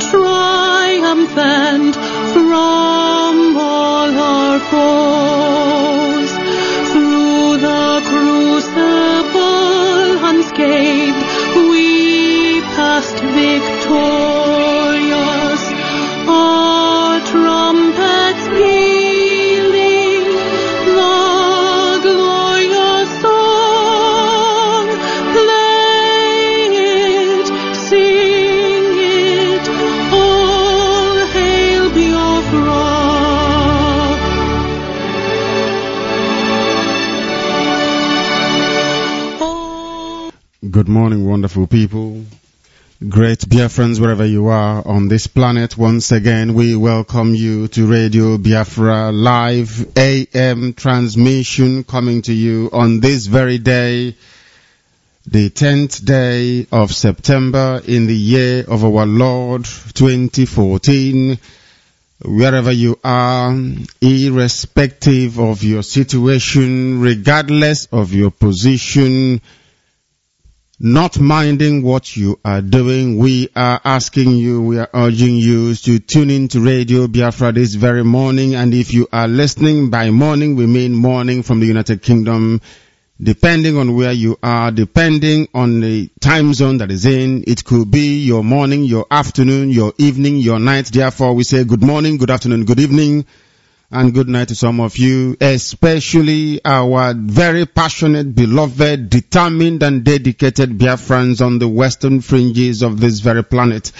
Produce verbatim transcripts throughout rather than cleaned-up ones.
triumphant from all our foes. Through the crucible unscathed, we passed victorious. Our trumpets pealing, the glorious song, play it, sing it, all hail Biafra. Good morning, wonderful people. Great Biafrans, wherever you are on this planet. Once again, we welcome you to Radio Biafra live A M transmission coming to you on this very day, the tenth day of September in the year of our Lord twenty fourteen. Wherever you are, irrespective of your situation, regardless of your position, not minding what you are doing, we are asking you, we are urging you to tune in to Radio Biafra this very morning. And if you are listening by morning, we mean morning from the United Kingdom, depending on where you are, depending on the time zone that is in, it could be your morning, your afternoon, your evening, your night. Therefore, we say good morning, good afternoon, good evening, and good night to some of you, especially our very passionate, beloved, determined and dedicated Biafrans on the western fringes of this very planet.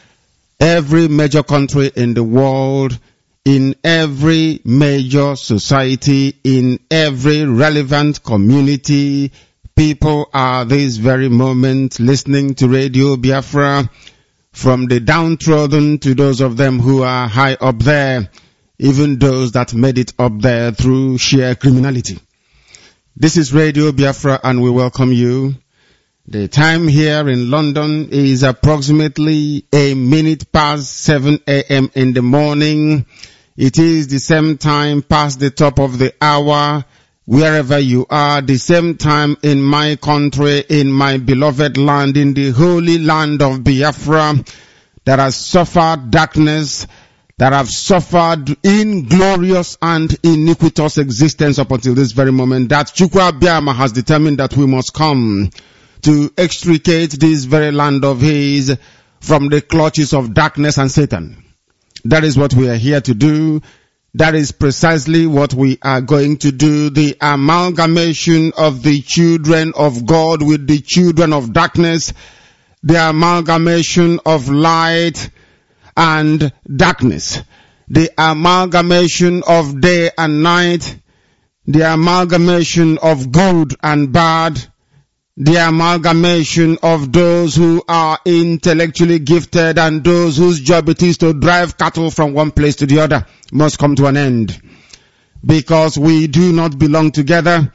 Every major country in the world, in every major society, in every relevant community, people are this very moment listening to Radio Biafra, from the downtrodden to those of them who are high up there, even those that made it up there through sheer criminality. This is Radio Biafra and we welcome you. The time here in London is approximately a minute past seven a.m. in the morning. It is the same time past the top of the hour wherever you are, the same time in my country, in my beloved land, in the holy land of Biafra, that has suffered darkness, that have suffered inglorious and iniquitous existence up until this very moment, that Chukwu Abịama has determined that we must come to extricate this very land of his from the clutches of darkness and Satan. That is what we are here to do. That is precisely what we are going to do. The amalgamation of the children of God with the children of darkness, the amalgamation of light and darkness, the amalgamation of day and night, the amalgamation of good and bad, the amalgamation of those who are intellectually gifted and those whose job it is to drive cattle from one place to the other must come to an end. Because we do not belong together,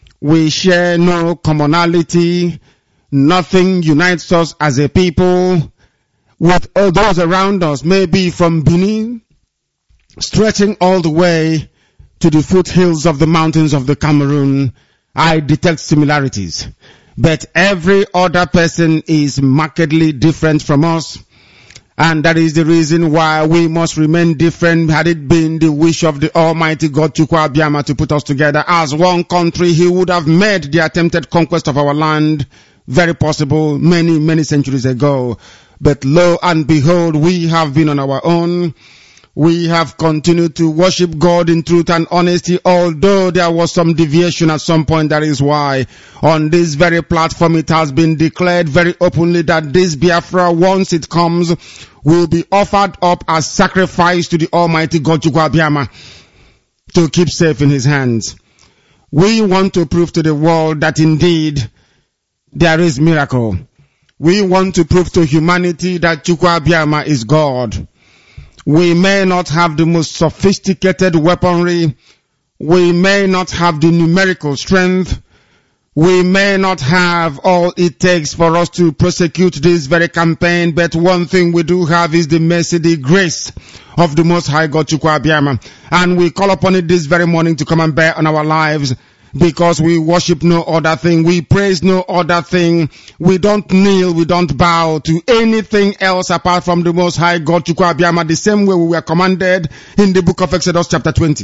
we share no commonality, nothing unites us as a people, with all those around us, maybe from Benin, stretching all the way to the foothills of the mountains of the Cameroon. I detect similarities. But every other person is markedly different from us. And that is the reason why we must remain different. Had it been the wish of the Almighty God, Chukwu Abịama, to put us together as one country, He would have made the attempted conquest of our land very possible many, many centuries ago. But lo and behold, we have been on our own. We have continued to worship God in truth and honesty, although there was some deviation at some point. That is why on this very platform it has been declared very openly that this Biafra, once it comes, will be offered up as sacrifice to the Almighty God, Chukwu Abịama, to keep safe in His hands. We want to prove to the world that indeed there is miracle. We want to prove to humanity that Chukwu Abịama is God. We may not have the most sophisticated weaponry. We may not have the numerical strength. We may not have all it takes for us to prosecute this very campaign, but one thing we do have is the mercy, the grace of the Most High God, Chukwu Abịama. And we call upon it this very morning to come and bear on our lives because we worship no other thing, we praise no other thing, we don't kneel, we don't bow to anything else apart from the Most High God, Chukwu Abiyama, the same way we were commanded in the book of Exodus chapter twenty.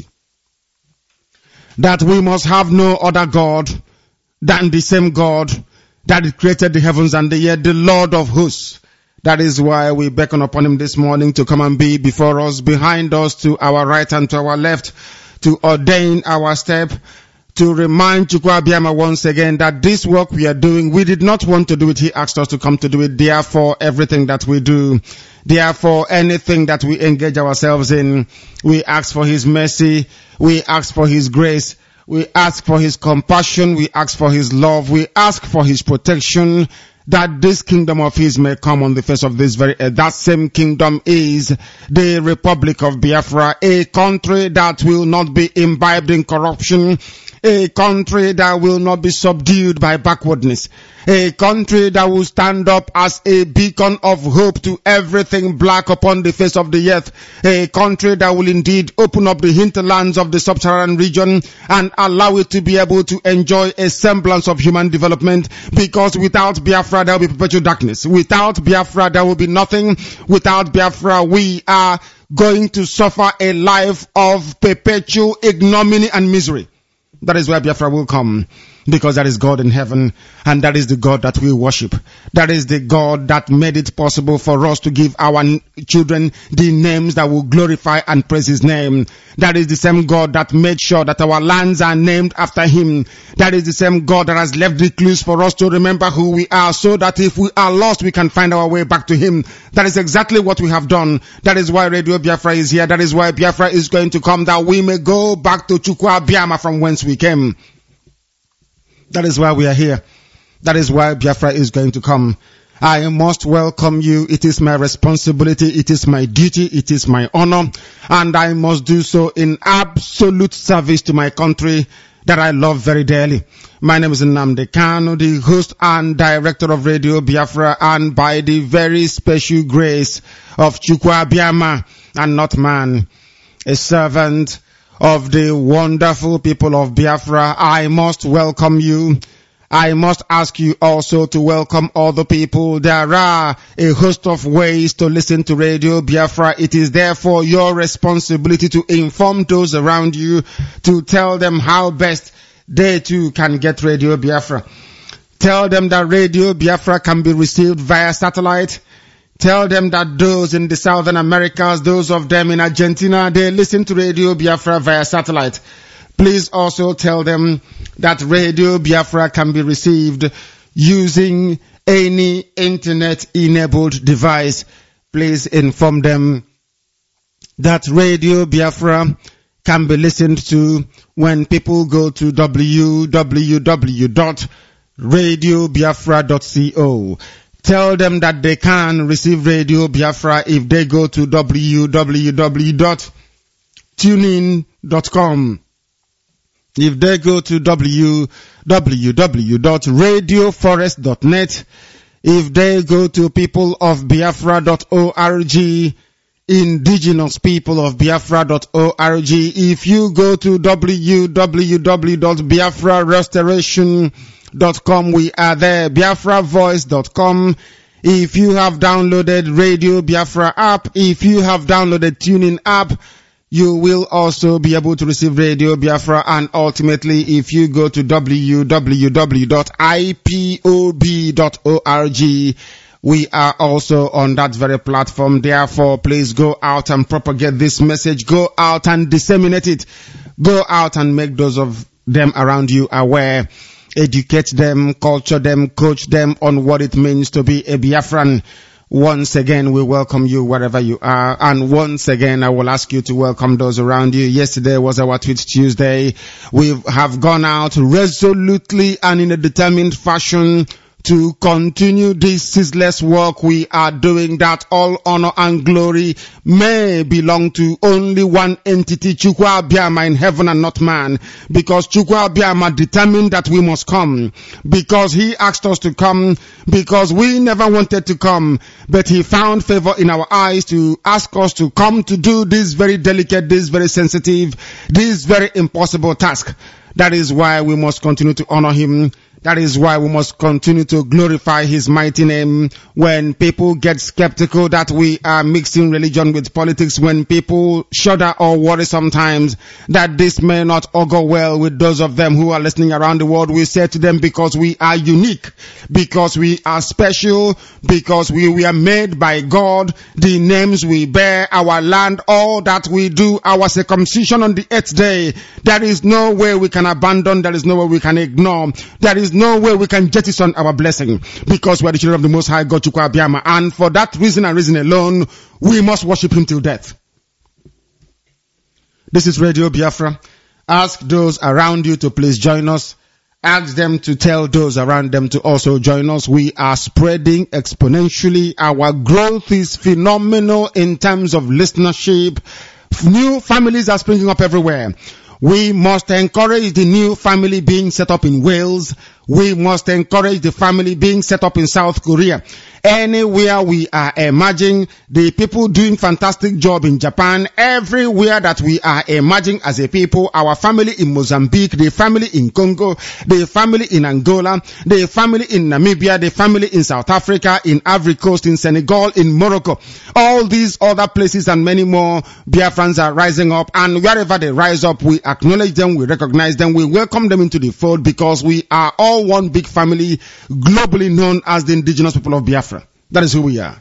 That we must have no other God than the same God that created the heavens and the earth, the Lord of hosts. That is why we beckon upon him this morning to come and be before us, behind us, to our right and to our left, to ordain our step, to remind Chukwu Abiyama once again that this work we are doing, we did not want to do it. He asked us to come to do it. Therefore, everything that we do, therefore, anything that we engage ourselves in, we ask for his mercy, we ask for his grace, we ask for his compassion, we ask for his love, we ask for his protection, that this kingdom of his may come on the face of this very earth. That same kingdom is the Republic of Biafra, a country that will not be imbibed in corruption, a country that will not be subdued by backwardness, a country that will stand up as a beacon of hope to everything black upon the face of the earth, a country that will indeed open up the hinterlands of the sub-Saharan region and allow it to be able to enjoy a semblance of human development, because without Biafra there will be perpetual darkness. Without Biafra there will be nothing. Without Biafra we are going to suffer a life of perpetual ignominy and misery. That is where Biafra will come, because that is God in heaven, and that is the God that we worship. That is the God that made it possible for us to give our children the names that will glorify and praise his name. That is the same God that made sure that our lands are named after him. That is the same God that has left the clues for us to remember who we are, so that if we are lost, we can find our way back to him. That is exactly what we have done. That is why Radio Biafra is here. That is why Biafra is going to come, that we may go back to Chukwu Abiyama from whence we came. That is why we are here. That is why Biafra is going to come. I must welcome you. It is my responsibility. It is my duty. It is my honor. And I must do so in absolute service to my country that I love very dearly. My name is Nnamdi Kanu, the host and director of Radio Biafra, and by the very special grace of Chukwu Abiyama and not man, a servant of the wonderful people of Biafra, I must welcome you. I must ask you also to welcome other people. There are a host of ways to listen to Radio Biafra. It is therefore your responsibility to inform those around you, to tell them how best they too can get Radio Biafra. Tell them that Radio Biafra can be received via satellite. Tell them that those in the Southern Americas, those of them in Argentina, they listen to Radio Biafra via satellite. Please also tell them that Radio Biafra can be received using any internet-enabled device. Please inform them that Radio Biafra can be listened to when people go to w w w dot radio biafra dot co. Tell them that they can receive Radio Biafra if they go to w w w dot tunein dot com. If they go to w w w dot radio forest dot net, if they go to people of biafra dot org, indigenous people of biafra dot org, if you go to w w w dot biafra restoration dot com, we are there, biafra voice dot com. If you have downloaded Radio Biafra app, if you have downloaded TuneIn app, you will also be able to receive Radio Biafra. And ultimately, if you go to w w w dot i p o b dot org, we are also on that very platform. Therefore, please go out and propagate this message. Go out and disseminate it. Go out and make those of them around you aware. Educate them, culture them, coach them on what it means to be a Biafran. Once again, we welcome you wherever you are. And once again, I will ask you to welcome those around you. Yesterday was our Tweet Tuesday. We have gone out resolutely and in a determined fashion to continue this ceaseless work we are doing, that all honor and glory may belong to only one entity, Chukwu Abiyama in heaven and not man. Because Chukwu Abiyama determined that we must come. Because he asked us to come. Because we never wanted to come. But he found favor in our eyes to ask us to come to do this very delicate, this very sensitive, this very impossible task. That is why we must continue to honor him. That is why we must continue to glorify his mighty name. When people get skeptical that we are mixing religion with politics, when people shudder or worry sometimes that this may not augur well with those of them who are listening around the world, we say to them, because we are unique, because we are special, because we were made by God, the names we bear, our land, all that we do, our circumcision on the eighth day, there is no way we can abandon, there is no way we can ignore, there is no way we can jettison our blessing, because we are the children of the Most High God, Chukwu Abiyama, and for that reason and reason alone, we must worship him till death. This is Radio Biafra. Ask those around you to please join us. Ask them to tell those around them to also join us. We are spreading exponentially. Our growth is phenomenal in terms of listenership. New families are springing up everywhere. We must encourage the new family being set up in Wales. We must encourage the family being set up in South Korea. Anywhere we are emerging, the people doing fantastic job in Japan, everywhere that we are emerging as a people, our family in Mozambique, the family in Congo, the family in Angola, the family in Namibia, the family in South Africa, in Ivory Coast, in Senegal, in Morocco, all these other places and many more, Biafrans are rising up, and wherever they rise up, we acknowledge them, we recognize them, we welcome them into the fold, because we are all one big family, globally known as the indigenous people of Biafra. That is who we are.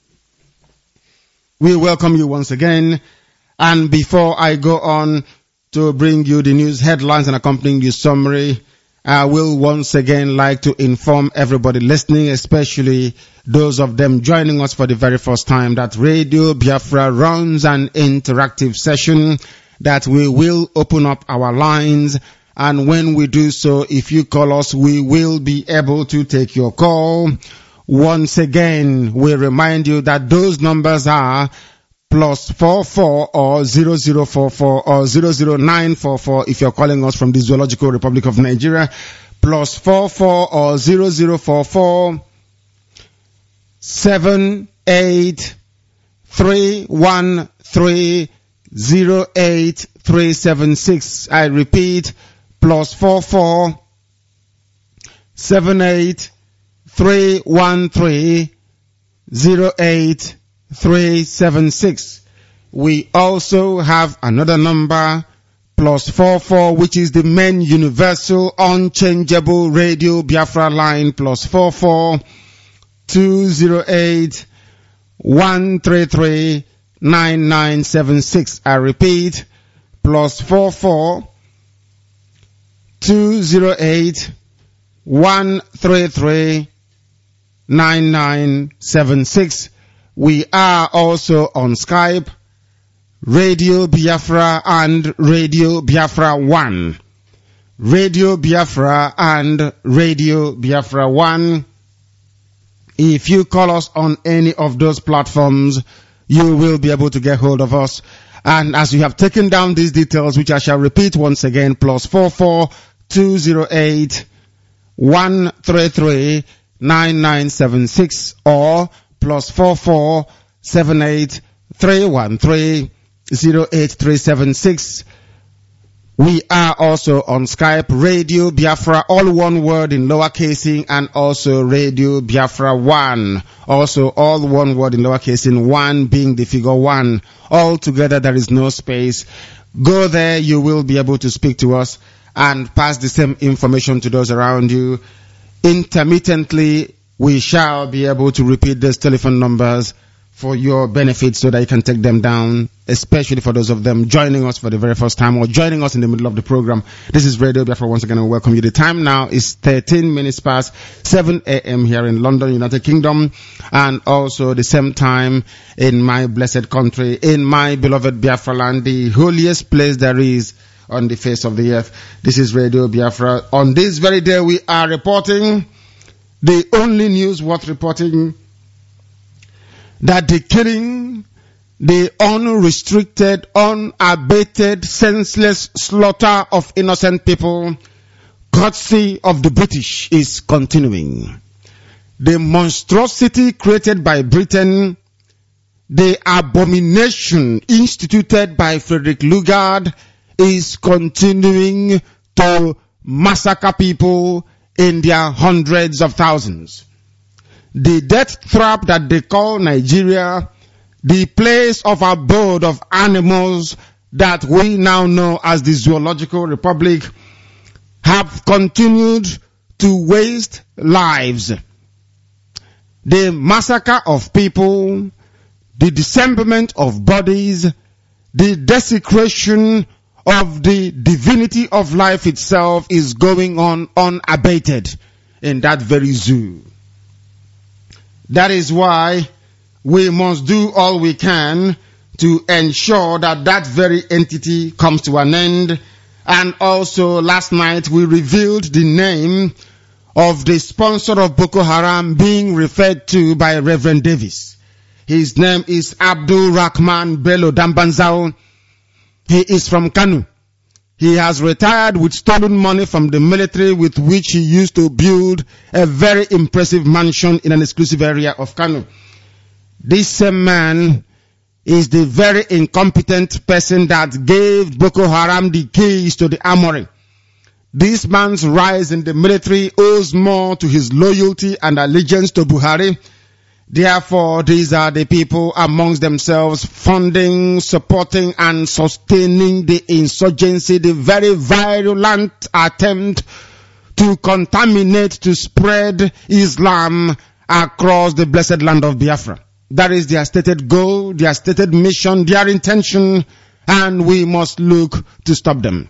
We welcome you once again. And before I go on to bring you the news headlines and accompanying the summary, I will once again like to inform everybody listening, especially those of them joining us for the very first time, that Radio Biafra runs an interactive session, that we will open up our lines. And when we do so, if you call us, we will be able to take your call. Once again, we remind you that those numbers are plus four four or zero zero four four or zero zero nine four four if you're calling us from the Zoological Republic of Nigeria, plus four four or zero zero four four seven eight three one three zero eight three seven six. I repeat, plus four four seven eight three one three zero eight three seven six. We also have another number, plus four four, which is the main universal unchangeable Radio Biafra line, plus four four two zero eight one three three nine nine seven six. I repeat, plus four four two zero eight one three three nine nine seven six. We are also on Skype, Radio Biafra and Radio Biafra one. Radio Biafra and Radio Biafra one. If you call us on any of those platforms, you will be able to get hold of us. And as you have taken down these details, which I shall repeat once again, plus four four two zero eight one three three nine nine seven six or plus four four seven eight three one three zero eight three seven six. We are also on Skype, Radio Biafra, all one word in lowercasing, and also Radio Biafra one. Also all one word in lowercasing, one being the figure one. All together, there is no space. Go there, you will be able to speak to us and pass the same information to those around you. Intermittently, we shall be able to repeat those telephone numbers for your benefit so that you can take them down, especially for those of them joining us for the very first time or joining us in the middle of the program. This is Radio Biafra once again, and welcome you. The time now is thirteen minutes past seven a.m. here in London, United Kingdom, and also the same time in my blessed country, in my beloved Biafra land, the holiest place there is on the face of the earth. This is Radio Biafra. On this very day, we are reporting the only news worth reporting, that the killing, the unrestricted, unabated, senseless slaughter of innocent people, courtesy of the British, is continuing. The monstrosity created by Britain, the abomination instituted by Frederick Lugard, is continuing to to massacre people in their hundreds of thousands. The death trap that they call Nigeria, the place of abode of animals that we now know as the Zoological Republic, have continued to waste lives. The massacre of people, the dismemberment of bodies, the desecration of the divinity of life itself is going on unabated in that very zoo. That is why we must do all we can to ensure that that very entity comes to an end. And also last night we revealed the name of the sponsor of Boko Haram being referred to by Reverend Davis. His name is Abdul Rahman Bello Dambanzao. He is from Kano. He has retired with stolen money from the military with which he used to build a very impressive mansion in an exclusive area of Kano. This same man is the very incompetent person that gave Boko Haram the keys to the armory. This man's rise in the military owes more to his loyalty and allegiance to Buhari. Therefore, these are the people amongst themselves funding, supporting, and sustaining the insurgency, the very virulent attempt to contaminate, to spread Islam across the blessed land of Biafra. That is their stated goal, their stated mission, their intention, and we must look to stop them.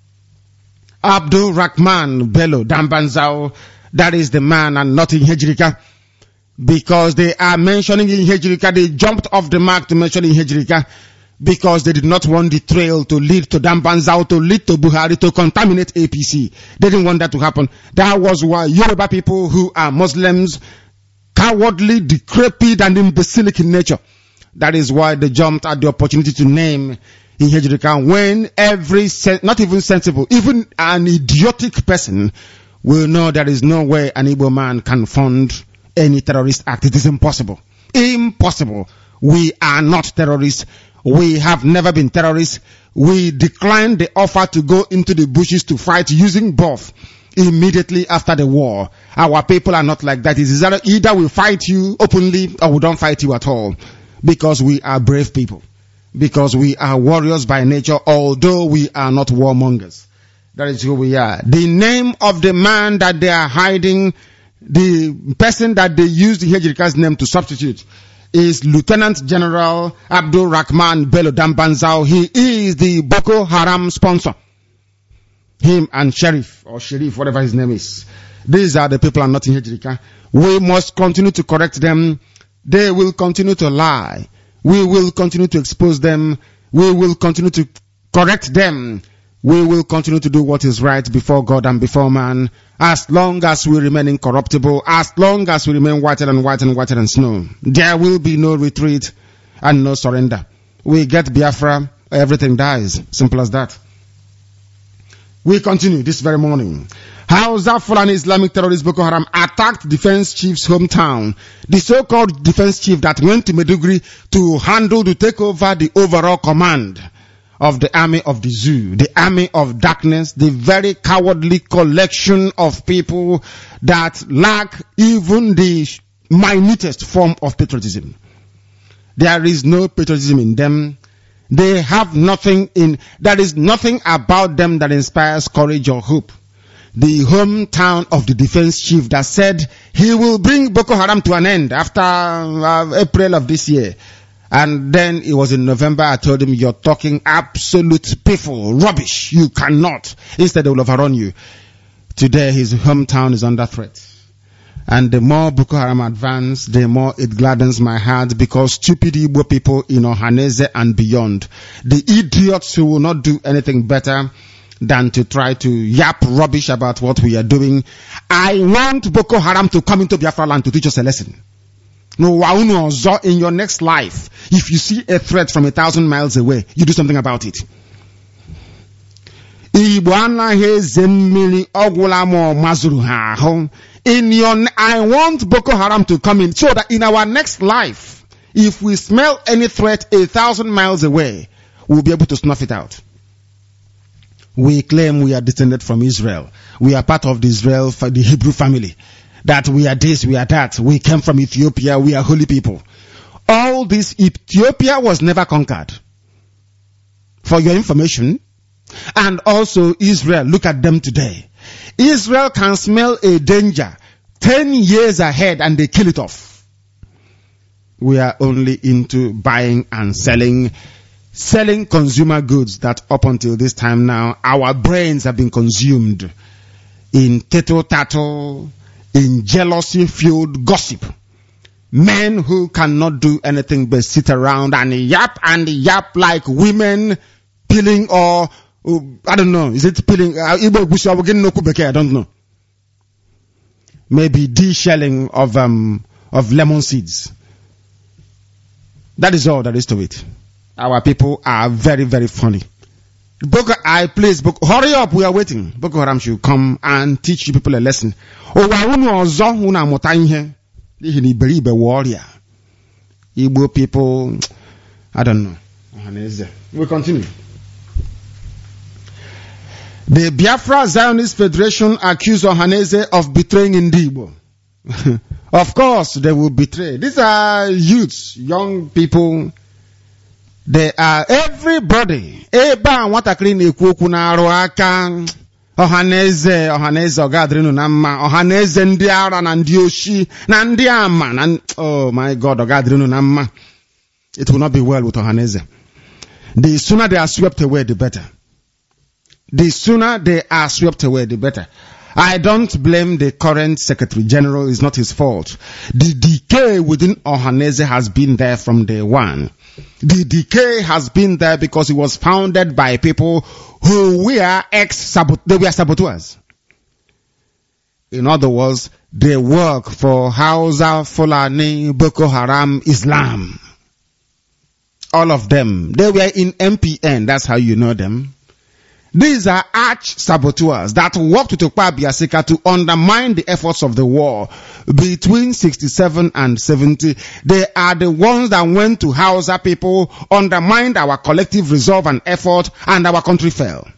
Abdul Rahman Bello Dambanzao, that is the man, and not in Hejrika. Because they are mentioning in Hejrika, they jumped off the mark to mention in Hejrika because they did not want the trail to lead to Dambanzao, to lead to Buhari, to contaminate A P C. They didn't want that to happen. That was why Yoruba people who are Muslims, cowardly, decrepit, and imbecilic in nature, that is why they jumped at the opportunity to name in Hejrika when every, sen- not even sensible, even an idiotic person will know there is no way an Igbo man can fund any terrorist act. It is impossible. Impossible. We are not terrorists. We have never been terrorists. We declined the offer to go into the bushes to fight using both immediately after the war. Our people are not like that. It is either we fight you openly or we don't fight you at all. Because we are brave people. Because we are warriors by nature, although we are not warmongers. That is who we are. The name of the man that they are hiding, the person that they used Hejrika's name to substitute, is Lieutenant General Abdul Rahman Bello Dambanzao. He is the Boko Haram sponsor. Him and Sheriff, or Sheriff, whatever his name is. These are the people are not in Hejrika. We must continue to correct them. They will continue to lie. We will continue to expose them. We will continue to correct them. We will continue to do what is right before God and before man, as long as we remain incorruptible, as long as we remain whiter and whiter and whiter than snow. There will be no retreat and no surrender. We get Biafra, everything dies. Simple as that. We continue this very morning. Hausa Fulani Islamic terrorist Boko Haram attacked defense chief's hometown. The so-called defense chief that went to Maiduguri to handle, to take over the overall command of the army of the zoo, the army of darkness, the very cowardly collection of people that lack even the minutest form of patriotism. There is no patriotism in them. They have nothing in, there is nothing about them that inspires courage or hope. The hometown of the defense chief that said he will bring Boko Haram to an end after uh, April of this year. And then it was in November, I told him, you're talking absolute piffle, rubbish. You cannot. Instead, they will overrun you. Today, his hometown is under threat. And the more Boko Haram advance, the more it gladdens my heart, because stupid Igbo people in Ohanese and beyond, the idiots who will not do anything better than to try to yap rubbish about what we are doing. I want Boko Haram to come into Biafra land to teach us a lesson. No, in your next life, if you see a threat from a thousand miles away, you do something about it. In your, I want Boko Haram to come in so that in our next life, if we smell any threat a thousand miles away, we'll be able to snuff it out. we claim we are descended from Israel. We are part of the Israel, the Hebrew family. That we are this, we are that. We came from Ethiopia, we are holy people. All this, Ethiopia was never conquered. For your information. And also Israel, look at them today. Israel can smell a danger ten years ahead and they kill it off. We are only into buying and selling, selling consumer goods that up until this time now, our brains have been consumed in tittle-tattle, in jealousy-fueled gossip. Men who cannot do anything but sit around and yap and yap like women peeling or, uh, I don't know, is it peeling? Uh, I don't know. Maybe de-shelling of, um, of lemon seeds. That is all there is to it. Our people are very, very funny. Boko, I please, Boko, hurry up, we are waiting. Boko Haram should come and teach you people a lesson. Oh, wa unu ozo una muta ihe. This is the warrior. Igbo people, I don't know. We continue. The Biafra Zionist Federation accused Ohaneze of betraying Ndigbo. Of course, they will betray. These are youths, young people. They are everybody. Eba watakri na-ekwu okwu na-arụ aka. Ohaneze, Ohaneze ogadrinu na mma. Ohaneze ndị ara na ndị oshi na ndị ama na, oh my God, ogadrinu na mma. It will not be well with Ohaneze. The sooner they are swept away, the better. The sooner they are swept away, the better. I don't blame the current Secretary General. It's not his fault. The decay within Ohaneze has been there from day one. The decay has been there because it was founded by people who were ex-sabot, they were saboteurs. In other words, they work for Hausa, Fulani, Boko Haram, Islam. All of them. They were in M P N. That's how you know them. These are arch-saboteurs that worked with Okpa Biasika to undermine the efforts of the war between sixty-seven and seventy. They are the ones that went to Hausa people, undermined our collective resolve and effort, and our country fell.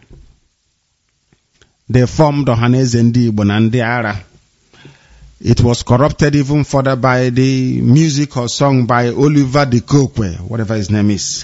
They formed Ohaneze Ndigbo na Ndị Ara. It was corrupted even further by the music or song by Oliver de Kokwe, whatever his name is.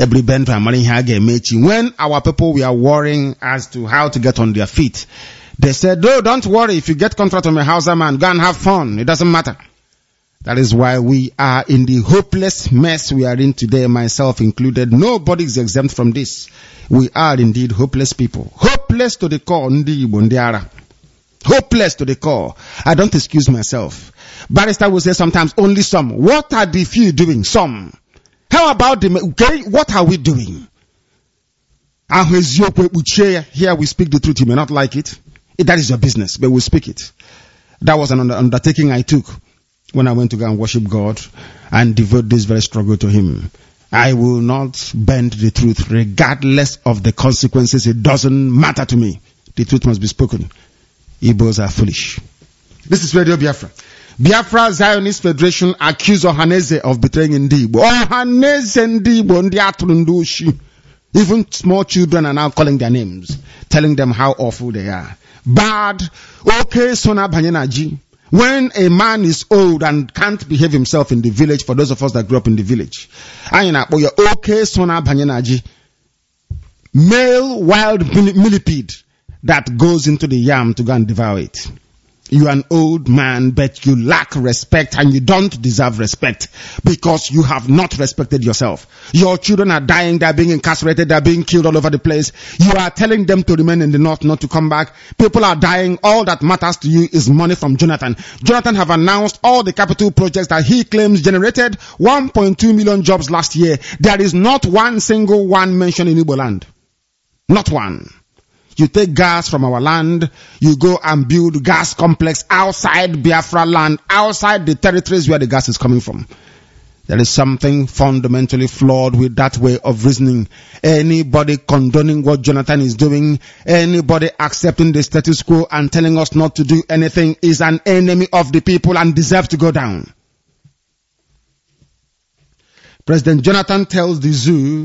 When our people were worrying as to how to get on their feet, they said, "No, don't worry. If you get contract from a Hausa man, go and have fun. It doesn't matter." That is why we are in the hopeless mess we are in today, myself included. Nobody is exempt from this. We are indeed hopeless people. Hopeless to the core. Ndigbo Ndị Ara. Hopeless to the core. I don't excuse myself. Barrister will say sometimes only some. What are the few doing? Some. How about the, okay, what are we doing? Here we speak the truth. You may not like it. That is your business, but we'll speak it. That was an undertaking I took when I went to go and worship God and devote this very struggle to Him. I will not bend the truth regardless of the consequences. It doesn't matter to me. The truth must be spoken. Igbos are foolish. This is Radio Biafra. Biafra Zionist Federation accused Ohaneze of betraying Ndigbo. Ohaneze Ndigbo, Ndị Atụrụ Ndị Oshi. Even small children are now calling their names, telling them how awful they are. Bad. Okay, Sona Banyenaji. When a man is old and can't behave himself in the village, for those of us that grew up in the village, okay, Sona Banyenaji. Male wild millipede that goes into the yam to go and devour it. You are an old man, but you lack respect and you don't deserve respect because you have not respected yourself. Your children are dying, they are being incarcerated, they are being killed all over the place. You are telling them to remain in the north, not to come back. People are dying. All that matters to you is money from Jonathan. Jonathan have announced all the capital projects that he claims generated one point two million jobs last year. There is not one single one mentioned in Igbo land. Not one. You take gas from our land, you go and build gas complex outside Biafra land, outside the territories where the gas is coming from. There is something fundamentally flawed with that way of reasoning. Anybody condoning what Jonathan is doing, anybody accepting the status quo and telling us not to do anything is an enemy of the people and deserves to go down. President Jonathan tells the zoo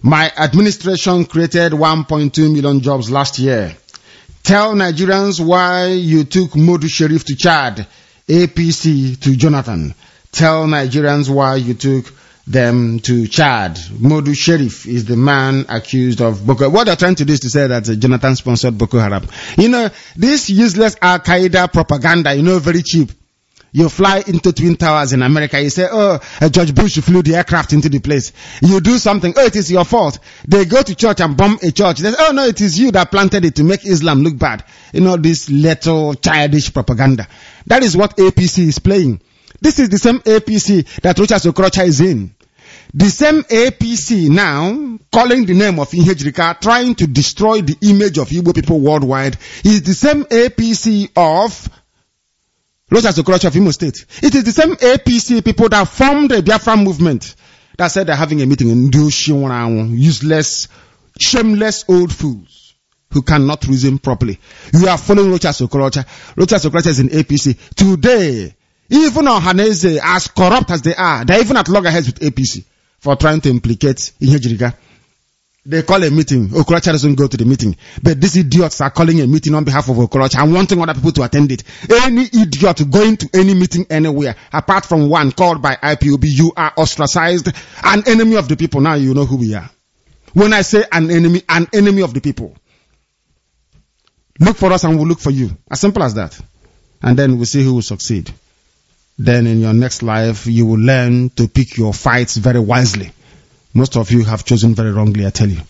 My administration created one point two million jobs last year. Tell Nigerians why you took Modu Sharif to Chad, A P C to Jonathan. Tell Nigerians why you took them to Chad. Modu Sharif is the man accused of Boko Haram. What they're trying to do is to say that uh, Jonathan sponsored Boko Haram. You know, this useless Al-Qaeda propaganda, you know, very cheap. You fly into Twin Towers in America, you say, oh, uh, George Bush flew the aircraft into the place. You do something, oh, it is your fault. They go to church and bomb a church. They say, oh, no, it is you that planted it to make Islam look bad. You know, this little childish propaganda. That is what A P C is playing. This is the same A P C that Rochas Okorocha is in. The same A P C now, calling the name of Ihejrika, trying to destroy the image of Igbo people worldwide, is the same A P C of Rochas Okorocha of Imo State. It is the same A P C people that formed the Biafra movement that said they're having a meeting in Dushiwan, useless, shameless old fools who cannot reason properly. You are following Rochas Okorocha. Rochas Okorocha is in A P C. Today, even Ohaneze, as corrupt as they are, they're even at loggerheads with A P C for trying to implicate Ihejrika. They call a meeting. Okorocha doesn't go to the meeting. But these idiots are calling a meeting on behalf of Okorocha and wanting other people to attend it. Any idiot going to any meeting anywhere, apart from one called by I P O B, you are ostracized, an enemy of the people. Now you know who we are. When I say an enemy, an enemy of the people. Look for us and we'll look for you. As simple as that. And then we'll see who will succeed. Then in your next life, you will learn to pick your fights very wisely. Most of you have chosen very wrongly, I tell you.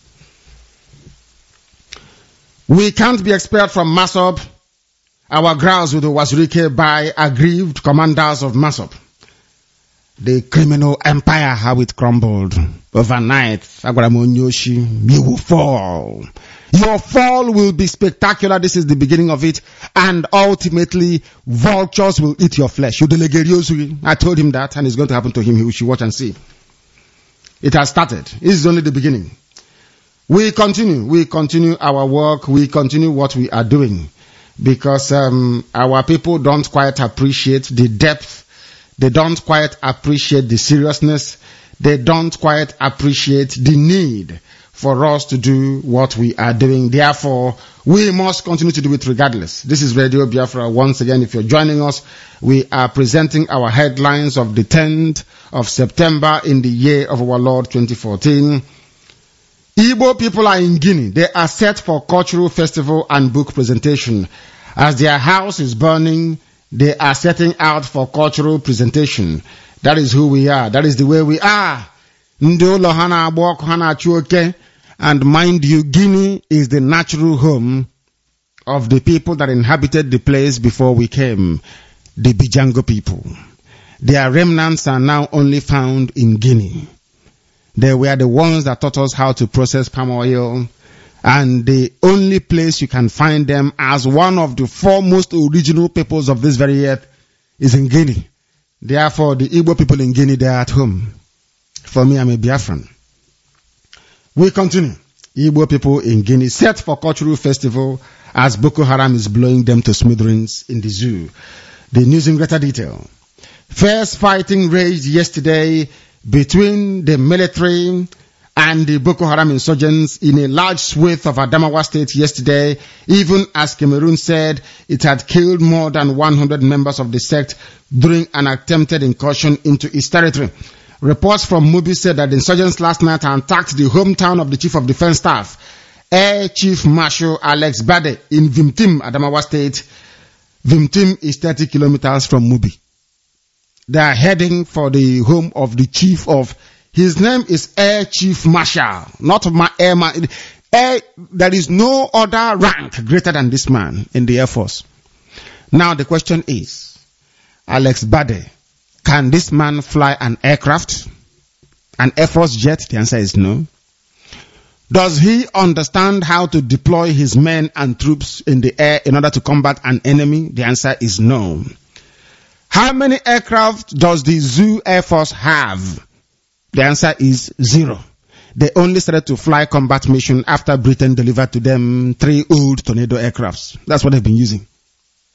We can't be expelled from Masop. Our grounds with the Wazirike by aggrieved commanders of Masop. The criminal empire, how it crumbled overnight. Agwaramonyoshi, you will fall. Your fall will be spectacular. This is the beginning of it. And ultimately, vultures will eat your flesh. I told him that, and it's going to happen to him. He should watch and see. It has started. This is only the beginning. We continue. We continue our work. We continue what we are doing. Because um, our people don't quite appreciate the depth. They don't quite appreciate the seriousness. They don't quite appreciate the need for us to do what we are doing. Therefore, we must continue to do it regardless. This is Radio Biafra. Once again, if you're joining us, we are presenting our headlines of the tenth of September in the year of our Lord twenty fourteen. Igbo people are in Guinea. They are set for cultural festival and book presentation. As their house is burning, they are setting out for cultural presentation. That is who we are. That is the way we are. And mind you, Guinea is the natural home of the people that inhabited the place before we came, the Bijango people. Their remnants are now only found in Guinea. They were the ones that taught us how to process palm oil, and the only place you can find them as one of the foremost original peoples of this very earth is in Guinea. Therefore, the Igbo people in Guinea, they are at home. For me, I'm a Biafran. We continue. Igbo people in Guinea set for cultural festival as Boko Haram is blowing them to smithereens in the zoo. The news in greater detail. First fighting raged yesterday between the military and the Boko Haram insurgents in a large swathe of Adamawa State yesterday, even as Cameroon said it had killed more than one hundred members of the sect during an attempted incursion into its territory. Reports from Mubi said that the insurgents last night attacked the hometown of the Chief of Defense Staff, Air Chief Marshal Alex Bade, in Vimtim, Adamawa State. Vimtim is thirty kilometers from Mubi. They are heading for the home of the Chief of, his name is Air Chief Marshal, not my Air Man. Air, there is no other rank greater than this man in the Air Force. Now the question is, Alex Bade, can this man fly an aircraft? An Air Force jet? The answer is no. Does he understand how to deploy his men and troops in the air in order to combat an enemy? The answer is no. How many aircraft does the Zoo Air Force have? The answer is zero. They only started to fly combat mission after Britain delivered to them three old Tornado aircrafts. That's what they've been using.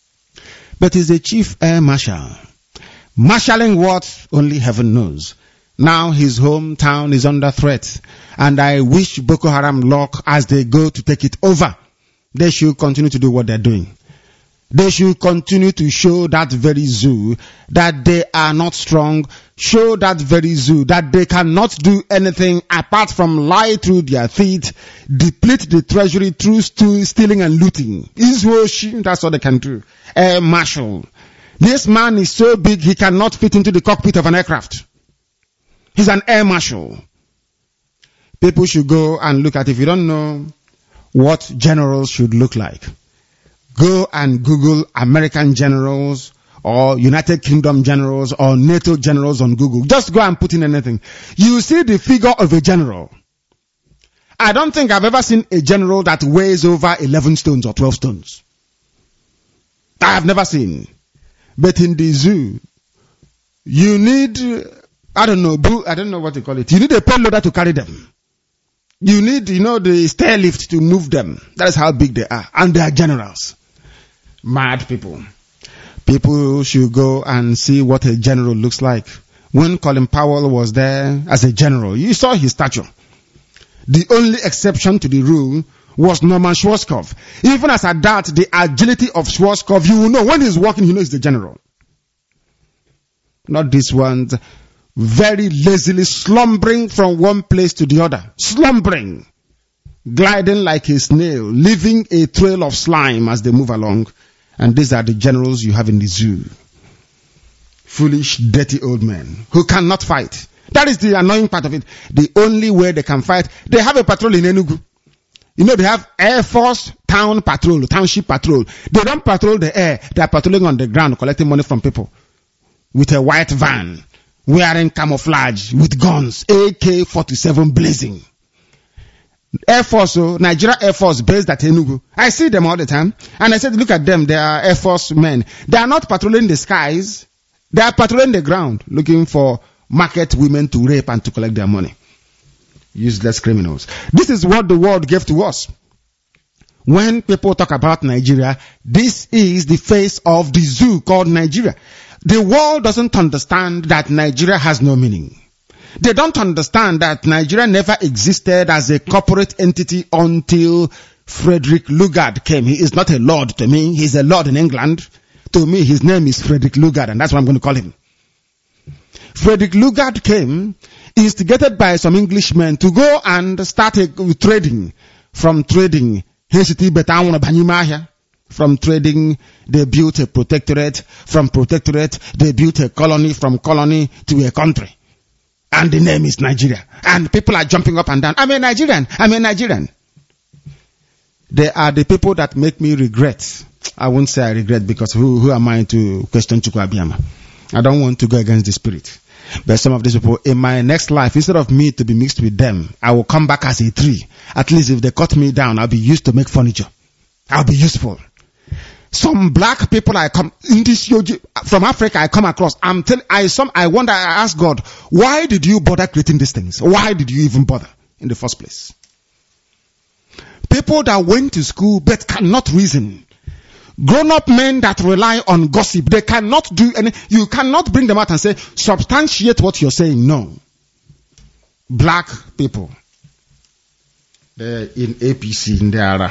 But he's a chief air marshal. Marshalling what? Only heaven knows. Now his hometown is under threat. And I wish Boko Haram luck as they go to take it over. They should continue to do what they're doing. They should continue to show that very zoo that they are not strong. Show that very zoo that they cannot do anything apart from lie through their teeth, deplete the treasury through stealing and looting. That's all they can do. Air Marshal. This man is so big he cannot fit into the cockpit of an aircraft. He's an air marshal. People should go and look at, if you don't know what generals should look like, go and Google American generals or United Kingdom generals or NATO generals on Google. Just go and put in anything. You see the figure of a general. I don't think I've ever seen a general that weighs over eleven stones or twelve stones. I have never seen. But in the zoo, you need, I don't know, I don't know what to call it. You need a payloader to carry them. You need, you know, the stair lift to move them. That is how big they are. And they are generals. Mad people. People should go and see what a general looks like. When Colin Powell was there as a general, you saw his stature. The only exception to the rule was Norman Schwarzkopf. Even as at that, the agility of Schwarzkopf, you will know when he's walking, you know he's the general. Not this one, very lazily slumbering from one place to the other. Slumbering. Gliding like a snail, leaving a trail of slime as they move along. And these are the generals you have in the zoo. Foolish, dirty old men who cannot fight. That is the annoying part of it. The only way they can fight, they have a patrol in Enugu. You know, they have Air Force town patrol, township patrol. They don't patrol the air. They are patrolling on the ground, collecting money from people. With a white van, wearing camouflage, with guns, A K forty-seven blazing. Air Force, oh, Nigeria Air Force based at Enugu. I see them all the time. And I said, look at them. They are Air Force men. They are not patrolling the skies. They are patrolling the ground, looking for market women to rape and to collect their money. Useless criminals. This is what the world gave to us. When people talk about Nigeria, this is the face of the zoo called Nigeria. The world doesn't understand that Nigeria has no meaning. They don't understand that Nigeria never existed as a corporate entity until Frederick Lugard came. He is not a lord to me. He's a lord in England. To me, his name is Frederick Lugard, and that's what I'm going to call him. Frederick Lugard came, instigated by some Englishmen to go and start a, trading. From trading, from trading, they built a protectorate. From protectorate, they built a colony. From colony to a country. And the name is Nigeria. And people are jumping up and down. I'm a Nigerian. I'm a Nigerian. They are the people that make me regret. I won't say I regret because who, who am I to question Chukwu Abiyama? I don't want to go against the spirit. But some of these people, in my next life, instead of me to be mixed with them, I will come back as a tree. At least if they cut me down, I'll be used to make furniture. I'll be useful. Some black people I come in this from Africa I come across. I'm telling I some I wonder I ask God, why did you bother creating these things? Why did you even bother in the first place? People that went to school but cannot reason. Grown-up men that rely on gossip, they cannot do any. You cannot bring them out and say substantiate what you're saying. No. Black people. They're in A P C in there.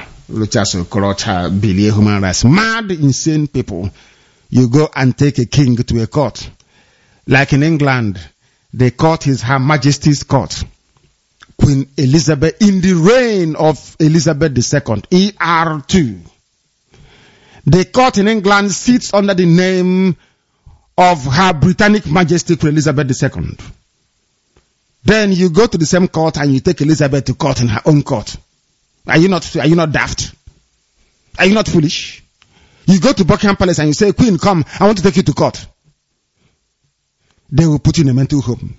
Human rights, mad, insane people. You go and take a king to a court. Like in England, the court is Her Majesty's Court. Queen Elizabeth, in the reign of Elizabeth the Second, E R two. The court in England sits under the name of Her Britannic Majesty Queen Elizabeth the Second. Then you go to the same court and you take Elizabeth to court in her own court. Are you not, are you not daft? Are you not foolish? You go to Buckingham Palace and you say, Queen, come, I want to take you to court. They will put you in a mental home.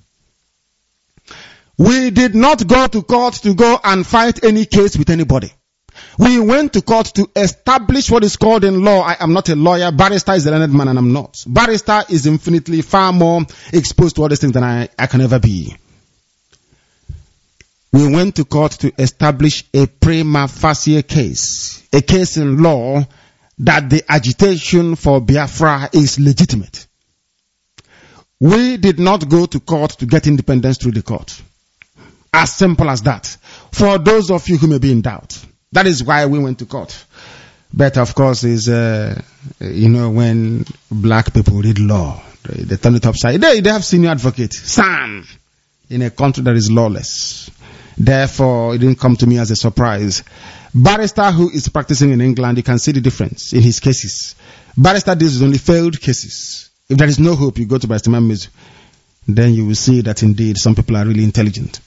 We did not go to court to go and fight any case with anybody. We went to court to establish what is called in law. I am not a lawyer. Barrister is a learned man and I'm not. Barrister is infinitely far more exposed to all these things than I, I can ever be. We went to court to establish a prima facie case, a case in law that the agitation for Biafra is legitimate. We did not go to court to get independence through the court. As simple as that. For those of you who may be in doubt. That is why we went to court. But of course, is uh, you know, when black people read law, they, they turn it upside. They, they have senior advocate, son, in a country that is lawless. Therefore, it didn't come to me as a surprise. Barrister who is practicing in England, you can see the difference in his cases. Barrister deals with only failed cases. If there is no hope, you go to Barrister Mamizu. Then you will see that indeed some people are really intelligent.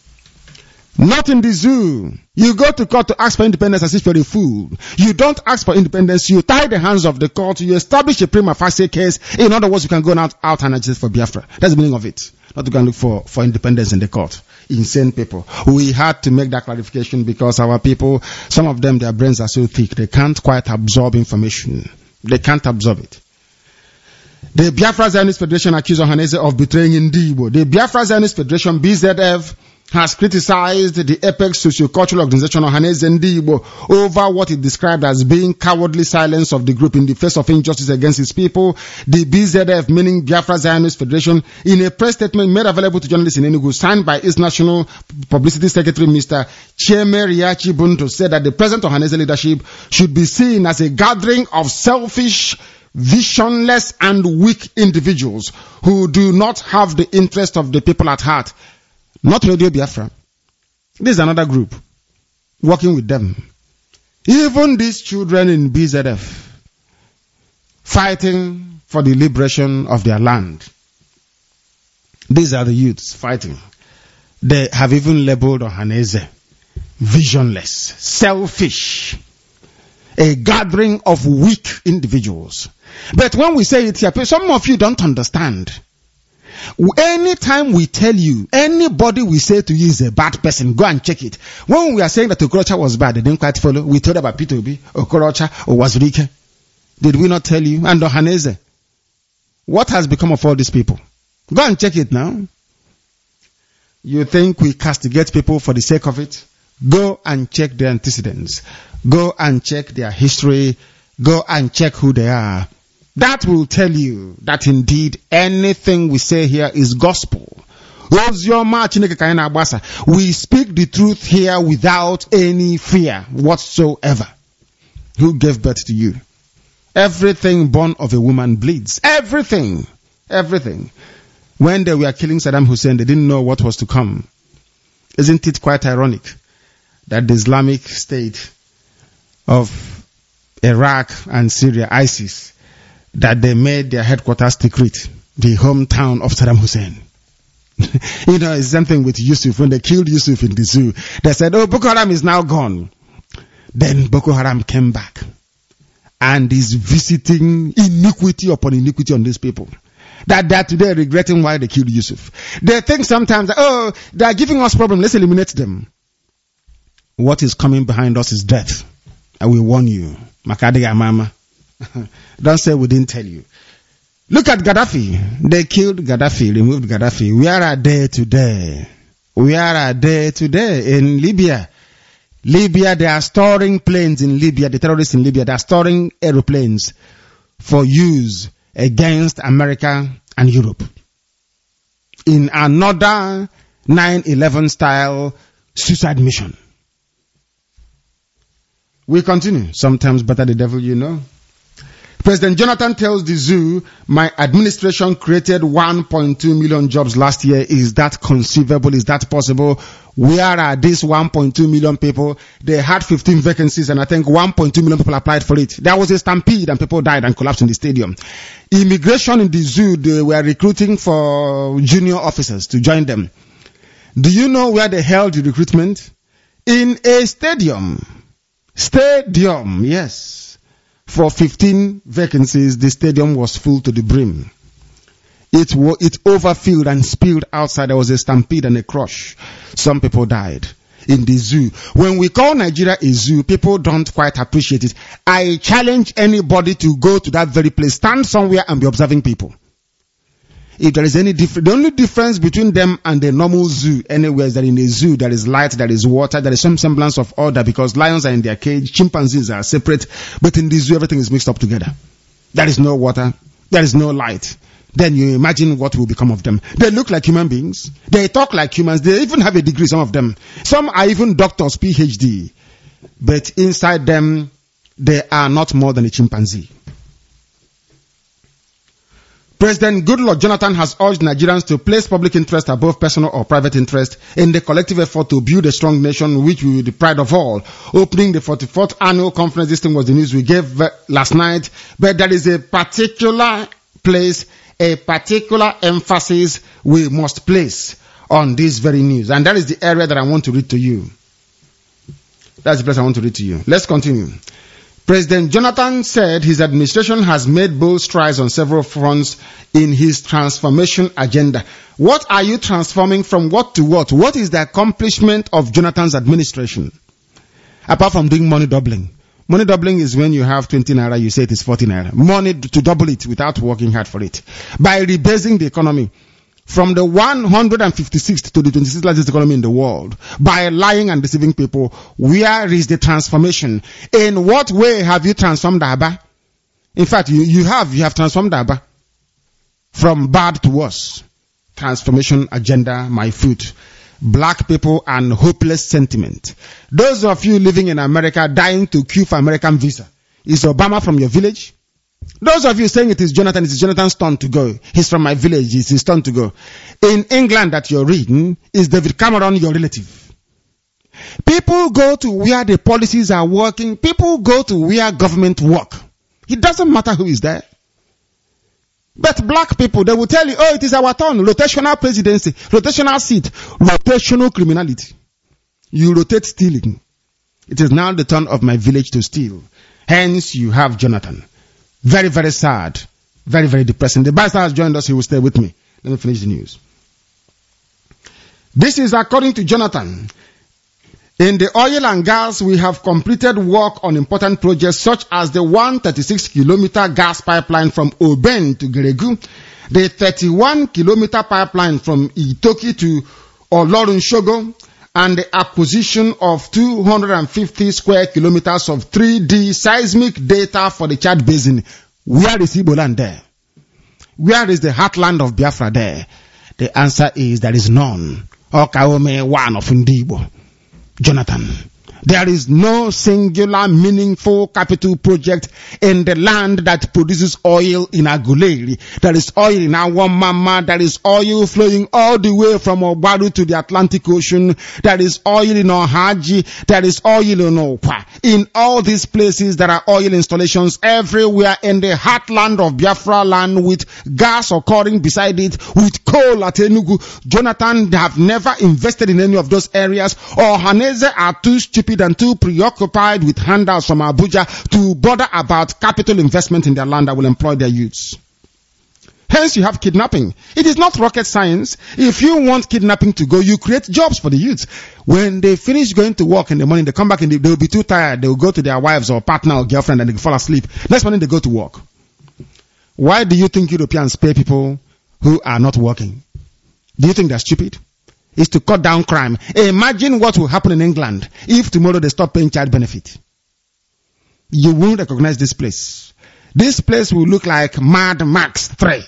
Not in the zoo. You go to court to ask for independence as if you're a fool. You don't ask for independence. You tie the hands of the court. You establish a prima facie case. In other words, you can go out, out and agitate for Biafra. That's the meaning of it. Not to go and look for, for independence in the court. Insane people. We had to make that clarification because our people, some of them, their brains are so thick, they can't quite absorb information. They can't absorb it. The Biafra Zionist Federation accused Ohanaeze of betraying Ndigbo. The Biafra Zionist Federation, B Z F, has criticized the apex socio-cultural organization Ohanaeze Ndigbo over what it described as being cowardly silence of the group in the face of injustice against its people. The B Z F, meaning Biafra Zionist Federation, in a press statement made available to journalists in Enugu, signed by its National Publicity Secretary, Mister Chieme Riachi Bunto, said that the present Ohanaeze leadership should be seen as a gathering of selfish, visionless and weak individuals who do not have the interest of the people at heart. Not Radio Biafra. This is another group working with them. Even these children in B Z F fighting for the liberation of their land. These are the youths fighting. They have even labeled Ohanaeze visionless, selfish, a gathering of weak individuals. But when we say it here, some of you don't understand. Anytime we tell you, anybody we say to you is a bad person, go and check it. When we are saying that Okorocha was bad, they didn't quite follow. We told about Peter Obi, Okorocha, or Wazirike. Did we not tell you? And Ohanaeze. What has become of all these people? Go and check it now. You think we castigate people for the sake of it? Go and check their antecedents. Go and check their history. Go and check who they are. That will tell you that indeed anything we say here is gospel. We speak the truth here without any fear whatsoever. Who gave birth to you? Everything born of a woman bleeds. Everything. Everything. When they were killing Saddam Hussein, they didn't know what was to come. Isn't it quite ironic that the Islamic State of Iraq and Syria, ISIS, that they made their headquarters Tikrit, the hometown of Saddam Hussein. You know, it's something with Yusuf. When they killed Yusuf in the zoo, they said, oh, Boko Haram is now gone. Then Boko Haram came back and is visiting iniquity upon iniquity on these people. That they are today regretting why they killed Yusuf. They think sometimes, that, oh, they are giving us problems, let's eliminate them. What is coming behind us is death. I will warn you. Makadiga Mama. Don't say we didn't tell you. Look at Gaddafi. They killed Gaddafi, removed Gaddafi. Where are they today? Where are they today? In Libya. Libya, they are storing planes in Libya. The terrorists in Libya, they are storing aeroplanes for use against America and Europe. In another nine eleven style suicide mission. We continue. Sometimes better the devil you know. President Jonathan tells the zoo, my administration created one point two million jobs last year. Is that conceivable? Is that possible? Where are these one point two million people? They had fifteen vacancies and I think one point two million people applied for it. There was a stampede and people died and collapsed in the stadium. Immigration in the zoo, they were recruiting for junior officers to join them. Do you know where they held the recruitment? In a stadium. Stadium, yes. For fifteen vacancies, the stadium was full to the brim. It was, it overfilled and spilled outside. There was a stampede and a crush. Some people died in the zoo. When we call Nigeria a zoo, people don't quite appreciate it. I challenge anybody to go to that very place, stand somewhere and be observing people. If there is any difference, the only difference between them and the normal zoo anywhere is that in a zoo there is light, there is water, there is some semblance of order because lions are in their cage, chimpanzees are separate, but in the zoo everything is mixed up together. There is no water, there is no light. then you imagine what will become of them. They look like human beings. They talk like humans. They even have a degree, some of them. Some are even doctors, P H D. But inside them, they are not more than a chimpanzee. President Goodluck Jonathan has urged Nigerians to place public interest above personal or private interest in the collective effort to build a strong nation which will be the pride of all. Opening the forty-fourth annual conference, this thing was the news we gave last night, but there is a particular place, a particular emphasis we must place on this very news. And that is the area that I want to read to you. That's the place I want to read to you. Let's continue. President Jonathan said his administration has made bold strides on several fronts in his transformation agenda. What are you transforming from what to what? What is the accomplishment of Jonathan's administration? Apart from doing money doubling. Money doubling is when you have twenty naira, you say it is forty naira. Money to double it without working hard for it. By rebasing the economy from the one hundred fifty-sixth to the twenty-sixth largest economy in the world, by lying and deceiving people, where is the transformation? In what way have you transformed Aba? In fact, you, you have, you have transformed Aba from bad to worse. Transformation agenda, my foot. Black people and hopeless sentiment. Those of you living in America dying to queue for American visa. Is Obama from your village? Those of you saying it is Jonathan, it is Jonathan's turn to go. He's from my village, it's his turn to go. In England that you're reading, is David Cameron your relative? People go to where the policies are working. People go to where government work. It doesn't matter who is there. But black people, they will tell you, oh, it is our turn. Rotational presidency, rotational seat, rotational criminality. You rotate stealing. It is now the turn of my village to steal. Hence, you have Jonathan. Very, very sad. Very, very depressing. The barrister has joined us. He will stay with me. Let me finish the news. This is according to Jonathan. In the oil and gas, we have completed work on important projects such as the one hundred thirty-six kilometer gas pipeline from Oben to Geregu, the thirty-one kilometer pipeline from Itoki to Olorunshogo, and the acquisition of two hundred fifty square kilometers of three D seismic data for the Chad Basin. Where is Igbo land there? Where is the heartland of Biafra there? The answer is there is none. Okaome one of Ndibo. Jonathan. There is no singular meaningful capital project in the land that produces oil in Aguleri. There is oil in Awamama. There is oil flowing all the way from Obaru to the Atlantic Ocean. There is oil in Ohaji. There is oil in Opa. In all these places, there are oil installations everywhere in the heartland of Biafra land with gas occurring beside it, with coal at Enugu. Jonathan, they have never invested in any of those areas. Or Hanese are too stupid and too preoccupied with handouts from Abuja to bother about capital investment in their land that will employ their youths. Hence, you have kidnapping. It is not rocket science. If you want kidnapping to go, you create jobs for the youths. When they finish going to work in the morning, they come back and they, they will be too tired. They will go to their wives or partner or girlfriend and they fall asleep. Next morning, they go to work. Why do you think Europeans pay people who are not working? Do you think they're stupid? Is to cut down crime. Imagine what will happen in England if tomorrow they stop paying child benefit. You won't recognize this place. This place will look like Mad Max three.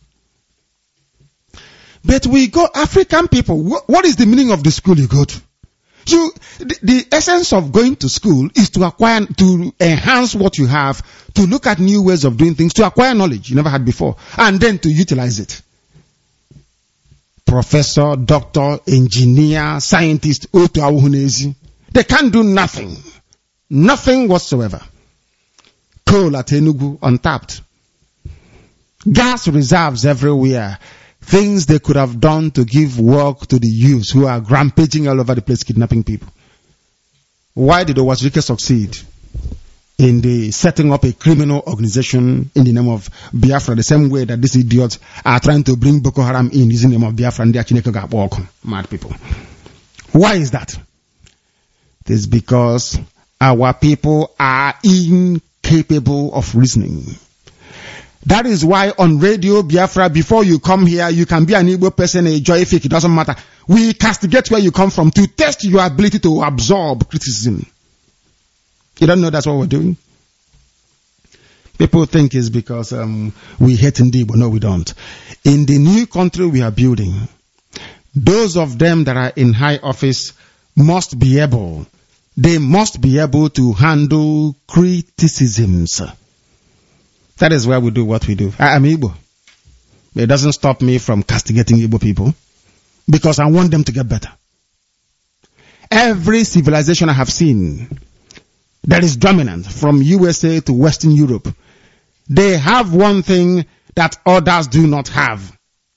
But we go, African people, what, what is the meaning of the school you go to? You, the, the essence of going to school is to acquire, to enhance what you have, to look at new ways of doing things, to acquire knowledge you never had before, and then to utilize it. Professor, doctor, engineer, scientist, they can't do nothing. Nothing whatsoever. Coal at Enugu, untapped. Gas reserves everywhere. Things they could have done to give work to the youths who are rampaging all over the place, kidnapping people. Why did Owazirike succeed in the setting up a criminal organization in the name of Biafra, the same way that these idiots are trying to bring Boko Haram in using the name of Biafra and they actually got walk, mad people? Why is that? It is because our people are incapable of reasoning. That is why on Radio Biafra, before you come here, you can be an Igbo person, a joy fake, it doesn't matter. We castigate where you come from to test your ability to absorb criticism. You don't know that's what we're doing? People think it's because um, we hate Ndi, but no, we don't. In the new country we are building, those of them that are in high office must be able, they must be able to handle criticisms. That is why we do what we do. I am Igbo. It doesn't stop me from castigating Igbo people because I want them to get better. Every civilization I have seen that is dominant from U S A to Western Europe, they have one thing that others do not have.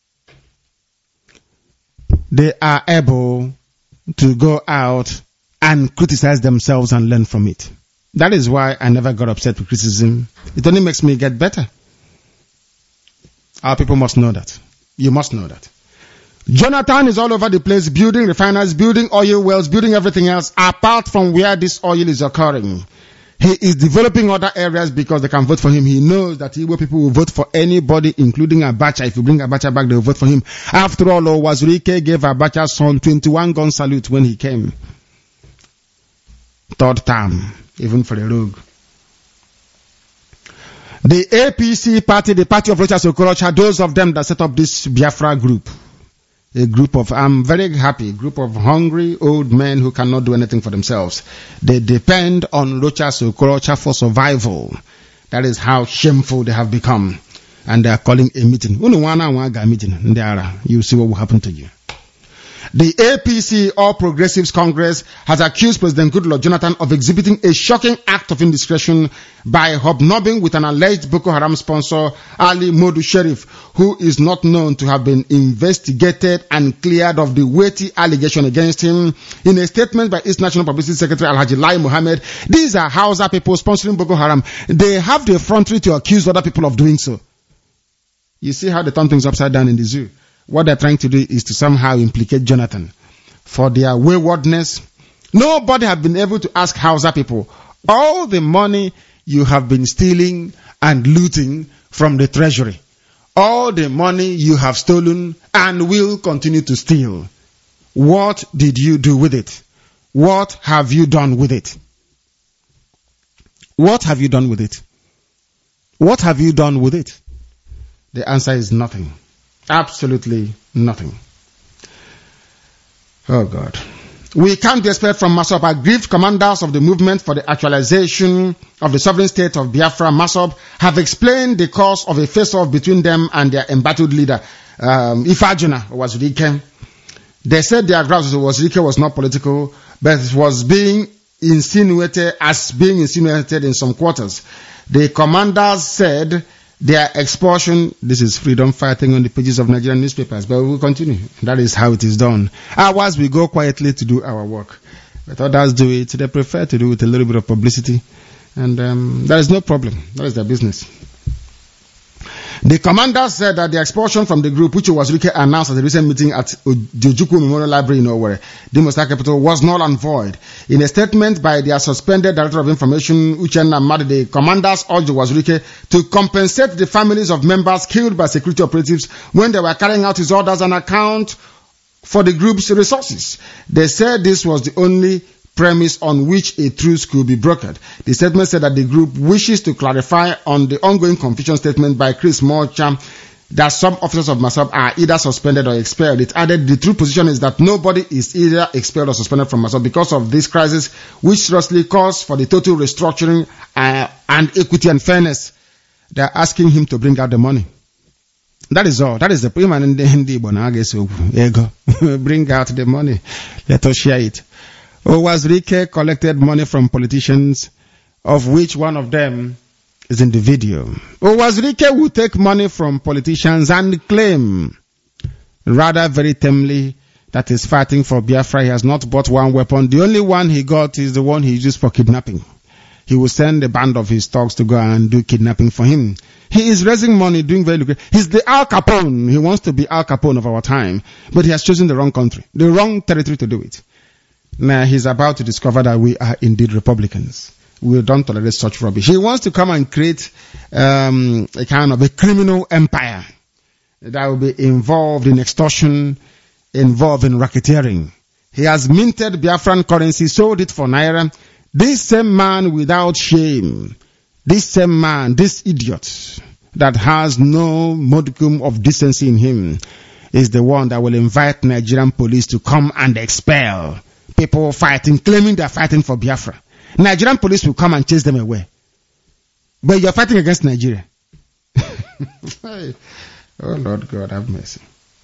They are able to go out and criticize themselves and learn from it. That is why I never got upset with criticism. It only makes me get better. Our people must know that. You must know that. Jonathan is all over the place, building refineries, building oil wells, building everything else, apart from where this oil is occurring. He is developing other areas because they can vote for him. He knows that Igbo people will vote for anybody, including Abacha. If you bring Abacha back, they will vote for him. After all, Wazirike gave Abacha's son twenty-one gun salute when he came. Third term, even for the rogue. The A P C party, the party of Rochas Okorocha, those of them that set up this Biafra group. A group of, I'm very happy, a group of hungry old men who cannot do anything for themselves. They depend on Rochas Okorocha for survival. That is how shameful they have become. And they are calling a meeting. You see what will happen to you. The A P C, All Progressives Congress, has accused President Goodluck Jonathan of exhibiting a shocking act of indiscretion by hobnobbing with an alleged Boko Haram sponsor, Ali Modu Sheriff, who is not known to have been investigated and cleared of the weighty allegation against him. In a statement by East National Publicity Secretary Alhaji Lai Mohammed, these are Hausa people sponsoring Boko Haram. They have the effrontery to accuse other people of doing so. You see how they turn things upside down in the zoo. What they're trying to do is to somehow implicate Jonathan for their waywardness. Nobody have been able to ask Hausa people, all the money you have been stealing and looting from the treasury, all the money you have stolen and will continue to steal, what did you do with it? What have you done with it? What have you done with it? What have you done with it? The answer is nothing. Absolutely nothing. Oh God. We can't expect from MASOB, aggrieved commanders of the movement for the actualization of the sovereign state of Biafra. MASOB have explained the cause of a face-off between them and their embattled leader, um, Ifajuna Wazirike. They said their grounds Wazirike was not political, but it was being insinuated as being insinuated in some quarters. The commanders said their expulsion, this is freedom fighting on the pages of Nigerian newspapers, but we will continue. That is how it is done. Ours, we go quietly to do our work. But others do it, they prefer to do it with a little bit of publicity. And um, there is no problem. That is their business. The commander said that the expulsion from the group, which was announced at the recent meeting at the Ojukwu Memorial Library in Owerri, the Imo State capital, was null and void. In a statement by their suspended Director of Information, Uchenna Madi, the commanders urged Wazirike to compensate the families of members killed by security operatives when they were carrying out his orders and account for the group's resources. They said this was the only premise on which a truce could be brokered. The statement said that the group wishes to clarify on the ongoing confusion statement by Chris Morcha that some officers of MASOB are either suspended or expelled. It added the true position is that nobody is either expelled or suspended from MASOB because of this crisis, which seriously calls for the total restructuring uh, and equity and fairness. They are asking him to bring out the money. That is all. That is the prima in the Hindi. Bring out the money. Let us share it. Wazirike collected money from politicians, of which one of them is in the video. Wazirike will take money from politicians and claim, rather very tamely, that he's fighting for Biafra. He has not bought one weapon. The only one he got is the one he used for kidnapping. He will send a band of his thugs to go and do kidnapping for him. He is raising money, doing very lucrative. He's the Al Capone. He wants to be Al Capone of our time, but he has chosen the wrong country, the wrong territory to do it. Now he's about to discover that we are indeed Republicans. We don't tolerate such rubbish. He wants to come and create um, a kind of a criminal empire that will be involved in extortion, involved in racketeering. He has minted Biafran currency, sold it for Naira. This same man without shame, This same man, this idiot that has no modicum of decency in him, is the one that will invite Nigerian police to come and expel people fighting, claiming they're fighting for Biafra. Nigerian police will come and chase them away. But you're fighting against Nigeria. Oh Lord God, have mercy.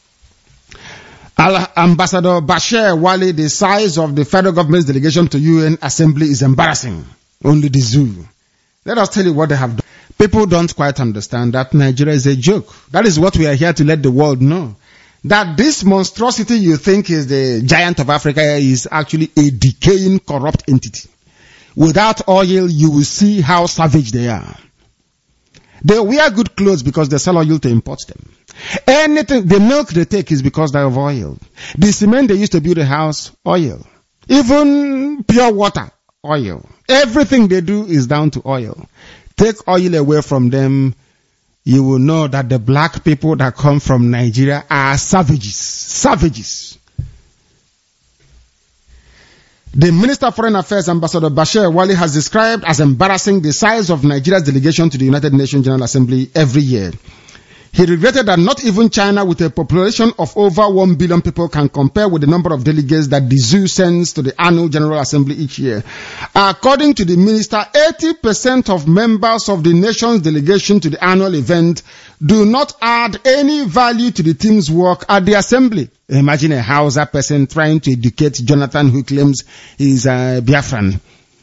Al- Ambassador Bashir Wali, the size of the federal government's delegation to U N Assembly is embarrassing. Only the zoo. Let us tell you what they have done. People don't quite understand that Nigeria is a joke. That is what we are here to let the world know. That this monstrosity you think is the giant of Africa is actually a decaying, corrupt entity. Without oil, you will see how savage they are. They wear good clothes because they sell oil to import them. Anything, the milk they take is because they have oil. The cement they used to build a house, oil. Even pure water, oil. Everything they do is down to oil. Take oil away from them, you will know that the black people that come from Nigeria are savages. Savages. The Minister of Foreign Affairs, Ambassador Bashir Wali, has described as embarrassing the size of Nigeria's delegation to the United Nations General Assembly every year. He regretted that not even China, with a population of over one billion people, can compare with the number of delegates that the zoo sends to the annual General Assembly each year. According to the minister, eighty percent of members of the nation's delegation to the annual event do not add any value to the team's work at the assembly. Imagine a Hausa person trying to educate Jonathan, who claims he's a Biafran,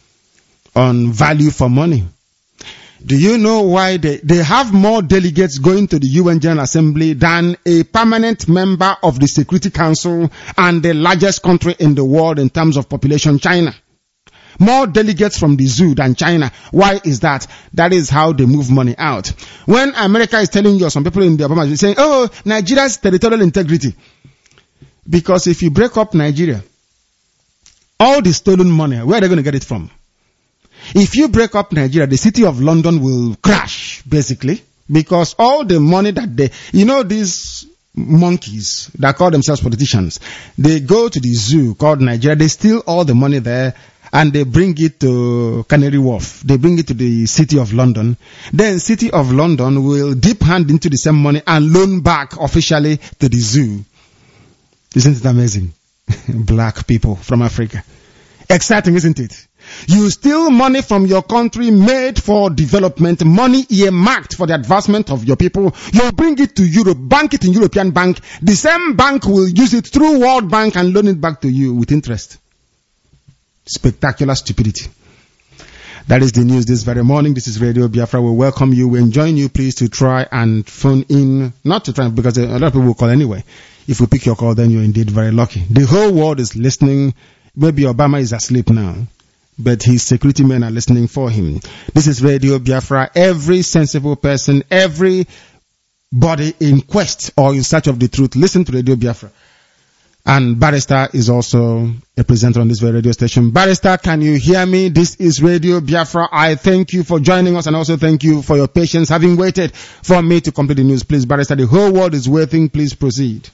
on value for money. Do you know why they, they have more delegates going to the U N General Assembly than a permanent member of the Security Council and the largest country in the world in terms of population, China? More delegates from the zoo than China. Why is that? That is how they move money out. When America is telling you, some people in the Obama are saying, oh, Nigeria's territorial integrity. Because if you break up Nigeria, all the stolen money, where are they going to get it from? If you break up Nigeria, the city of London will crash, basically, because all the money that they, you know, these monkeys that call themselves politicians, they go to the zoo called Nigeria, they steal all the money there, and they bring it to Canary Wharf. They bring it to the city of London. Then city of London will dip hand into the same money and loan back officially to the zoo. Isn't it amazing? Black people from Africa. Exciting, isn't it? You steal money from your country made for development, money earmarked for the advancement of your people. You bring it to Europe, bank it in European bank. The same bank will use it through World Bank and loan it back to you with interest. Spectacular stupidity. That is the news this very morning. This is Radio Biafra. We welcome you. We enjoin you, please, to try and phone in. Not to try, because a lot of people will call anyway. If we pick your call, then you're indeed very lucky. The whole world is listening. Maybe Obama is asleep now, but his security men are listening for him. This is Radio Biafra. Every sensible person, every body in quest or in search of the truth, listen to Radio Biafra. And Barrister is also a presenter on this very radio station. Barrister, can you hear me? This is Radio Biafra. I thank you for joining us and also thank you for your patience, having waited for me to complete the news. Please, Barrister, the whole world is waiting. Please proceed.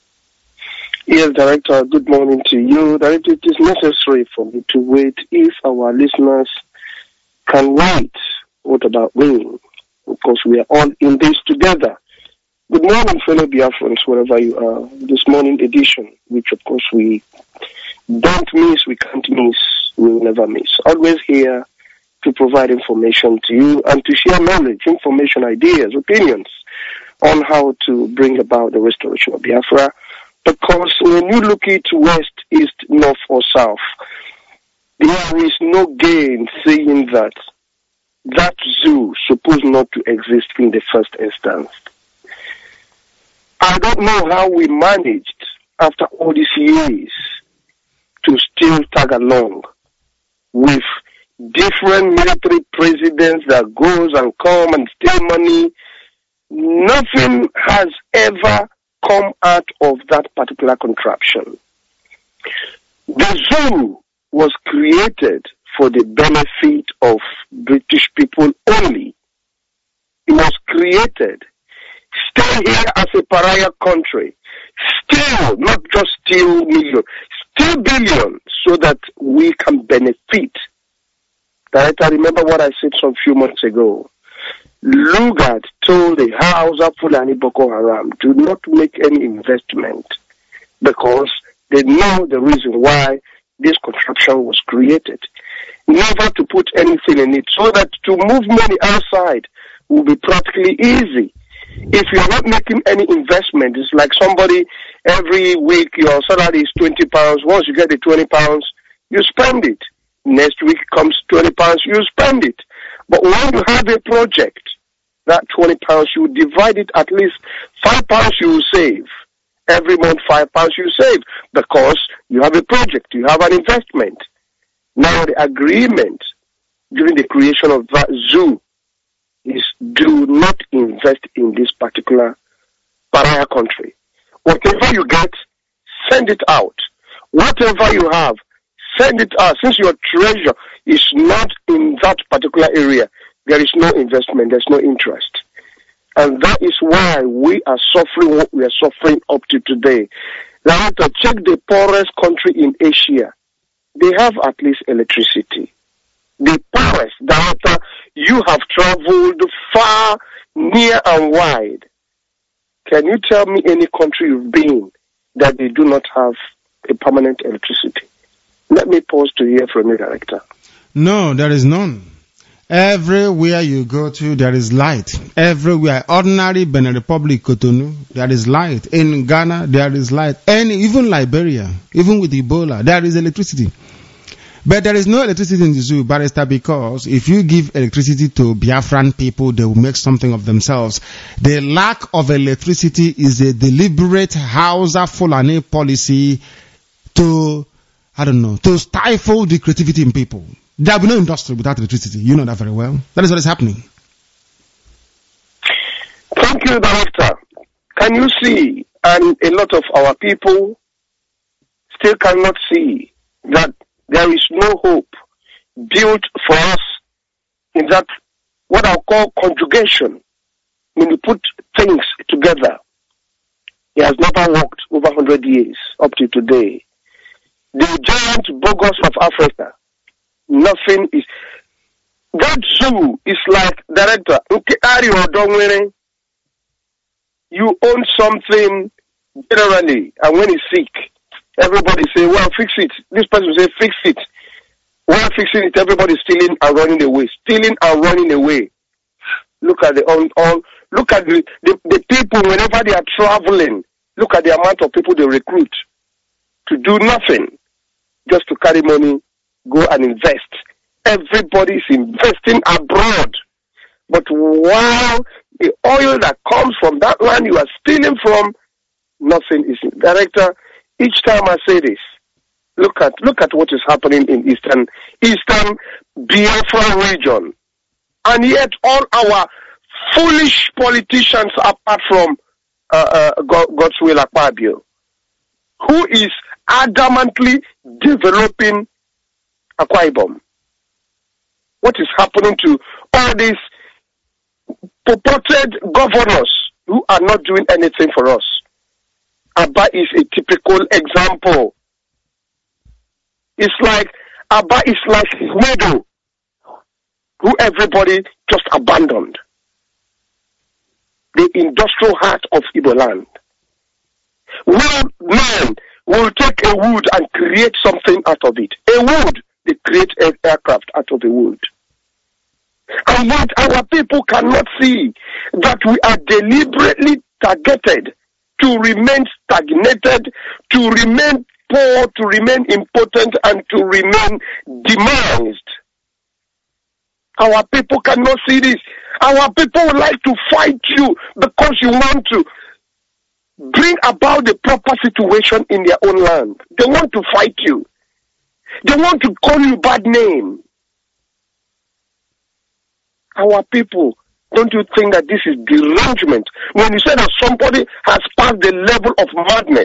Yes, Director, good morning to you. Director, it is necessary for me to wait if our listeners can wait. What about me? Because we are all in this together. Good morning, fellow Biafrans, wherever you are. This morning edition, which of course we don't miss, we can't miss, we will never miss. Always here to provide information to you and to share knowledge, information, ideas, opinions on how to bring about the restoration of Biafra. Because when you look at west, east, north, or south, there is no gain saying that that zoo supposed not to exist in the first instance. I don't know how we managed, after all these years, to still tag along with different military presidents that goes and come and steal money. Nothing has ever come out of that particular contraption. The zoo was created for the benefit of British people only. It was created. Stay here as a pariah country. Still, not just steal millions, steal billions so that we can benefit Director, remember what I said some few months ago. Lugard told the Hausa Fulani Boko Haram, do not make any investment because they know the reason why this contraption was created. Never to put anything in it, so that to move money outside will be practically easy. If you are not making any investment, it's like somebody every week your salary is twenty pounds. Once you get the twenty pounds, you spend it. Next week comes twenty pounds, you spend it. But when you have a project, that twenty pounds, you divide it, at least five pounds you will save. Every month, five pounds you save because you have a project, you have an investment. Now the agreement during the creation of that zoo is do not invest in this particular pariah country. Whatever you get, send it out. Whatever you have, send it out. Since your treasure is not in that particular area, there is no investment, there's no interest. And that is why we are suffering what we are suffering up to today. Now, to check the poorest country in Asia, they have at least electricity. The poorest, Director, you have traveled far, near and wide. Can you tell me any country you've been that they do not have a permanent electricity? Let me pause to hear from you, Director. No, there is none. Everywhere you go to, there is light. Everywhere. Ordinary Benin Republic, Cotonou, there is light. In Ghana, there is light. And even Liberia, even with Ebola, there is electricity. But there is no electricity in the zoo, Barrister, because if you give electricity to Biafran people, they will make something of themselves. The lack of electricity is a deliberate Hausa Fulani policy to, I don't know, to stifle the creativity in people. There will be no industry without electricity. You know that very well. That is what is happening. Thank you, Director. Can you see, and a lot of our people still cannot see, that there is no hope built for us in that, what I'll call conjugation. When you put things together, it has never worked over one hundred years up to today. The giant bogus of Africa, nothing is. That zoo is like, Director, you own something generally, and when it's sick, everybody say, well, fix it. This person say, fix it. While fixing it, everybody stealing and running away. Stealing and running away. Look at the on, on look at the, the, the people whenever they are traveling. Look at the amount of people they recruit to do nothing, just to carry money, go and invest. Everybody is investing abroad. But while the oil that comes from that land you are stealing from, nothing is. Director, each time I say this, look at look at what is happening in Eastern Eastern Biafra region. And yet all our foolish politicians, apart from uh, uh, Godswill Akpabio, who is adamantly developing Akwa Ibom. What is happening to all these purported governors who are not doing anything for us? Abba is a typical example. It's like, Abba is like his widow, who everybody just abandoned. The industrial heart of Igbo land. One man will take a wood and create something out of it. A wood, they create an aircraft out of the wood. And yet our people cannot see that we are deliberately targeted to remain stagnated, to remain poor, to remain impotent, and to remain demised. Our people cannot see this. Our people would like to fight you because you want to bring about the proper situation in their own land. They want to fight you. They want to call you bad name. Our people, don't you think that this is derangement? When you say that somebody has passed the level of madness,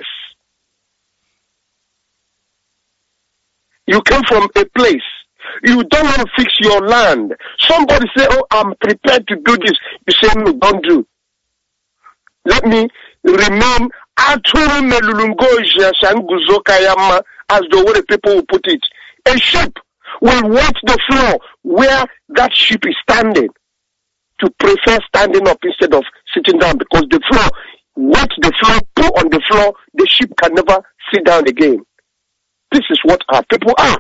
you came from a place, you don't want to fix your land. Somebody say, oh, I'm prepared to do this. You say, no, don't do. Let me remain as the way the people will put it. A sheep will watch the floor where that ship is standing to prefer standing up instead of sitting down, because the floor, watch the floor, put on the floor, the ship can never sit down again. This is what our people are.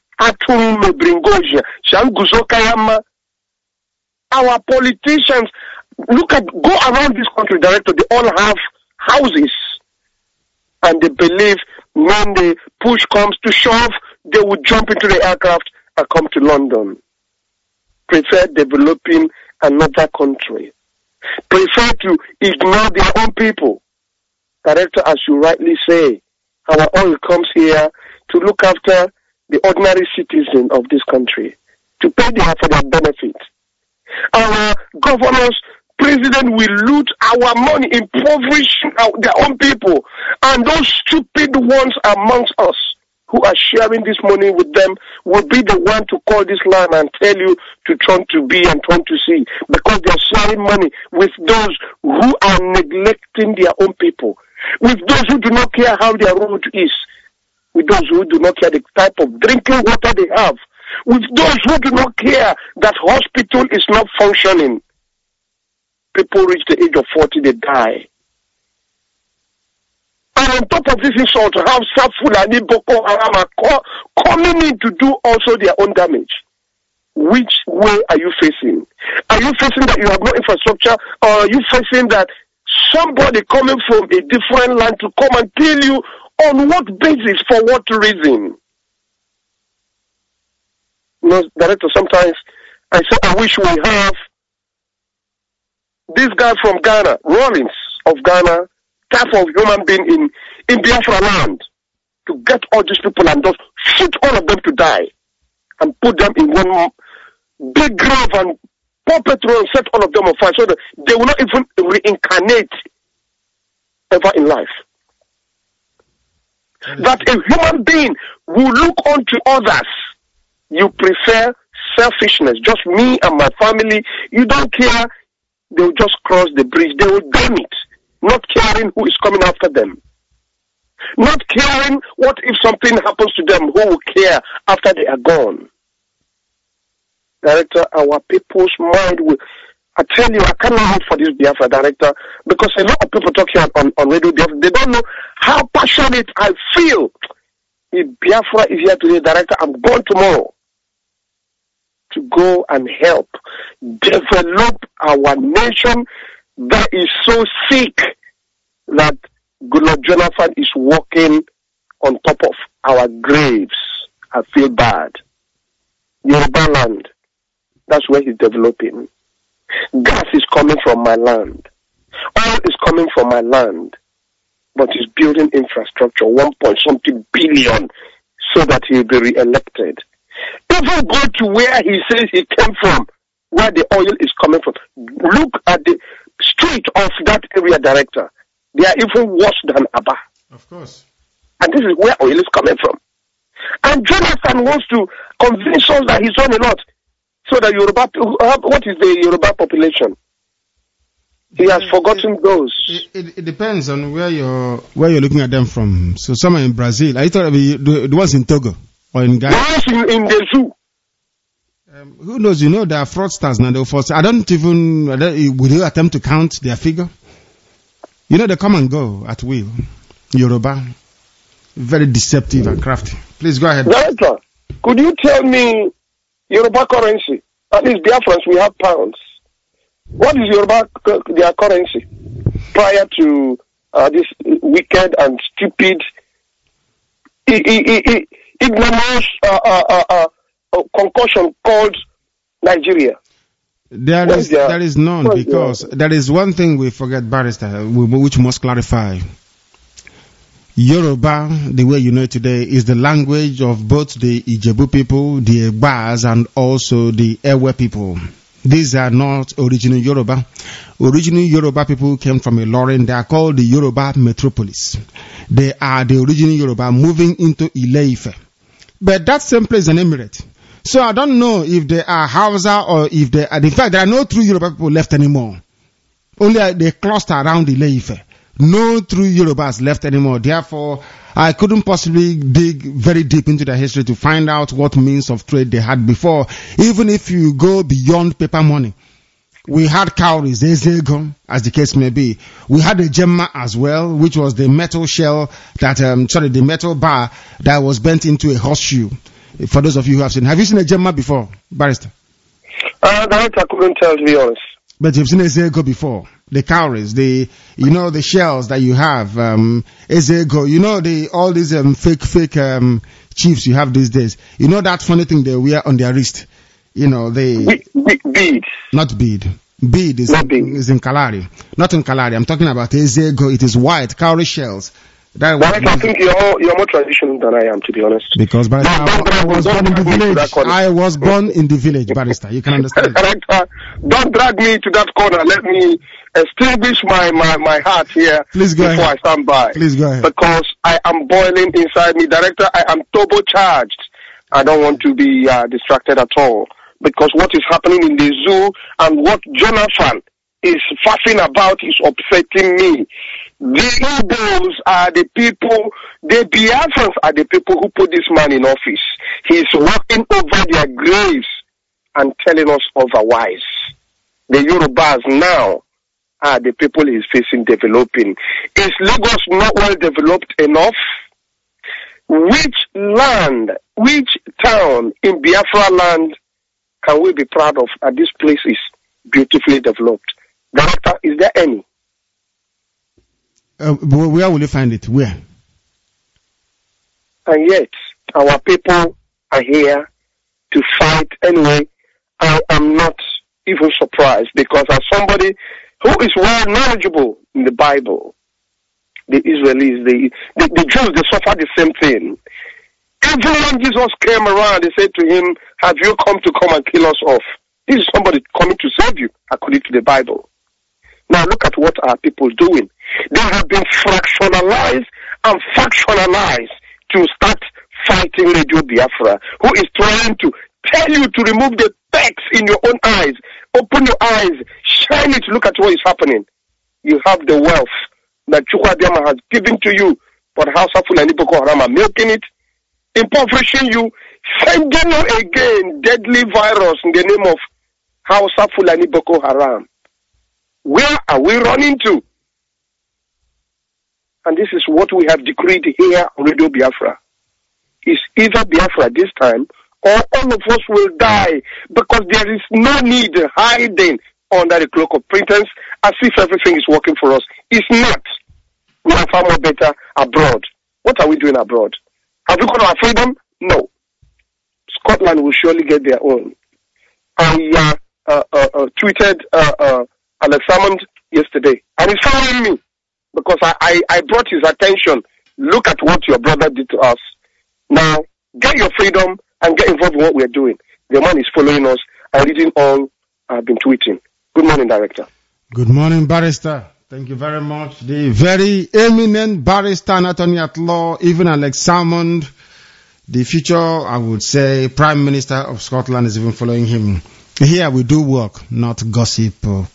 Our politicians, look at, go around this country, director, they all have houses. And they believe when the push comes to shove, they will jump into the aircraft and come to London. Prefer developing another country. Prefer to ignore their own people. Director, as you rightly say, our oil comes here to look after the ordinary citizen of this country, to pay them for their benefit. Our governors, president will loot our money, impoverishing our, their own people. And those stupid ones amongst us who are sharing this money with them will be the one to call this land and tell you to turn to B and turn to C, because they are sharing money with those who are neglecting their own people, with those who do not care how their road is, with those who do not care the type of drinking water they have, with those who do not care that hospital is not functioning. People reach the age of forty, they die. And on top of this insult, have Fulani Boko Haram are coming in to do also their own damage. Which way are you facing? Are you facing that you have no infrastructure, or are you facing that somebody coming from a different land to come and kill you? On what basis? For what reason? You know, Director, sometimes I say I wish we have this guy from Ghana, Rollins of Ghana, type of human being in, in Biafra land, to get all these people and just shoot all of them to die and put them in one big grave and pour petrol and set all of them on fire so that they will not even reincarnate ever in life. That a human being will look on to others. You prefer selfishness, just me and my family. You don't care. They will just cross the bridge. They will damn it. Not caring who is coming after them. Not caring what if something happens to them, who will care after they are gone. Director, our people's mind will... I tell you, I cannot wait for this Biafra, Director, because a lot of people talk here on, on Radio Biafra, they don't know how passionate I feel. If Biafra is here today, Director, I'm going tomorrow to go and help develop our nation that is so sick that Goodluck Jonathan is walking on top of our graves. I feel bad. Yoruba land, that's where he's developing. Gas is coming from my land. Oil is coming from my land. But he's building infrastructure, one point something billion, so that he'll be re-elected. Even go to where he says he came from, where the oil is coming from. Look at the street of that area, Director. They are even worse than Abba. Of course. And this is where oil is coming from. And Jonathan wants to convince us that he's done a lot. So the Yoruba, what is the Yoruba population? He has forgotten it, those. It, it, it depends on where you're where you're looking at them from. So some are in Brazil. Are you talking about the, the ones in Togo or in Ghana? The ones in, in the zoo. Um, who knows? You know, there are fraudsters now. Fraudsters. I don't even. I don't, would you attempt to count their figure? You know, they come and go at will. Yoruba, very deceptive and crafty. Please go ahead. Director, could you tell me Yoruba currency? At least Biafrans, we have pounds. What is Yoruba, their currency? Prior to uh, this wicked and stupid, ignorant uh, uh, uh, uh, concussion called Nigeria. There is, there? there is none, because there is one thing we forget, Barrister, which must clarify. Yoruba, the way you know it today, is the language of both the Ijebu people, the Egbas, and also the Ewe people. These are not original Yoruba. Original Yoruba people came from Ilorin. They are called the Yoruba metropolis. They are the original Yoruba moving into Ile-Ife. But that same place is an emirate. So I don't know if they are Hausa or if they are... In fact, there are no true Yoruba people left anymore. Only they cluster around Ile-Ife. No true Yorubas left anymore. Therefore, I couldn't possibly dig very deep into their history to find out what means of trade they had before. Even if you go beyond paper money, we had cowries, ezego, as the case may be. We had a gemma as well, which was the metal shell that, um, sorry, the metal bar that was bent into a horseshoe. For those of you who have seen, have you seen a gemma before, Barrister? Uh, that I couldn't tell, to be honest. But you've seen ezego before. The cowries, the, you know, the shells that you have, um, ezego, you know, the, all these, um, fake, fake, um, chiefs you have these days. You know that funny thing they wear on their wrist? You know, they... Be- be- bead. Not bead. Bead is, Not bead. is in Kalari. Not in Kalari. I'm talking about ezego. It is white, cowrie shells. That But I think you're more, you're more traditional than I am, to be honest. Because, Barrister, Don't- I, I was don't born in the drag me to village. that corner. I was born in the village, Barrister. You can understand. Director, don't drag me to that corner. Let me establish my, my, my heart here Please go before ahead. I stand by. Please go ahead. Because I am boiling inside me. Director, I am turbocharged. I don't want to be uh, distracted at all. Because what is happening in the zoo and what Jonathan is fussing about is upsetting me. The Igbos are the people, the Biafrans are the people who put this man in office. He's walking over their graves and telling us otherwise. The Yorubas now are the people he's facing developing. Is Lagos not well developed enough? Which land, which town in Biafra land can we be proud of that this place is beautifully developed? Director, is there any? Uh, but where will you find it? Where? And yet, our people are here to fight anyway. I am not even surprised because as somebody who is well knowledgeable in the Bible, the Israelis, the, the, the Jews, they suffer the same thing. Even when Jesus came around, they said to him, have you come to come and kill us off? This is somebody coming to save you, according to the Bible. Now look at what our people doing. They have been fractionalized and factionalized to start fighting Radio Biafra, who is trying to tell you to remove the specs in your own eyes. Open your eyes, shine it, look at what is happening. You have the wealth that Chukwuadema has given to you, but Hausa Fulani Boko Haram are milking it, impoverishing you, sending you again deadly virus in the name of Hausa Fulani Boko Haram. Where are we running to? And this is what we have decreed here on Radio Biafra. It's either Biafra this time, or all of us will die, because there is no need hiding under the cloak of pretense as if everything is working for us. It's not. We are far more better abroad. What are we doing abroad? Have we got our freedom? No. Scotland will surely get their own. I uh, uh, uh, uh, tweeted uh, uh, Alex Salmond yesterday, and he's following me because I, I, I brought his attention. Look at what your brother did to us. Now, get your freedom and get involved in what we're doing. The man is following us and reading all I've been tweeting. Good morning, Director. Good morning, Barrister. Thank you very much. The very eminent barrister and attorney at law, even Alex Salmond, the future, I would say, Prime Minister of Scotland is even following him. Here we do work, not gossip. Talk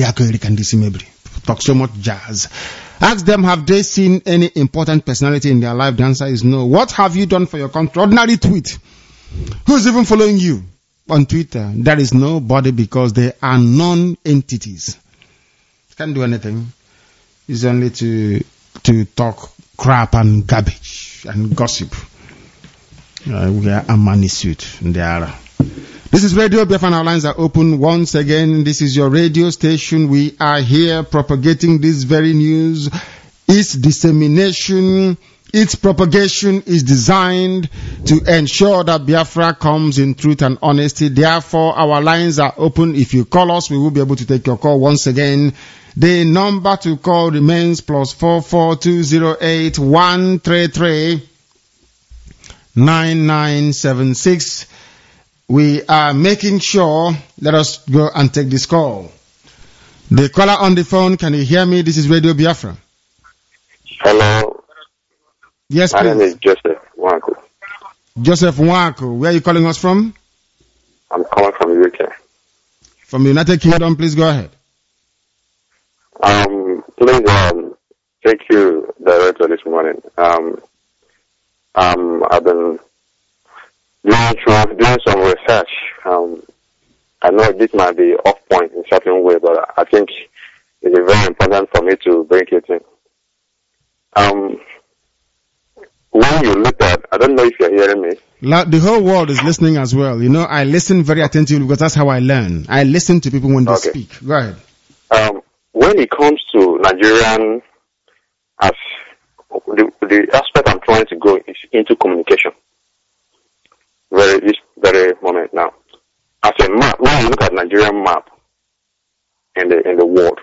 so much jazz. Ask them, have they seen any important personality in their life? The answer is no. What have you done for your country? Ordinary tweet. Who's even following you on Twitter? There is nobody because they are non-entities. Can't do anything. It's only to to talk crap and garbage and gossip. Uh, we are a money suit. They are. This is Radio Biafra. Our lines are open once again. This is your radio station. We are here propagating this very news. Its dissemination, its propagation is designed to ensure that Biafra comes in truth and honesty. Therefore, our lines are open. If you call us, we will be able to take your call once again. The number to call remains plus four four two zero eight one three three nine nine seven six. We are making sure. Let us go and take this call. The caller on the phone, can you hear me? This is Radio Biafra. Hello. Yes, My please. name is Joseph Wanko. Joseph Nwako. Where are you calling us from? I'm calling from the U K. From the United Kingdom. Please go ahead. Um, please, um, Thank you, Director, this morning. Um, um, I've been doing, through, doing some research. Um, I know this might be off point in a certain way, but I think it is very important for me to bring it in. Um, when you look at, I don't know if you're hearing me. The whole world is listening as well. You know, I listen very attentively because that's how I learn. I listen to people when they Okay. speak. Go ahead. Um, when it comes to Nigerian, as the, the aspect I'm trying to go is into communication. Very, this very moment now. As a map, when you look at Nigerian map in the in the world,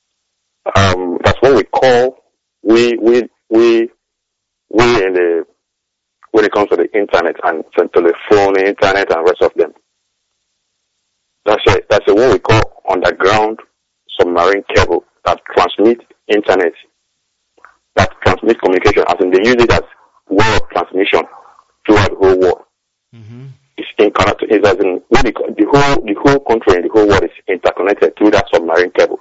um, that's what we call we we we we in the when it comes to the internet and to the phone, internet, and rest of them. That's a that's a what we call underground submarine cable that transmits internet, that transmits communication, as in they use it as way of transmission throughout the whole world. Mm-hmm. It's interconnected. It's as in when the, the whole the whole country and the whole world is interconnected through that submarine cable.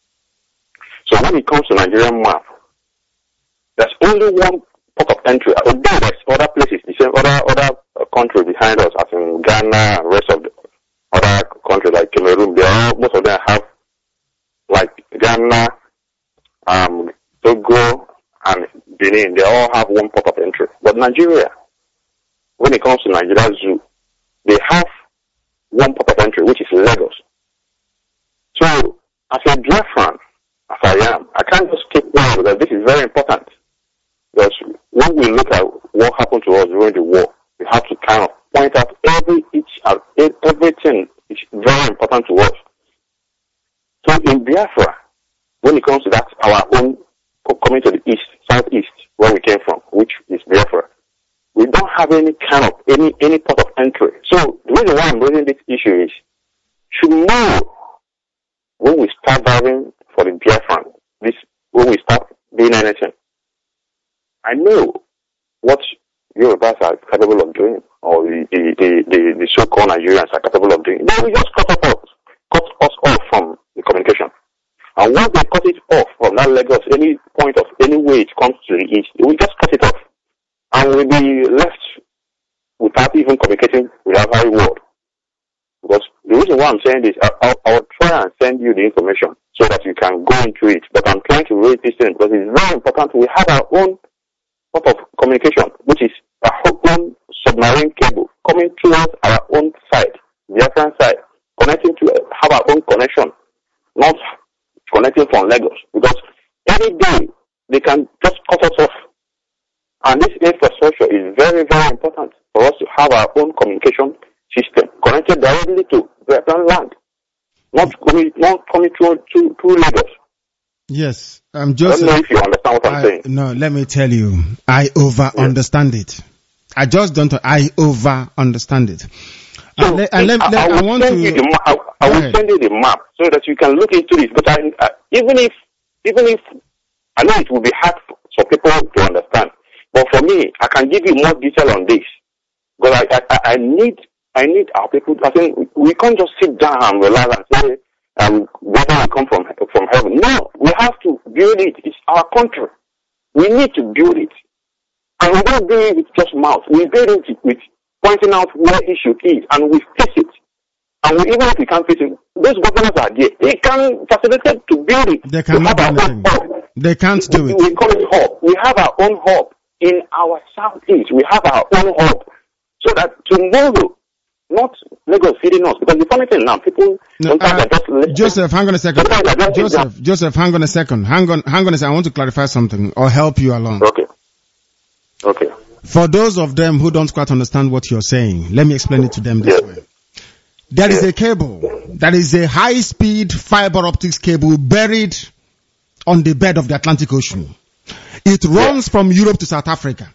So when it comes to Nigerian map, there's only one port of entry. Although there's other places, the same other other country behind us, as in Ghana and rest of the other countries like Cameroon. They all most of them have, like Ghana, um, Togo, and Benin. They all have one port of entry. But Nigeria, when it comes to Nigeria Zoo, they have one port of entry, which is Lagos. So, as a Biafran, as I am, I can't just keep going because this is very important. Because when we look at what happened to us during the war, we have to kind of point out every each uh, everything is very important to us. So in Biafra, when it comes to that, our own coming to the east, southeast, where we came from, which is Biafra, we don't have any kind of any any port of entry. So the reason why I'm raising this issue is, should know when we start driving for the Biafran, this when we start doing anything. I know what Yorubas are capable of doing, or the the, the, the, the so-called Nigerians are capable of doing. They will just cut us off, cut us off from the communication. And once they cut it off from that Lagos, any point of any way it comes to the east, they will just cut it off. And we'll be left without even communicating with our very world. Because the reason why I'm saying this, I, I'll, I'll try and send you the information so that you can go into it. But I'm trying to raise this thing because it's very important. We have our own sort of communication, which is a open submarine cable coming towards our own side, the other side, connecting to have our own connection, not connecting from Lagos. Because any day they can just cut us off. And this infrastructure is very, very important for us to have our own communication system connected directly to Biafran land, not coming, not coming through, through, through Lagos. Yes, um, Joseph. I don't know if you understand what I'm I, saying. No, let me tell you, I over understand it. I just don't. I over understand it. So, and let, and let, I, let, I, I will want send to. you the ma- I, I will ahead. send you the map so that you can look into this. But I, I, even if, even if, I know it will be hard for people to understand. But for me, I can give you more detail on this. Because I, I, I need, I need our people. I think we can't just sit down and relax and say, um, whether I come from from heaven. No, we have to build it. It's our country. We need to build it. And we don't do it with just mouth. We build it with pointing out where issue is, and we fix it. And we, even if we can't fix it, those governors are there. They can facilitate to build it. They cannot do anything. They can't do it. We call it hub. We have our own hub in our southeast. We have our own hub. So that tomorrow, not Lagos feeding us. Because the funny thing now, people No, sometimes uh, are just listening. Joseph, hang on a second. Sometimes I don't think Joseph, Joseph, hang on a second. Hang on, hang on a second. I want to clarify something or help you along. Okay. Okay. For those of them who don't quite understand what you're saying, let me explain it to them this Yeah. way. There is Yeah. a cable, that is a high-speed fiber optics cable buried on the bed of the Atlantic Ocean. It runs Yeah. from Europe to South Africa.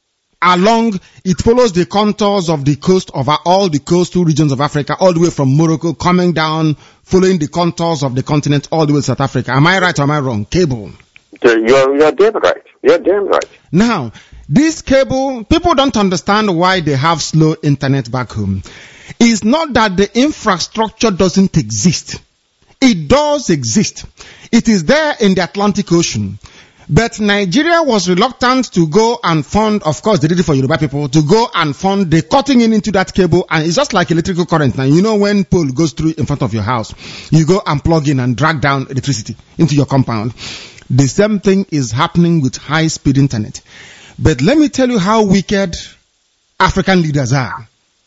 Along, it follows the contours of the coast of our- all the coastal regions of Africa, all the way from Morocco, coming down, following the contours of the continent all the way to South Africa. Am I right or am I wrong? Cable. You're, you're damn right. You're damn right. Now, this cable, people don't understand why they have slow internet back home. It's not that the infrastructure doesn't exist. It does exist. It is there in the Atlantic Ocean. But Nigeria was reluctant to go and fund, of course, they did it for Yoruba people, to go and fund the cutting in into that cable. And it's just like electrical current. Now, you know when pole goes through in front of your house, you go and plug in and drag down electricity into your compound. The same thing is happening with high-speed internet. But let me tell you how wicked African leaders are.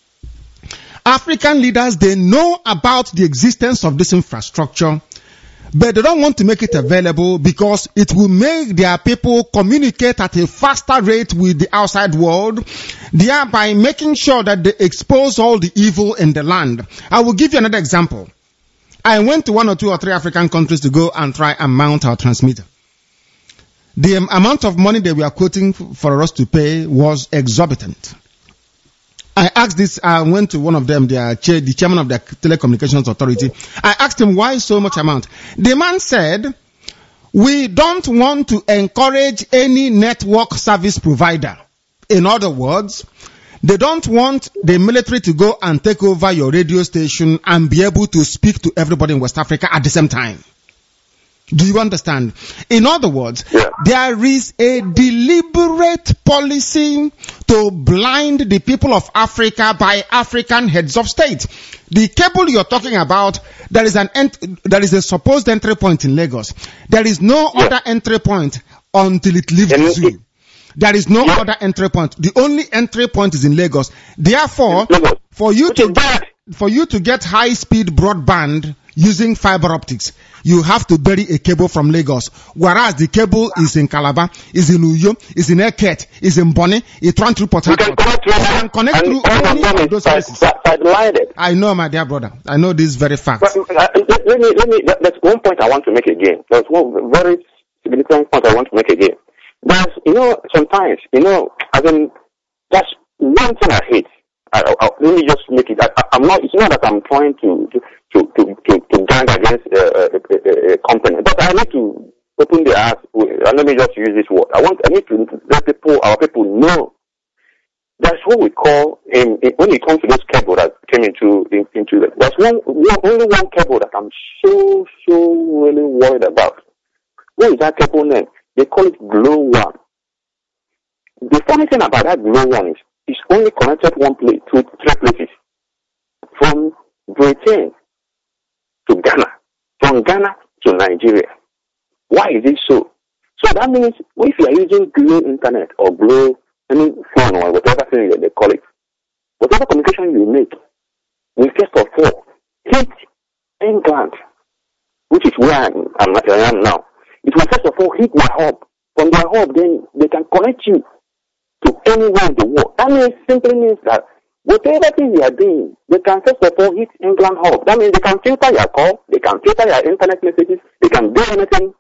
African leaders, they know about the existence of this infrastructure, but they don't want to make it available because it will make their people communicate at a faster rate with the outside world, thereby making sure that they expose all the evil in the land. I will give you another example. I went to one or two or three African countries to go and try and mount our transmitter. The amount of money they were quoting for us to pay was exorbitant. I asked this, I went to one of them, their chair, the chairman of the telecommunications authority. I asked him why so much amount. The man said, we don't want to encourage any network service provider. In other words, they don't want the military to go and take over your radio station and be able to speak to everybody in West Africa at the same time. Do you understand? In other words, yeah. There is a deliberate policy to blind the people of Africa by African heads of state. The cable you're talking about, there is an ent- there is a supposed entry point in Lagos. There is no yeah. other entry point until it leaves the zoo. There is no yeah. other entry point. The only entry point is in Lagos. Therefore, Lagos. for you to get for you to get high speed broadband using fiber optics, you have to bury a cable from Lagos. Whereas the cable is in Calabar, is in Uyo, is in Eket, is in Bonny, it runs through Port Harcourt. You can connect, you can connect through any of those places. I know, my dear brother. I know this very fact. But, uh, let, let me, let me, that, that's one point I want to make again. There's one very significant point I want to make again. There's, you know, sometimes, you know, I mean, that's one thing I hate. I, I, let me just make it. I, I, I'm not. It's not that I'm trying to to to to, to, to gang against uh, a, a, a company, but I need to open their eyes. And let me just use this word. I want. I need to let people, our people, know. That's what we call in, in when it comes to this cable that came into in, into the. There's one, one only one cable that I'm so so really worried about. What is that cable name? They call it Glow One. The funny thing about that Glow One is it's only connected one place to three places. From Britain to Ghana. From Ghana to Nigeria. Why is it so? So that means if you are using Glow Internet or Glow any phone or whatever thing that they call it, whatever communication you make will first of all hit England, which is where I'm, I'm, I am now. It will first of all hit my hub. From their hub, then they can connect you to anywhere in the world. That means simply means that whatever thing you are doing, they can first of all hit England hub. That means they can filter your call, they can filter your internet messages, they can do anything.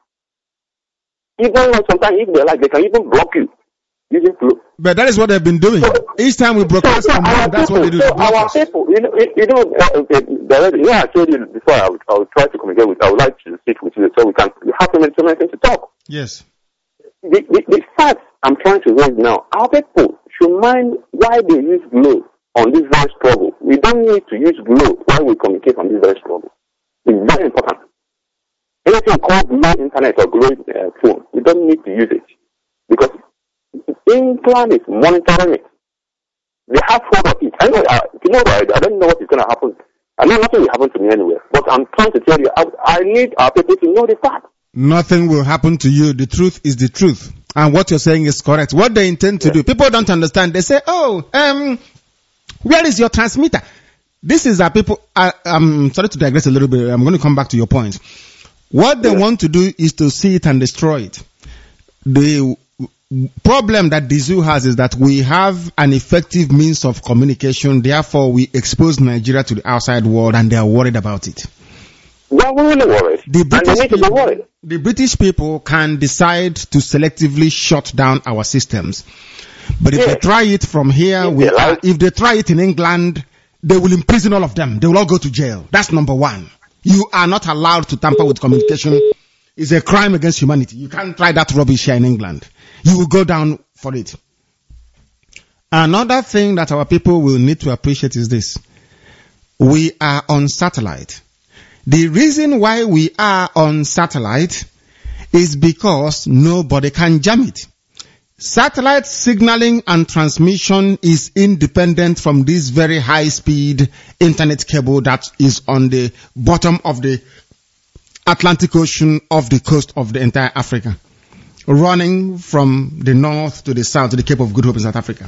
Even sometimes if they like, they can even block you using Flow. But that is what they've been doing. So, Each time we broadcast, so, so that's people, what they do. So our people, you know, you know, uh, uh, you know, I told you before I would, I would try to communicate with. I would like to speak with you so we can have so many, so many things to talk. Yes. The, the, the fact I'm trying to raise now, our people should mind why they use Glow on this very struggle. We don't need to use Glow while we communicate on this very struggle. It's very important. Anything called Glow Internet or Glow uh, phone, we don't need to use it because England is monitoring it. They have hold of it. I know, uh, you know, I, I don't know what is going to happen. I know nothing will happen to me anywhere. But I'm trying to tell you, I, I need our people to know the fact. Nothing will happen to you. The truth is the truth. And what you're saying is correct. What they intend to yeah. do, people don't understand. They say, oh, um, where is your transmitter? This is our people. I, I'm sorry to digress a little bit. I'm going to come back to your point. What they yeah. want to do is to see it and destroy it. The problem that the zoo has is that we have an effective means of communication. Therefore, we expose Nigeria to the outside world and they are worried about it. They are really worried. The British, and they need to be worried. The British people can decide to selectively shut down our systems. But if yes. they try it from here, if, we, they like. if they try it in England, they will imprison all of them. They will all go to jail. That's number one. You are not allowed to tamper with communication. It's a crime against humanity. You can't try that rubbish here in England. You will go down for it. Another thing that our people will need to appreciate is this. We are on satellite. The reason why we are on satellite is because nobody can jam it. Satellite signaling and transmission is independent from this very high-speed internet cable that is on the bottom of the Atlantic Ocean off the coast of the entire Africa, running from the north to the south to the Cape of Good Hope in South Africa.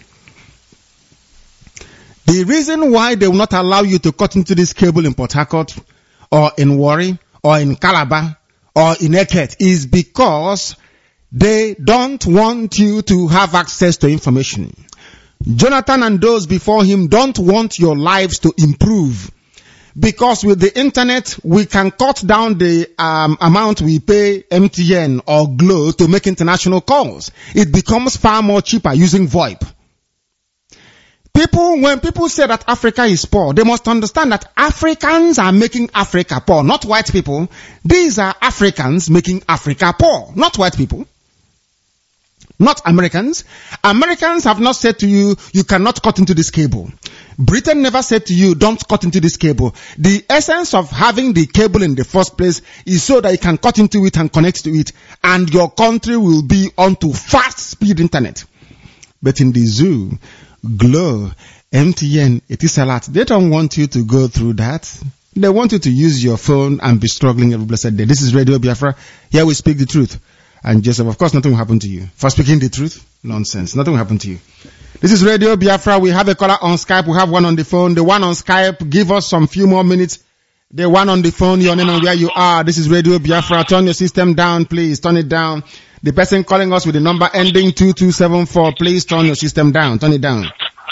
The reason why they will not allow you to cut into this cable in Port Harcourt or in Warri or in Calabar or in Eket is because they don't want you to have access to information. Jonathan and those before him don't want your lives to improve, because with the internet we can cut down the um, amount we pay M T N or Glo to make international calls. It becomes far more cheaper using VoIP. People, when people say that Africa is poor, they must understand that Africans are making Africa poor, not white people. These are Africans making Africa poor, not white people. Not Americans. Americans have not said to you, you cannot cut into this cable. Britain never said to you, don't cut into this cable. The essence of having the cable in the first place is so that you can cut into it and connect to it, and your country will be onto fast speed internet. But in the zoo, Glo, M T N, Etisalat, they don't want you to go through that. They want you to use your phone and be struggling every blessed day. This is Radio Biafra. Here we speak the truth. And Joseph, of course, nothing will happen to you. For speaking the truth, nonsense. Nothing will happen to you. This is Radio Biafra. We have a caller on Skype. We have one on the phone. The one on Skype, give us some few more minutes. The one on the phone, your name and where you are. This is Radio Biafra. Turn your system down, please. Turn it down. The person calling us with the number ending two two seven four, please turn your system down. Turn it down.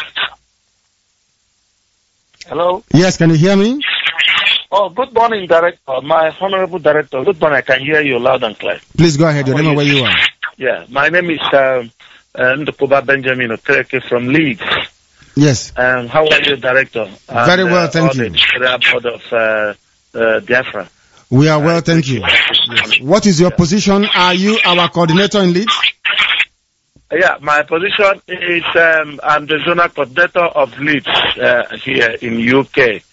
Hello? Yes, can you hear me? Oh, good morning, Director. My Honorable Director. Good morning. I can hear you loud and clear. Please go ahead. Your name and where you are. Yeah, my name is uh, uh, Ndukuba Benjamin Okereke from Leeds. Yes. Um, how are you, Director? Very and, well, uh, thank you. The board of uh, uh, Biafra. We are well, thank you. Yes. What is your yeah. position? Are you our coordinator in Leeds? Yeah, my position is um, I'm the zonal coordinator of Leeds uh, here in U K.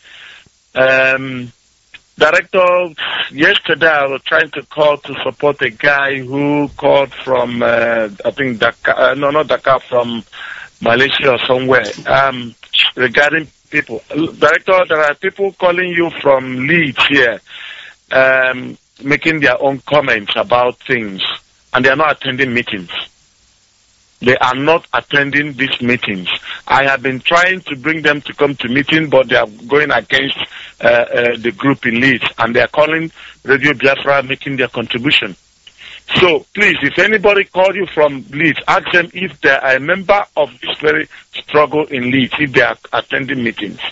Um, Director, yesterday I was trying to call to support a guy who called from, uh, I think Dakar, uh, no, not Dakar, from Malaysia or somewhere, um, regarding people. Director, there are people calling you from Leeds here, um, making their own comments about things, and they are not attending meetings. They are not attending these meetings. I have been trying to bring them to come to meeting, but they are going against uh, uh, the group in Leeds, and they are calling Radio Biafra, making their contribution. So, please, if anybody calls you from Leeds, ask them if they are a member of this very struggle in Leeds, if they are attending meetings.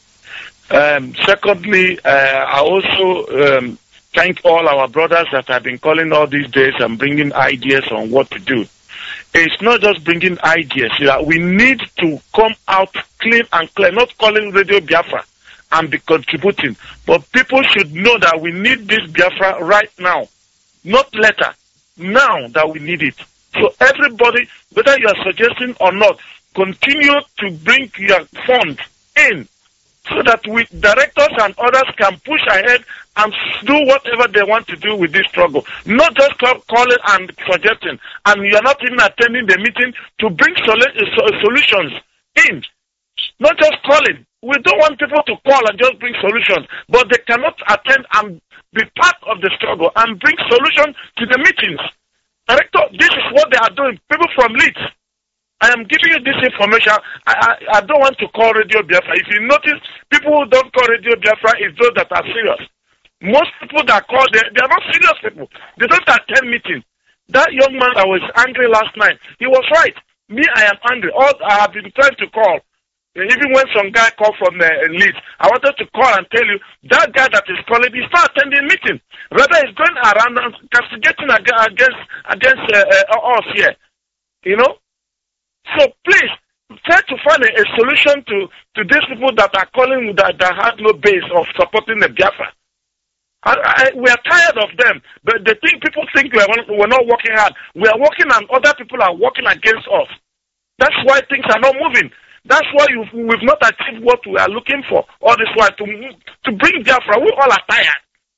Um, secondly, uh, I also um, thank all our brothers that have been calling all these days and bringing ideas on what to do. It's not just bringing ideas. We need to come out clean and clear, not calling Radio Biafra and be contributing. But people should know that we need this Biafra right now, not later, now that we need it. So everybody, whether you are suggesting or not, continue to bring your funds in so that we, directors and others, can push ahead and do whatever they want to do with this struggle. Not just call, calling and suggesting, and you are not even attending the meeting to bring sol- solutions in. Not just calling. We don't want people to call and just bring solutions, but they cannot attend and be part of the struggle and bring solutions to the meetings. Director, this is what they are doing. People from Leeds, I am giving you this information. I, I, I don't want to call Radio Biafra. If you notice, people who don't call Radio Biafra is those that are serious. Most people that call, they, they are not serious people. They don't attend meetings. That young man that was angry last night, he was right. Me, I am angry. All, I have been trying to call. Even when some guy called from the uh, Leeds, I wanted to call and tell you, that guy that is calling, he's not attending meeting. Rather, he's going around and castigating against, against uh, uh, us here. You know? So please, try to find a, a solution to, to these people that are calling that, that have no base of supporting the Biafra. I, I, we are tired of them, but they think people think we are, we're not working hard. We are working and other people are working against us. That's why things are not moving. That's why you've, we've not achieved what we are looking for. All this while to to bring Biafra, we all are tired.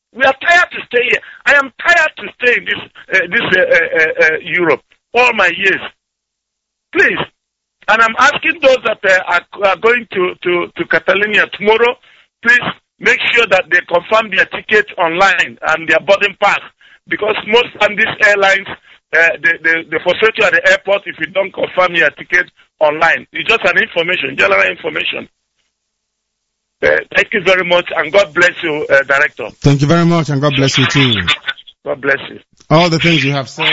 We are tired to stay here. I am tired to stay in this uh, this uh, uh, uh, Europe all my years. Please. And I'm asking those that uh, are, are going to, to, to Catalonia tomorrow, please make sure that they confirm their ticket online and their boarding pass. Because most of these airlines, uh, they, they, they frustrate you at the airport if you don't confirm your ticket online. It's just an information, general information. Uh, thank you very much, and God bless you, uh, Director. Thank you very much, and God bless you too. God bless you. All the things you have said,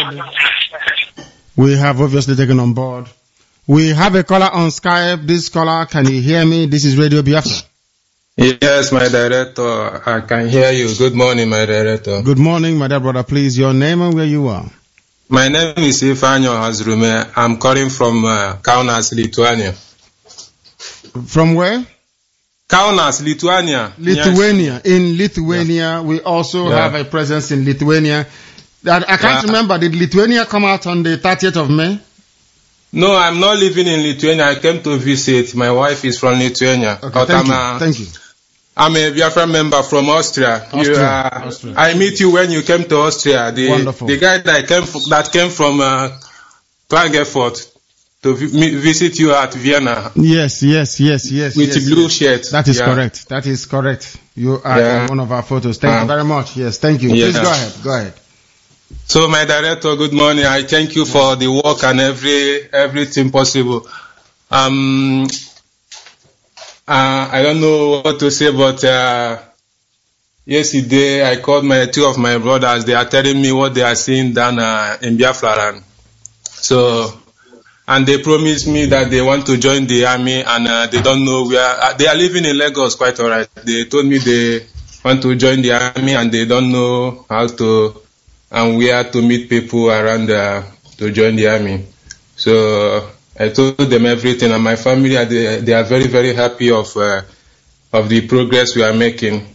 we have obviously taken on board. We have a caller on Skype. This caller, can you hear me? This is Radio Biafra. Yes, my director, I can hear you. Good morning, my director. Good morning, my dear brother. Please, your name and where you are. My name is Ifanyo Hazrume. I'm calling from uh, Kaunas, Lithuania. From where? Kaunas, Lithuania. Lithuania. Yes. In Lithuania, yeah. We also yeah. have a presence in Lithuania. That I can't yeah. remember. Did Lithuania come out on the thirtieth of May? No, I'm not living in Lithuania. I came to visit. My wife is from Lithuania. Okay, thank you. A, thank you. I'm a Biafra member from Austria. Austria. You, uh, Austria. I meet you when you came to Austria. The, Wonderful. The guy that came from, that came from uh, Klagenfurt to vi- visit you at Vienna. Yes, yes, yes, yes. With yes, blue yes. shirt. That is yeah. correct. That is correct. You are yeah. in one of our photos. Thank uh, you very much. Yes, thank you. Yeah. Please go ahead. Go ahead. So, my director, good morning. I thank you for the work and every everything possible. Um, uh, I don't know what to say, but uh, yesterday I called my two of my brothers. They are telling me what they are seeing down uh, in Biafra land. So, and they promised me that they want to join the army, and uh, they don't know where. Uh, they are living in Lagos, quite alright. They told me they want to join the army, and they don't know how to. And where to meet people around uh, to join the army. So I told them everything, and my family, they, they are very, very happy of uh, of the progress we are making.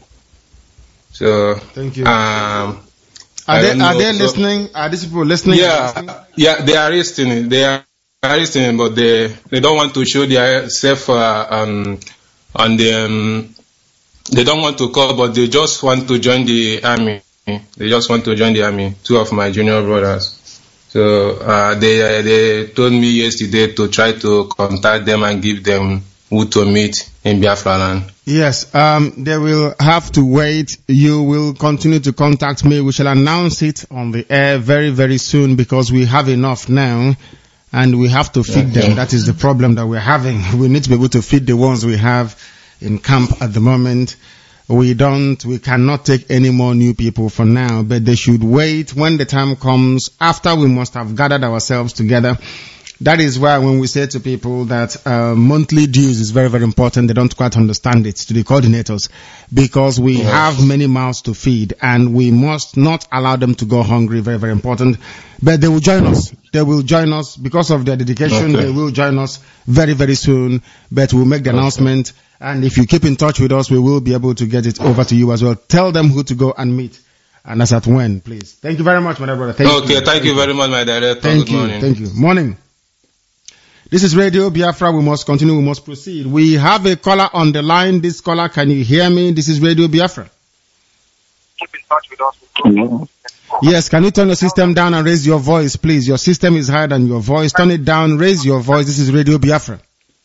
So thank you. Um, are they are they so, listening? Are these people listening? Yeah, listening? yeah, they are listening. They are listening, but they they don't want to show their self uh, um, on the. Um, they don't want to call, but they just want to join the army. They just want to join the army, two of my junior brothers. So uh, they uh, they told me yesterday to try to contact them and give them who to meet in Biafra land. Yes, um, they will have to wait. You will continue to contact me. We shall announce it on the air very, very soon because we have enough now and we have to feed okay. them. That is the problem that we're having. We need to be able to feed the ones we have in camp at the moment. We don't, we cannot take any more new people for now, but they should wait when the time comes after we must have gathered ourselves together. That is why when we say to people that uh, monthly dues is very, very important, they don't quite understand it to the coordinators because we yes. have many mouths to feed and we must not allow them to go hungry, very, very important. But they will join us. They will join us because of their dedication. Okay. They will join us very, very soon, but we'll make the okay. announcement. And if you keep in touch with us, we will be able to get it over to you as well. Tell them who to go and meet. And that's at when, please. Thank you very much, my brother. Thank okay, you. thank, thank you very much, my director. Thank Good you. morning. Thank you. Morning. This is Radio Biafra. We must continue. We must proceed. We have a caller on the line. This caller, can you hear me? This is Radio Biafra. Keep in touch with us. Mm-hmm. Yes, can you turn your system down and raise your voice, please? Your system is higher than your voice. Turn it down, raise your voice. This is Radio Biafra.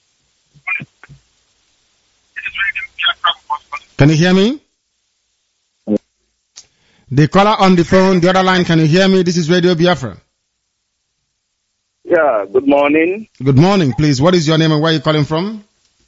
Can you hear me? The caller on the phone, the other line, can you hear me? This is Radio Biafra. Yeah, good morning. Good morning, please. What is your name and where are you calling from?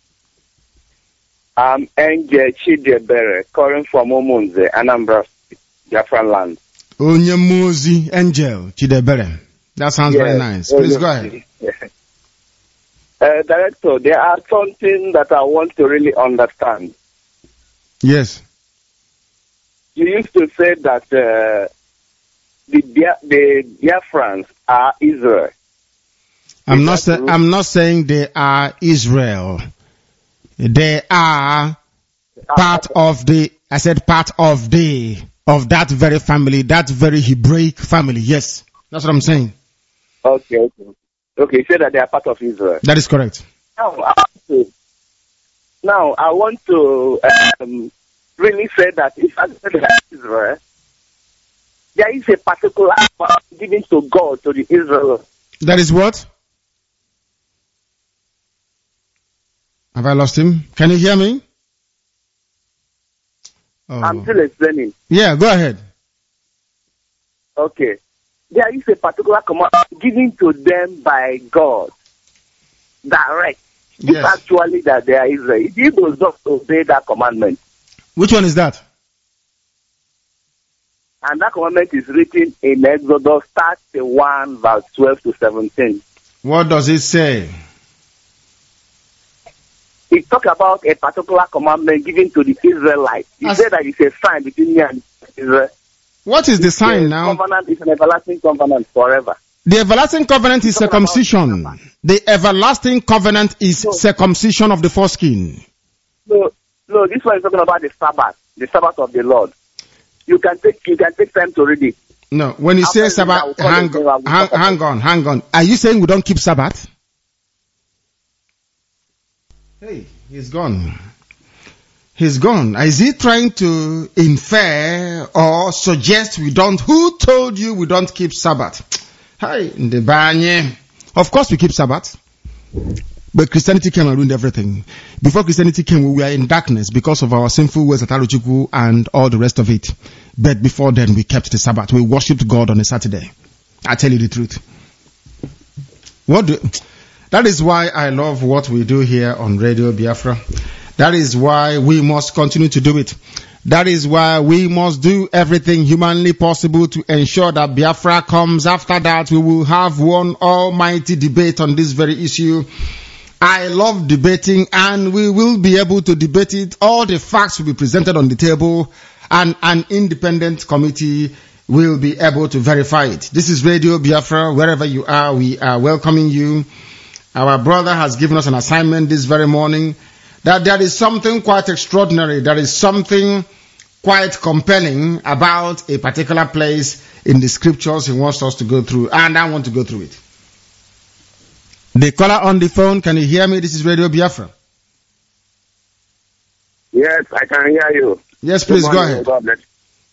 I'm Angel Chidebere, calling from Omunze, Anambra, Biafra land. Onyemuzi Angel Chidebere. That sounds yes, very nice. Please go ahead. uh, Director, there are something that I want to really understand. Yes. You used to say that uh, the Bia- the Biafrans are Israel. I'm not sa- I'm not saying they are Israel. They are part of the. I said part of the of that very family, that very Hebraic family. Yes, that's what I'm saying. Okay, okay, okay. You said that they are part of Israel. That is correct. Now, I want to, now I want to um, really said that if Israel, there is a particular power given to God to the Israel. That is what? Have I lost him? Can you hear me? Oh. I'm still explaining. Yeah, go ahead. Okay. There is a particular command given to them by God. Direct. Yes. It's actually that there is a, if you do not obey that commandment. Which one is that? And that commandment is written in Exodus thirty-one, verse twelve to seventeen. What does it say? It talks about a particular commandment given to the Israelites. He As- said that it's a sign between me and Israel. What is the It's sign a now? Covenant is an everlasting covenant forever. The everlasting covenant is Talking about circumcision. Sabbath. The everlasting covenant is No. circumcision of the foreskin. No, no, this one is talking about the Sabbath, the Sabbath of the Lord. You can take, you can take time to read it. No, when you After say this, I will Sabbath, call hang, it, I will hang, talk about hang on, hang on. Are you saying we don't keep Sabbath? Hey, he's gone. He's gone. Is he trying to infer or suggest we don't? Who told you we don't keep Sabbath? Hi, Ndebanye. Of course we keep Sabbath. But Christianity came and ruined everything. Before Christianity came, we were in darkness because of our sinful ways at Aruchukwu and all the rest of it. But before then, we kept the Sabbath. We worshipped God on a Saturday. I tell you the truth. What do, that is why I love what we do here on Radio Biafra. That is why we must continue to do it. That is why we must do everything humanly possible to ensure that Biafra comes. After that, we will have one almighty debate on this very issue. I love debating, and we will be able to debate it. All the facts will be presented on the table, and an independent committee will be able to verify it. This is Radio Biafra. Wherever you are, we are welcoming you. Our brother has given us an assignment this very morning that there is something quite extraordinary. There is something quite compelling about a particular place in the scriptures he wants us to go through, and I want to go through it. The caller on the phone, can you hear me? This is Radio Biafra. Yes, I can hear you. Yes, please, Good go morning, ahead. God bless.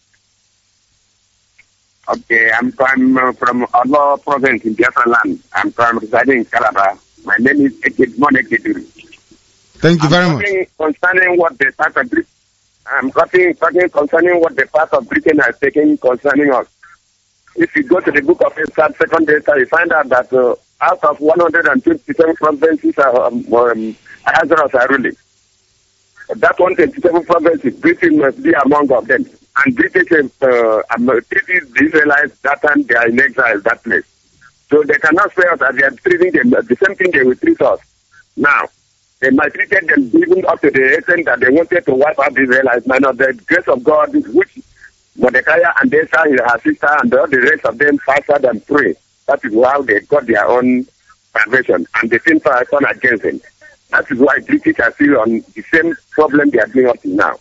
Okay, I'm from, uh, from Allah province in Biafra land. I'm from residing in Calabar. My name is Ekidmon Ekiduri. Thank you very much. Concerning what the part of Britain, I'm talking, talking concerning what the part of Britain has taken concerning us. If you go to the book of Esther, second Esther, you find out that uh, out of one hundred twenty-seven provinces, uh, um, um, Ahasuerus are ruling. That one hundred twenty-seven provinces, Britain must be among of them. And British uh, um, treated the Israelites that time they are in exile, that place. So they cannot say us that they are treating them the same thing they will treat us. Now, they maltreated them even up to the extent that they wanted to wipe out the Israelites. Man of the grace of God, which Mordecai and Esther, her sister, and all the rest of them fasted and prayed. That is how they got their own salvation. And the same fire turned against them. That is why British are still on the same problem they are doing up to now.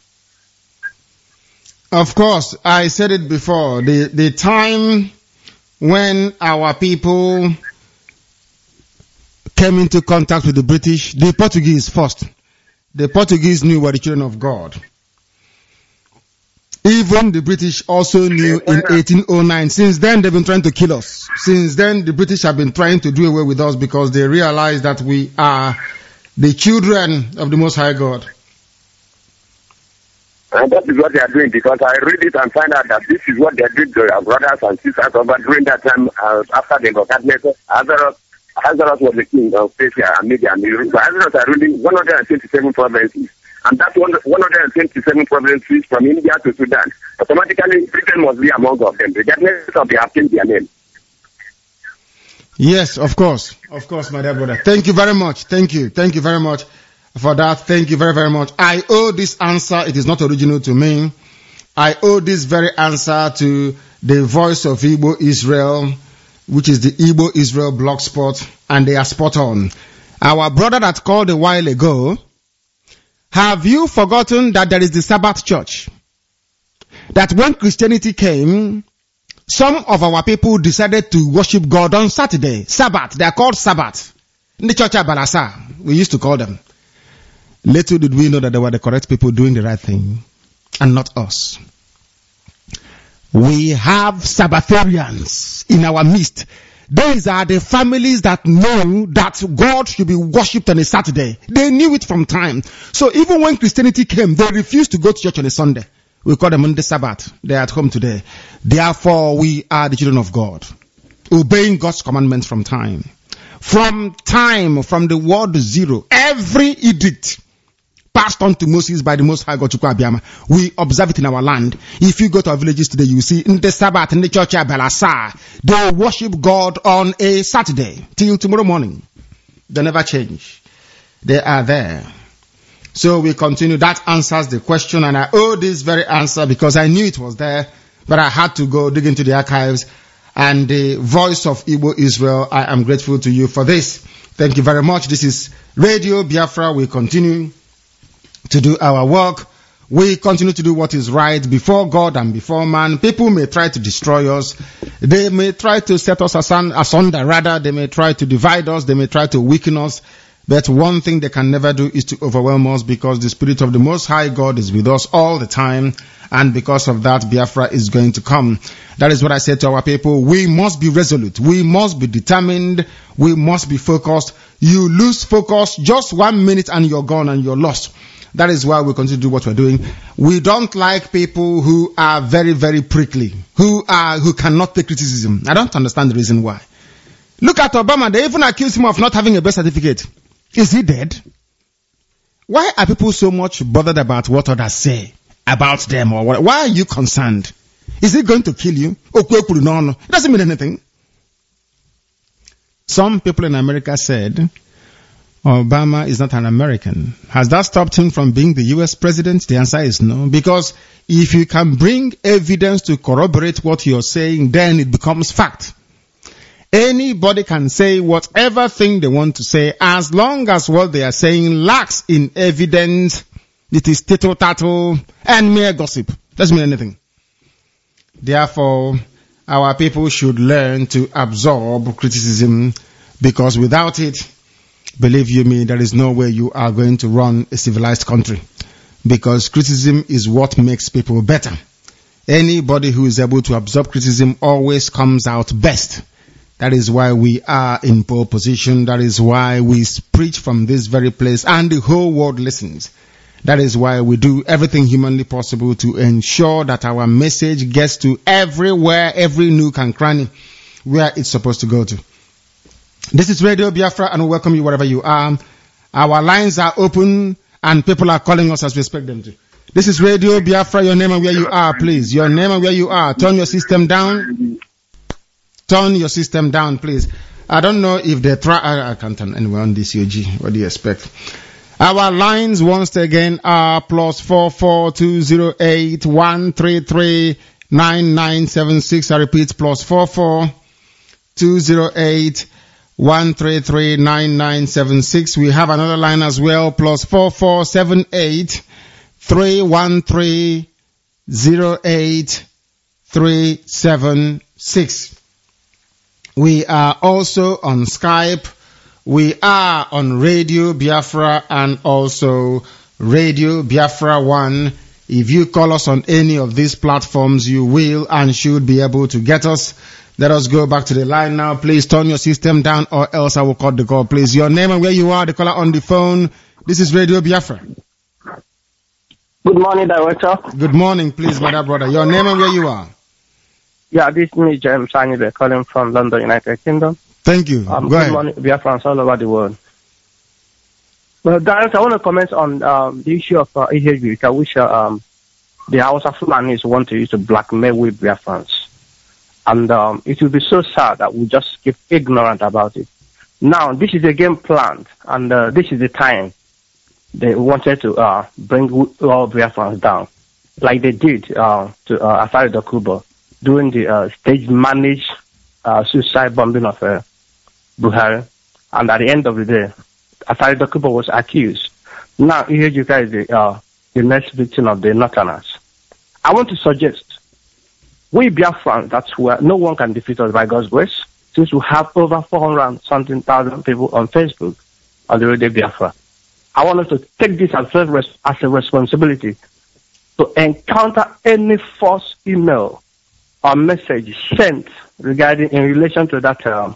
Of course, I said it before. The, the time when our people came into contact with the British, the Portuguese first. The Portuguese knew were the children of God. Even the British also knew in eighteen oh nine. Since then, they've been trying to kill us. Since then, the British have been trying to do away with us because they realize that we are the children of the Most High God. And that is what they are doing, because I read it and find out that this is what they did to their brothers and sisters over during that time uh, after the Nebuchadnezzar. Ahasuerus was the king of Persia and Media. And Ahasuerus are ruling one hundred twenty-seven provinces. And that one hundred twenty-seven provinces from India to Sudan. Automatically, Britain must be among of them, regardless of they have changed their name. Yes, of course. Of course, my dear brother. Thank you very much. Thank you. Thank you very much for that. Thank you very, very much. I owe this answer. It is not original to me. I owe this very answer to the Voice of Igbo Israel, which is the Igbo Israel blogspot, and they are spot on. Our brother that called a while ago, have you forgotten that there is the Sabbath church? That when Christianity came, some of our people decided to worship God on Saturday. Sabbath. They are called Sabbath. In the church of Balasa, we used to call them. Little did we know that they were the correct people doing the right thing. and not us. We have Sabbatharians in our midst. These are the families that know that God should be worshipped on a Saturday. They knew it from time. So even when Christianity came, they refused to go to church on a Sunday. We call them Monday Sabbath. They are at home today. Therefore, we are the children of God, obeying God's commandments from time. From time, from the word zero, every edict passed on to Moses by the Most High God, Chukwu Abiyama, we observe it in our land. If you go to our villages today, you see in the Sabbath, in the church of Belasa, they worship God on a Saturday till tomorrow morning. They never change. They are there. So we continue. That answers the question, and I owe this very answer because I knew it was there, but I had to go dig into the archives. And the voice of Igbo Israel, I am grateful to you for this. Thank you very much. This is Radio Biafra. We continue to do our work. We continue to do what is right before God and before man. People may try to destroy us. They may try to set us asunder, rather. They may try to divide us. They may try to weaken us. But one thing they can never do is to overwhelm us, because the Spirit of the Most High God is with us all the time. And because of that, Biafra is going to come. That is what I said to our people. We must be resolute. We must be determined. We must be focused. You lose focus just one minute and you're gone and you're lost. That is why we continue to do what we're doing. We don't like people who are very, very prickly, who are, who cannot take criticism. I don't understand the reason why. Look at Obama. They even accuse him of not having a birth certificate. Is he dead? Why are people so much bothered about what others say about them, or what? Why are you concerned? Is it going to kill you? It doesn't mean anything. Some people in America said Obama is not an American. Has that stopped him from being the U S president? The answer is no. Because if you can bring evidence to corroborate what you're saying, then it becomes fact. Anybody can say whatever thing they want to say, as long as what they are saying lacks in evidence. It is tittle-tattle and mere gossip. Doesn't mean anything. Therefore, our people should learn to absorb criticism, because without it, believe you me, there is no way you are going to run a civilized country. Because criticism is what makes people better. Anybody who is able to absorb criticism always comes out best. That is why we are in pole position. That is why we preach from this very place and the whole world listens. That is why we do everything humanly possible to ensure that our message gets to everywhere, every nook and cranny where it's supposed to go to. This is Radio Biafra, and we welcome you wherever you are. Our lines are open and people are calling us as we expect them to. This is Radio Biafra. Your name and where you are, please. Your name and where you are. Turn your system down. Turn your system down, please. I don't know if they try. I, I can't turn anywhere on this U G. What do you expect? Our lines once again are plus four four two zero eight one three three nine nine seven six. I repeat, plus four four two zero eight one three three nine nine seven six. We have another line as well, plus four four seven eight three one three zero eight three seven six. We are also on Skype. We are on Radio Biafra and also Radio Biafra one. If you call us on any of these platforms, you will and should be able to get us. Let us go back to the line now. Please turn your system down, or else I will cut the call. Please, your name and where you are, the caller on the phone. This is Radio Biafra. Good morning, Director. Good morning, please, my dear brother. Your name and where you are. Yeah, this is me, James Anibe, calling from London, United Kingdom. Thank you. Um, Go good ahead. morning, Biafrans all over the world. Well, Director, I want to comment on um, the issue of uh, I H B, which uh, um, the Hausa Fulanis want to use to blackmail with Biafrans. And um, it will be so sad that we just keep ignorant about it. Now, this is a game planned, and uh, this is the time they wanted to uh, bring all Biafrans down, like they did uh, to uh, Afari Dokubo during the uh, stage-managed uh, suicide bombing of uh, Buhari. And at the end of the day, Afari Dokubo was accused. Now, here you guys, the, uh, the next victim of the Northerners. I want to suggest, we Biafrans, that's where no one can defeat us by God's grace, since we have over four hundred something thousand people on Facebook on the Radio Biafra. I want us to take this as a, as a responsibility to encounter any false email or message sent regarding in relation to that um,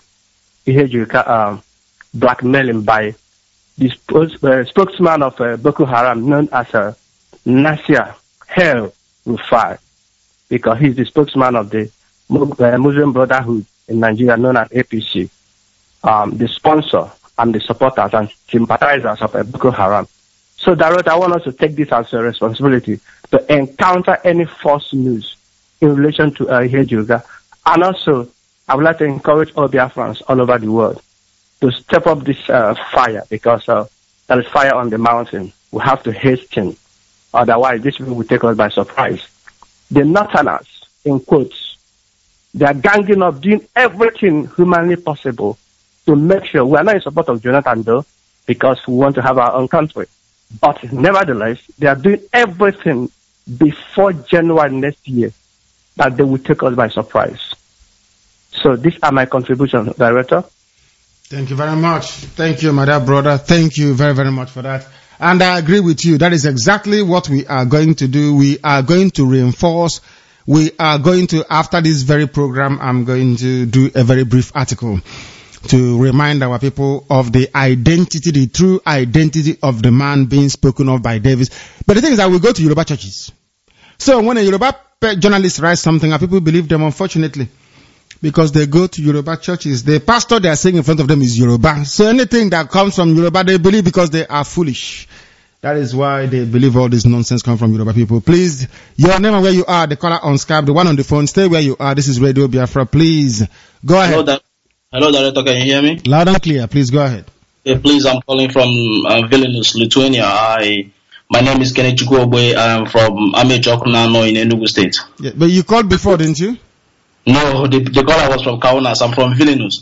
um, blackmailing by the spokes, uh, spokesman of uh, Boko Haram known as uh, Nasir El-Rufai, because he's the spokesman of the uh, Muslim Brotherhood in Nigeria known as A P C, um, the sponsor and the supporters and sympathizers of uh, Boko Haram. So, Director, I want us to take this as a responsibility to encounter any false news in relation to uh, Ihejuga. And also, I would like to encourage all Biafrans all over the world to step up this uh, fire, because uh, there is fire on the mountain. We have to hasten. Otherwise, this will take us by surprise. The Northerners, in quotes, they are ganging up, doing everything humanly possible to make sure we are not in support of Jonathan, though, because we want to have our own country. But nevertheless, they are doing everything before January next year that they will take us by surprise. So these are my contributions, Director. Thank you very much. Thank you, my dear brother. Thank you very, very much for that. And I agree with you. That is exactly what we are going to do. We are going to reinforce. We are going to, after this very program, I'm going to do a very brief article to remind our people of the identity, the true identity of the man being spoken of by Davis. But the thing is that we go to Yoruba churches. So when a Yoruba journalist writes something, our people believe them, unfortunately, because they go to Yoruba churches. The pastor they are saying in front of them is Yoruba. So anything that comes from Yoruba, they believe because they are foolish. That is why they believe all this nonsense comes from Yoruba people. Please, your name and where you are, the caller on Skype, the one on the phone, stay where you are. This is Radio Biafra. Please, go ahead. Hello, da- Hello Director, can you hear me? Loud and clear. Please go ahead. Yeah, please, I'm calling from uh, Vilnius, Lithuania. I, my name is Kenneth Chukwuogbe. I'm from Amejokunano in Enugu State. Yeah, but you called before, didn't you? No, the, the caller was from Kaunas. I'm from Vilnius.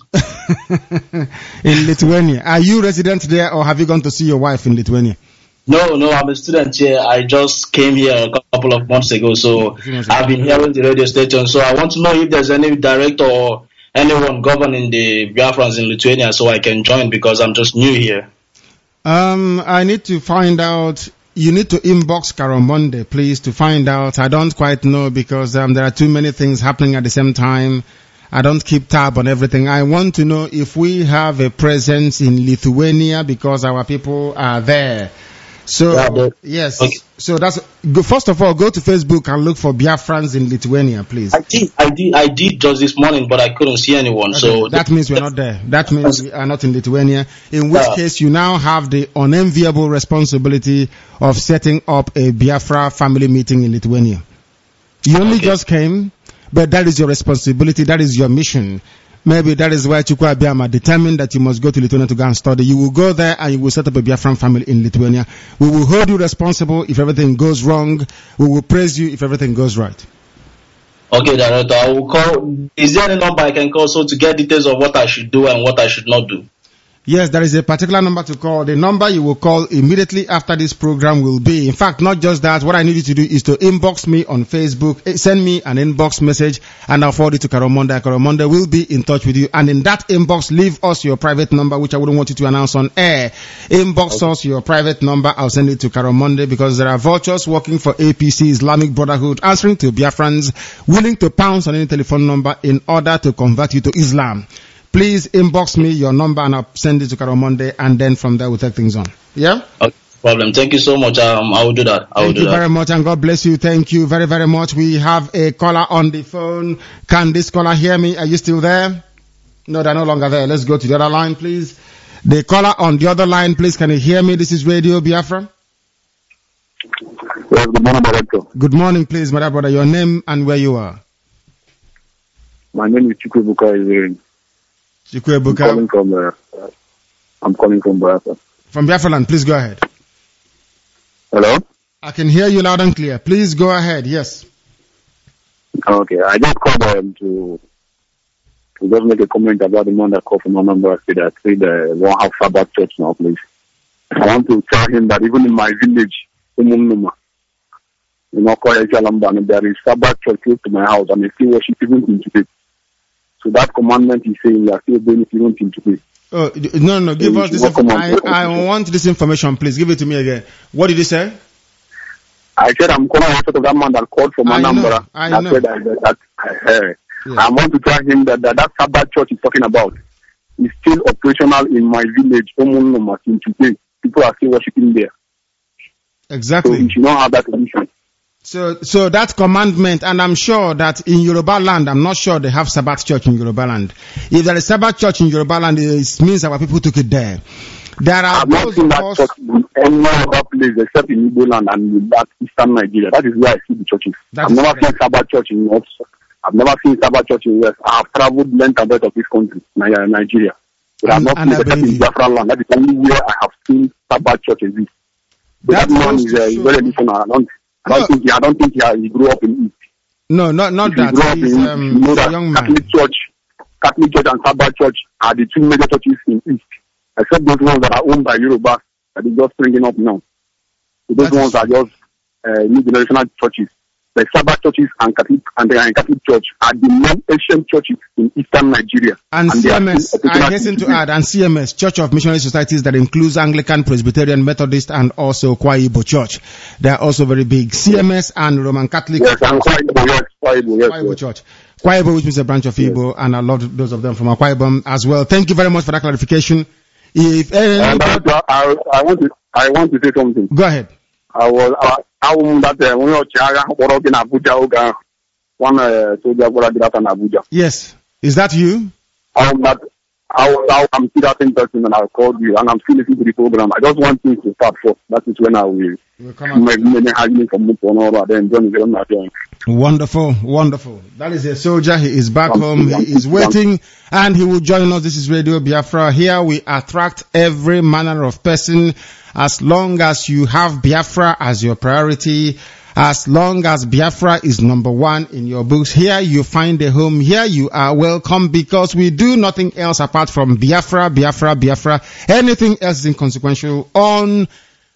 In Lithuania. Are you resident there or have you gone to see your wife in Lithuania? No, no, I'm a student here. I just came here a couple of months ago, so I've been hearing the radio station. So I want to know if there's any director or anyone governing the Biafrans in Lithuania so I can join, because I'm just new here. Um, I need to find out. You need to inbox Karamonde, please, to find out. I don't quite know because um, there are too many things happening at the same time. I don't keep tab on everything. I want to know if we have a presence in Lithuania because our people are there. So, yeah, but, yes. Okay. So that's, first of all, go to Facebook and look for Biafrans in Lithuania, please. I did, I did, I did just this morning, but I couldn't see anyone. Okay. So that means we're not there. That means we are not in Lithuania. In which yeah. case, you now have the unenviable responsibility of setting up a Biafra family meeting in Lithuania. You only okay. just came, but that is your responsibility. That is your mission. Maybe that is why Chukwu Abiyama determined that you must go to Lithuania to go and study. You will go there and you will set up a Biafran family in Lithuania. We will hold you responsible if everything goes wrong. We will praise you if everything goes right. Okay, Director. I will call. Is there any number I can call so to get details of what I should do and what I should not do? Yes, there is a particular number to call. The number you will call immediately after this program will be, in fact, not just that. What I need you to do is to inbox me on Facebook, send me an inbox message, and I'll forward it to Karamonde. Karamonde will be in touch with you. And in that inbox, leave us your private number, which I wouldn't want you to announce on air. Inbox okay. us your private number. I'll send it to Karamonde because there are vultures working for A P C, Islamic Brotherhood, answering to Biafrans, willing to pounce on any telephone number in order to convert you to Islam. Please inbox me your number and I'll send it to Karamonde, and then from there we'll take things on. Yeah? Okay, problem. Thank you so much. Um, I will do that. I will Thank do you that. very much, and God bless you. Thank you very, very much. We have a caller on the phone. Can this caller hear me? Are you still there? No, they're no longer there. Let's go to the other line, please. The caller on the other line, please. Can you hear me? This is Radio Biafra. Yes, good morning, Director. Good morning, please, my brother. Your name and where you are. My name is Chukwuebuka Izeri. I'm calling from, uh, uh, I'm calling from Biafra. From Biafra land, please go ahead. Hello? I can hear you loud and clear. Please go ahead, yes. Okay, I just called um, to, to just make a comment about the man that called from my number that said uh, won't have Sabbath church now, please. I want to tell him that even in my village, Umunuma, you know, there is Sabbath church close to my house, and I still worship even in today. So that commandment is saying you are still doing it even till today. Oh, no, no, give us this information. I, I want this information, please. Give it to me again. What did you say? I said I'm calling out of that man that called from Anambra. I that know. said that, that, uh, Yeah. I want to tell him that that, that Sabbath church is talking about is still operational in my village, Omonoma, today. People are still worshiping there. Exactly. So we should not have that condition. So, so that commandment, and I'm sure that in Yoruba land, I'm not sure they have Sabbath church in Yoruba land. If there is Sabbath church in Yoruba land, it means our people took it there. There are I've not seen that church in any other place except in Igbo land and in that eastern Nigeria. That is where I see the churches. That I've is never correct. seen Sabbath church in North. I've never seen Sabbath church in West. I have traveled length and breadth of this country, Ni- Nigeria. But I've And- not and seen I except in believe you. Biafra land. That is only where I have seen Sabbath church exist. So That that man goes is to uh, show- very additional. I don't, I don't No. think he, I don't think he, he grew up in East. No, not, not If he that. grew up He's, in um, East, you know he's a that young man. Catholic Church, Catholic Church and Sabbath Church are the two major churches in East, except those ones that are owned by Yoruba that is just springing up now. So those That is ones are just uh, new generational churches. The Sabbath churches and Catholic and the Catholic Church are the main ancient churches in Eastern Nigeria. And, they C are M S, still I operational hasten to today. add, and C M S, Church of Missionary Societies, that includes Anglican, Presbyterian, Methodist, and also Kwa Igbo Church. They are also very big. C M S and Roman Catholic. Yes, and Kwa Igbo, yes, Kwa Igbo, yes, Kwa Igbo yes. Church. Kwa Igbo, which means a branch of Igbo, and I love those of them from Akwa Ibom as well. Thank you very much for that clarification. If And anybody, I, I, I want to, I want to say something. go ahead. I was, I, I was that uh, when you're working in Abuja, Oga, one uh, soldier got that in Abuja. Yes. Is that you? I'm not, I was, I, I'm still that same person and I called you and I'm still listening to the program. I just want things to start first. That is when I will We'll come out. make many having from Mupo and all that. Then John is not doing. Wonderful, wonderful. That is a soldier. He is back Thank home. you, He thank you, is waiting and he will join us. This is Radio Biafra. Here we attract every manner of person as long as you have Biafra as your priority. As long as Biafra is number one in your books, here you find a home. Here you are welcome because we do nothing else apart from Biafra, Biafra, Biafra. Anything else is inconsequential, on,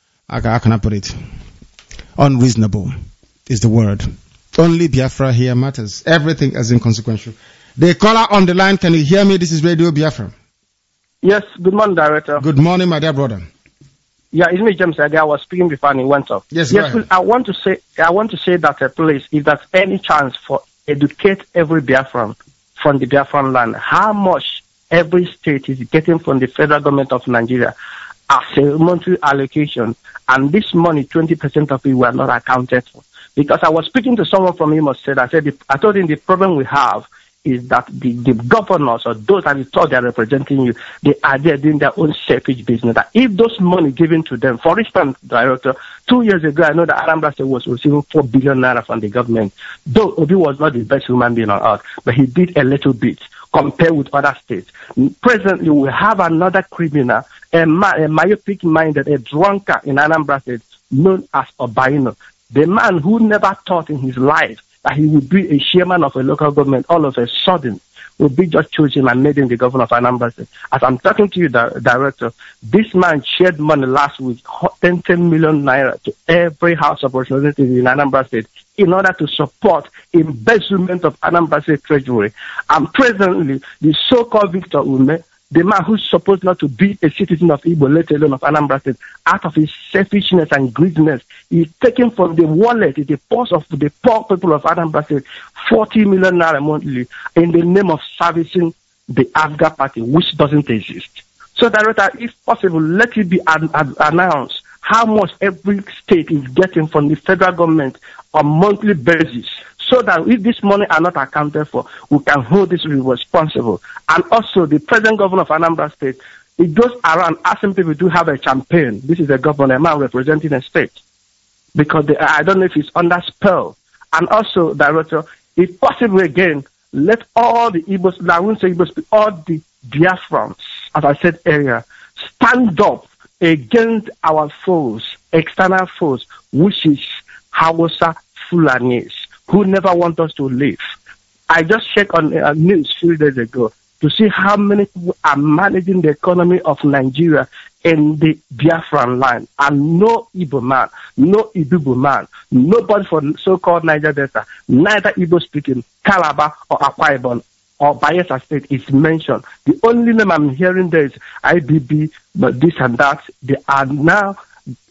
how can I put it? Unreasonable is the word. Only Biafra here matters. Everything is inconsequential. The caller on the line, can you hear me? This is Radio Biafra. Yes, good morning, Director. Good morning, my dear brother. Yeah, it's me, James Aga. I was speaking before and he went off. Yes, go yes. ahead. I want to say, I want to say that, uh, please, if there's any chance for educate every Biafran from the Biafran land, how much every state is getting from the federal government of Nigeria as a monthly allocation, and this money, twenty percent of it were not accounted for. Because I was speaking to someone from Imo State, I said, the, I told him the problem we have is that the, the governors or those that you thought they are representing you, they are there doing their own selfish business. That if those money given to them, for instance, Director, two years ago, I know that Anambra State was receiving four billion naira from the government. Though Obi was not the best human being on earth, but he did a little bit compared with other states. Presently, we have another criminal, a, ma- a myopic-minded, a drunkard in Anambra State, known as Obaino. The man who never thought in his life that he would be a chairman of a local government, all of a sudden will be just chosen and made him the governor of Anambra State. As I'm talking to you, di- Director, this man shared money last week, ten, ten million naira to every house of representatives in Anambra State in order to support embezzlement of Anambra State treasury. And presently, the so-called Victor Ume, the man who's supposed not to be a citizen of Igbo, let alone of Anambra State, out of his selfishness and greediness, is taking from the wallet, the purse of the poor people of Anambra State, forty million naira monthly in the name of servicing the AFGA party, which doesn't exist. So, Director, if possible, let it be an- an- announced how much every state is getting from the federal government on monthly basis, so that if this money are not accounted for, we can hold this responsible. And also, the present governor of Anambra State, it goes around asking people to have a campaign. This is a governor, a man representing a state. Because they, I don't know if it's under spell. And also, Director, if possible again, let all the Igbos, I won't say Igbos, all the Biafrans, as I said earlier, stand up against our foes, external foes, which is Hausa Fulanis, who never want us to live. I just checked on uh, news a few days ago to see how many people are managing the economy of Nigeria in the Biafran land. And no Igbo man, no Ibubu man, nobody from so-called Niger Delta, neither Igbo speaking, Calabar or Akwa Ibom or Bayelsa State is mentioned. The only name I'm hearing there is I B B, but this and that. They are now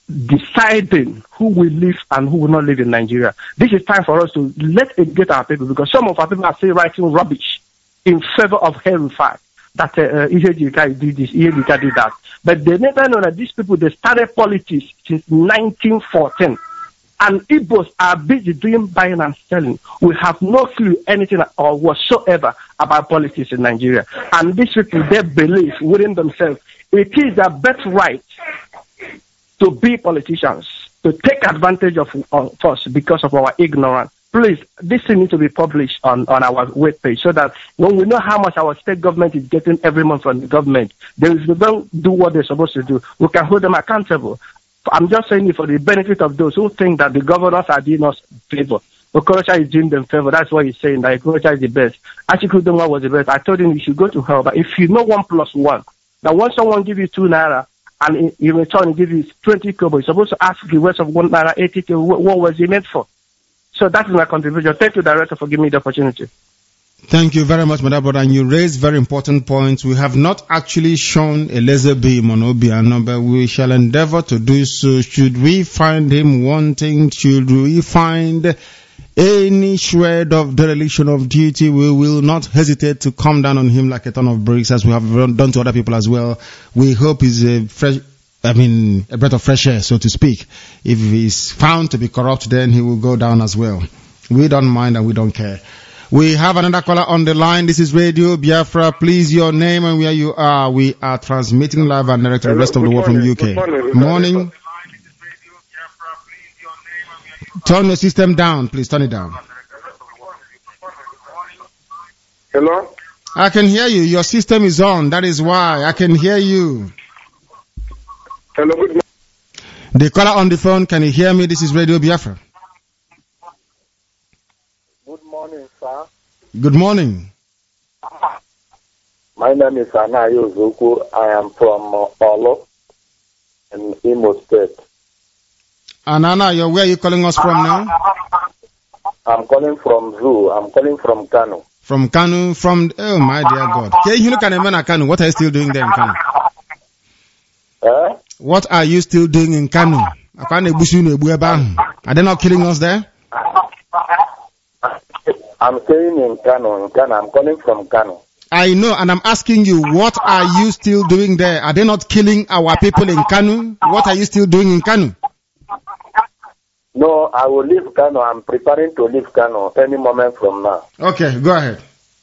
deciding who will live and who will not live in Nigeria. This is time for us to let educate our people, because some of our people are still writing rubbish in favor of hellfire. That uh, Ejejika did this, Ejejika did that. But they never know that these people, they started politics since nineteen fourteen. And Igbos are busy doing buying and selling. We have no clue anything or whatsoever about politics in Nigeria. And these people, they believe within themselves, it is their birthright to be politicians, to take advantage of, of us because of our ignorance. Please, this thing needs to be published on, on our webpage so that when we know how much our state government is getting every month from the government, then if they don't do what they're supposed to do, we can hold them accountable. I'm just saying it for the benefit of those who think that the governors are doing us favor. Okorocha is doing them favor. That's why he's saying that Okorocha is the best. Achikudunwa was the best. I told him you should go to hell. But if you know one plus one, that once someone give you two naira and in, in return he give you twenty kobo, you're supposed to ask the rest of one naira, eighty kobo, what, what was he meant for? So that is my contribution. Thank you, Director, for giving me the opportunity. Thank you very much, Madam Brother. And you raised very important points. We have not actually shown a laser beam on Obiano, but we shall endeavor to do so. Should we find him wanting, should we find any shred of dereliction of duty, we will not hesitate to come down on him like a ton of bricks, as we have done to other people as well. We hope he's a fresh, I mean, a breath of fresh air, so to speak. If he's found to be corrupt, then he will go down as well. We don't mind and we don't care. We have another caller on the line. This is Radio Biafra. Please, your name and where you are. We are transmitting live and direct to the rest of the world from U K. Good morning. morning. Turn your system down, please. Turn it down. Hello? I can hear you. Your system is on. That is why I can hear you. Hello, good morning. The caller on the phone, can you hear me? This is Radio Biafra. Good morning, sir. Good morning. My name is Anayo Zuku. I am from uh, Olo in Imo State. Anana, you're, where are you calling us from now? I'm calling from Zoo. I'm calling from Kano. From Kano, from, oh my dear God. You look at the man at Kano. What are you still doing there in Kano? Eh? What are you still doing in Kano? Are they not killing us there? I'm staying in Kano, in Kano. I'm calling from Kano. I know, and I'm asking you, what are you still doing there? Are they not killing our people in Kano? What are you still doing in Kano? No, I will leave Kano. I'm preparing to leave Kano any moment from now. Okay, go ahead.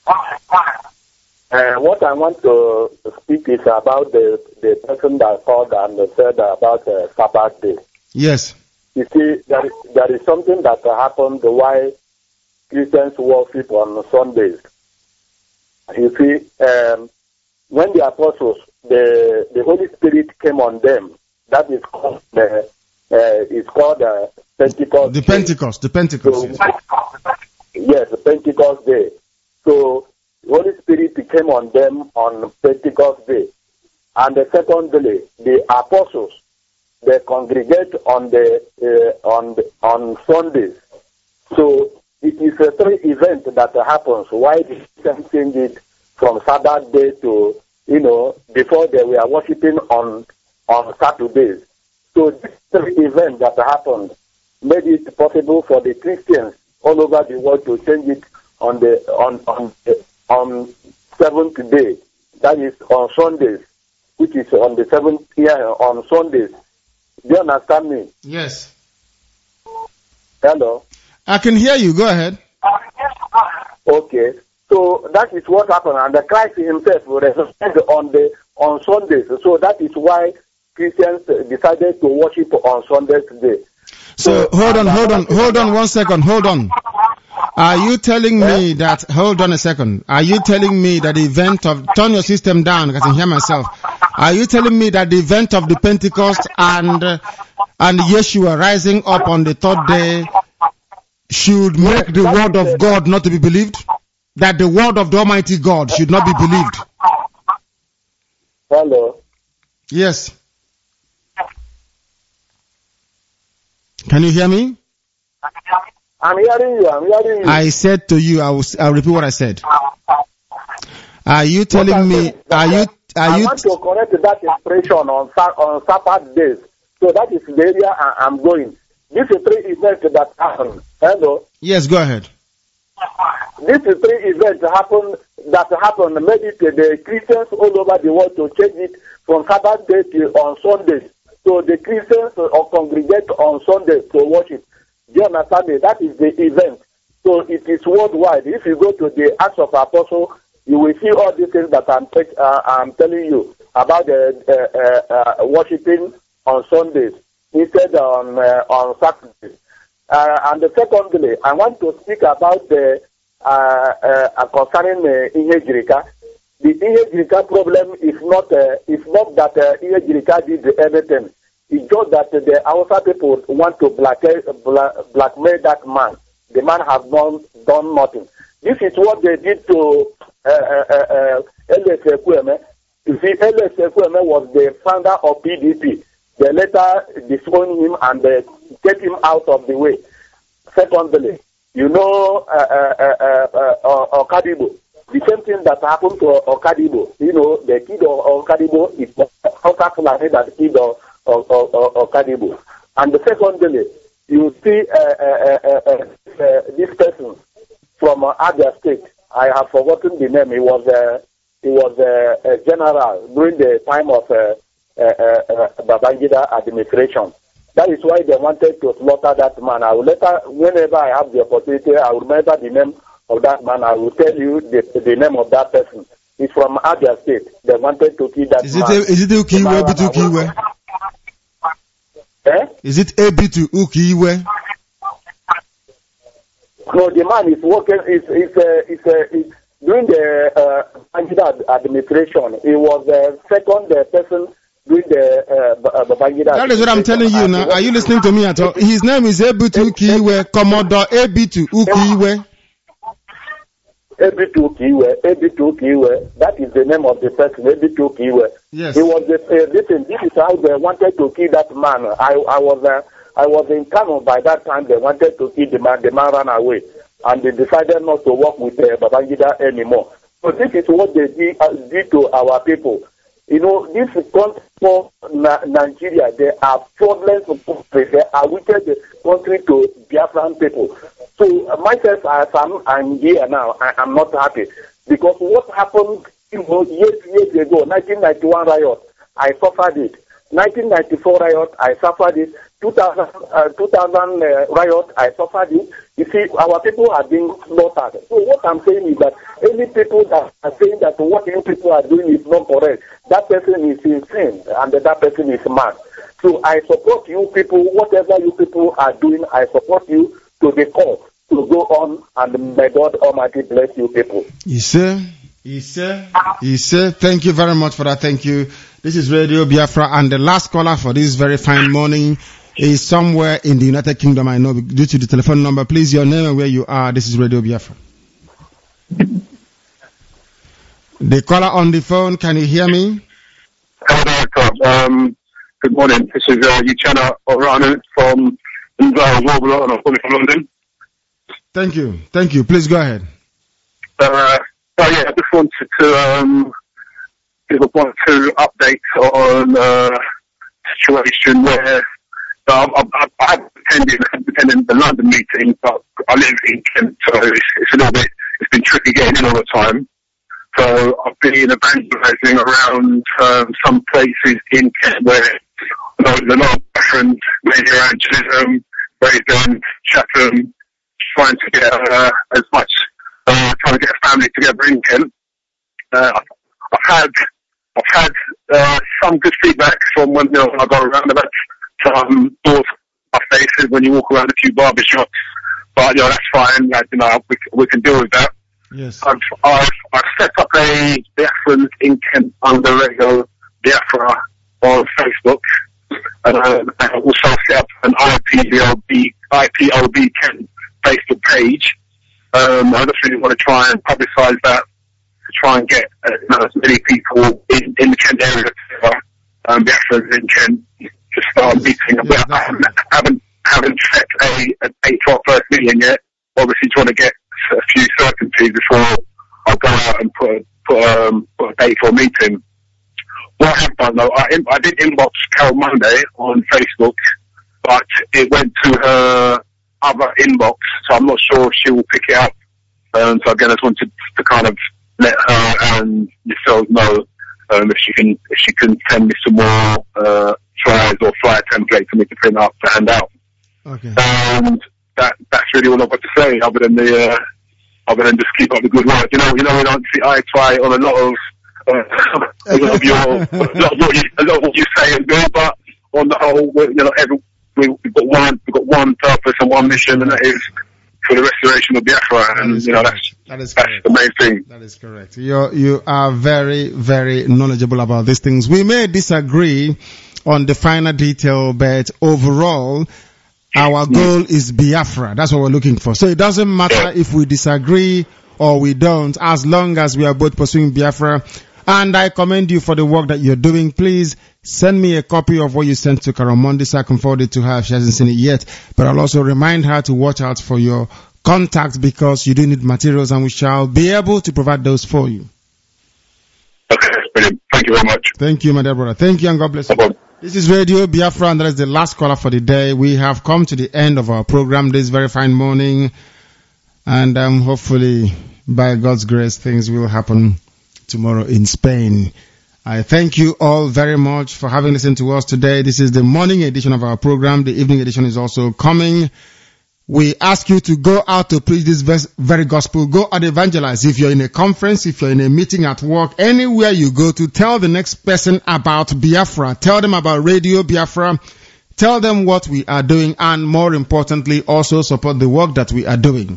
Uh, what I want to speak is about the, the person that called and said about uh, Sabbath day. Yes. You see, there is, there is something that happened why Christians worship on Sundays. You see, um, when the apostles, the, the Holy Spirit came on them, that is called the, uh, it's called uh, Pentecost. The Pentecost, the Pentecost. So, yes, the Pentecost day. So, the Holy Spirit came on them on Pentecost day. And the second day, the apostles, they congregate on the, uh, on the, on Sundays. So, it is a three event that happens. Why did they change it from Sabbath day to, you know, before they were worshiping on, on Saturdays. So this three event that happened made it possible for the Christians all over the world to change it on the, on, on, on seventh day. That is on Sundays, which is on the seventh year on Sundays. Do you understand me? Yes. Hello? I can hear you. Go ahead. Okay. So that is what happened, and the Christ himself resurrected on the on Sundays. So that is why Christians decided to worship on Sundays today. So, so hold on, hold on, hold on one second, hold on. Are you telling yeah? me that, hold on a second, are you telling me that the event of, turn your system down, I can hear myself. Are you telling me that the event of the Pentecost and, uh, and Yeshua rising up on the third day should make the word of God not to be believed? That the word of the Almighty God should not be believed? Hello? Yes. Can you hear me? I'm hearing you, I'm hearing you. I said to you, I will, I'll repeat what I said. Are you telling me, are you, are I you... want to correct that expression on, on Sabbath days. So that is the area I, I'm going. These are three events that happen. Hello? Yes, go ahead. These three events happen that happen maybe to the Christians all over the world to change it from Sabbath day to on Sundays. So the Christians uh, congregate on Sundays to worship. Do you understand me? That is the event. So it is worldwide. If you go to the Acts of Apostles, you will see all these things that I'm, uh, I'm telling you about the uh, uh, uh, worshiping on Sundays instead on uh, on Saturdays. Uh, and the secondly, I want to speak about the uh, uh, concerning uh, Ihejirika. The Ihejirika problem is not uh, is not that uh, Ihejirika did anything. It's just that uh, the Hausa people want to blackmail, blackmail that man. The man has done done nothing. This is what they did to uh, uh, uh, L S Ekweme. You see, L S Ekweme was the founder of P D P. They later disowned him and uh, get him out of the way. Secondly, you know, uh, uh, uh, uh, uh, Okadibo. The same thing that happened to Okadibo. You know, the kid of Okadibo is Hausa Fulani that the kid of, of, of, of Okadibo. And secondly, you see uh, uh, uh, uh, uh, this person from uh, Abia State. I have forgotten the name. He was uh, he was uh, a general during the time of uh, uh, uh, Babangida administration. That is why they wanted to slaughter that man. I will later, whenever I have the opportunity, I will remember the name of that man. I will tell you the, the name of that person. He's from Abia State. They wanted to kill that is man. It a, is it Ukiwe, Bitu Ukiwe? Eh? Is it Ebitu Ukiwe? No, the man is working, is, is, uh, is, uh, is during the uh, Babangida administration. He was the second uh, person during the uh, Babangida. That is what I'm telling you now. Are you listening to me at all? His name is Ebitu Ukiwe, Commodore Ebitu Ukiwe. Ebitu Ukiwe, Ebitu Ukiwe. That is the name of the person, Ebitu Ukiwe. Yes. He was the, uh, listen, this is how they wanted to kill that man. I, I was uh, I was in Kano by that time. They wanted to kill the man. The man ran away. And they decided not to work with uh, Babangida anymore. So this is what they did, uh, did to our people. You know, this country for Na- Nigeria, there are problems of country. They are wicked the country to Biafran people. So uh, myself, as I'm, I'm here now, I, I'm not happy. Because what happened, you know, years, years ago, nineteen ninety-one riot, I suffered it. nineteen ninety-four riot, I suffered it. two thousand, uh, two thousand uh, riot, I suffered it. You see, our people are being slaughtered. So what I'm saying is that any people that are saying that what you people are doing is not correct, that person is insane and that person is mad. So I support you people, whatever you people are doing, I support you to the core to go on, and may God Almighty bless you people. Yes, sir. Yes, sir. Yes, sir. Thank you very much for that. Thank you. This is Radio Biafra, and the last caller for this very fine morning is somewhere in the United Kingdom. I know due to the telephone number. Please, your name and where you are. This is Radio Biafra. The caller on the phone, can you hear me? Hello, um, good morning. This is uh, Uchenna Orana from Warbler, and I'm calling from London. Thank you. Thank you. Please go ahead. Uh, oh yeah, I just wanted to um, give a one two update on uh, situation where uh, I, I, I have attended, attended the London meeting, but I live in Kent, so it's, it's a little bit, it's been tricky getting in all the time. So I've been evangelising around um, some places in Kent where you know, there's a lot of veterans, mainly around Chisholm, Brazen, Chatham, trying to get uh, as much, uh, trying to get a family together in Kent. Uh, I've, I've had, I've had uh, some good feedback from when, you know, when I go around about some doors I faces when you walk around a few barber shops. But you know that's fine. Like, you know we we can deal with that. Yes. I've I've, I've set up a Biafran in Kent under Radio Biafra on Facebook, and uh, I also set up an I P O B I P O B Kent Facebook page. Um, I just really want to try and publicise that to try and get uh, you know, as many people in, in the Kent area together, um, Biafrans in Kent to start meeting. Yeah, I haven't, haven't haven't set a an eight or first meeting yet. Obviously, trying to get a few certainties before I go out and put a, put um put a date for a meeting. what I have done though, I, I did inbox Carol Monday on Facebook, but it went to her other inbox, so I'm not sure if she will pick it up. Um, so again, I just wanted to kind of let her and yourselves know um, if she can if she can send me some more uh, tries or flyer templates for me to print up to hand out. Okay. And that that's really all I've got to say, other than the uh, other than just keep up the good work. You know, you know, we don't see eye to eye on a lot of uh, a lot of your a lot of what you a lot of what you say and do, but on the whole, we're, you know, every we, we've got one we've got one purpose and one mission, and that is for the restoration of Biafra, and you know that's that is that's the main thing. That is correct. You you are very very knowledgeable about these things. We may disagree on the finer detail, but overall, our goal is Biafra. That's what we're looking for. So it doesn't matter if we disagree or we don't, as long as we are both pursuing Biafra. And I commend you for the work that you're doing. Please send me a copy of what you sent to Carol Monday so I can forward it to her if she hasn't seen it yet. But I'll also remind her to watch out for your contact, because you do need materials, and we shall be able to provide those for you. Okay, brilliant. Thank you very much. Thank you, my dear brother. Thank you, and God bless you. No This is Radio Biafra, and that is the last caller for the day. We have come to the end of our program this very fine morning, and um, hopefully, by God's grace, things will happen tomorrow in Spain. I thank you all very much for having listened to us today. This is the morning edition of our program. The evening edition is also coming. We ask you to go out to preach this very gospel. Go out evangelize. If you're in a conference, if you're in a meeting at work, anywhere you go to, tell the next person about Biafra. Tell them about Radio Biafra. Tell them what we are doing, and more importantly, also support the work that we are doing.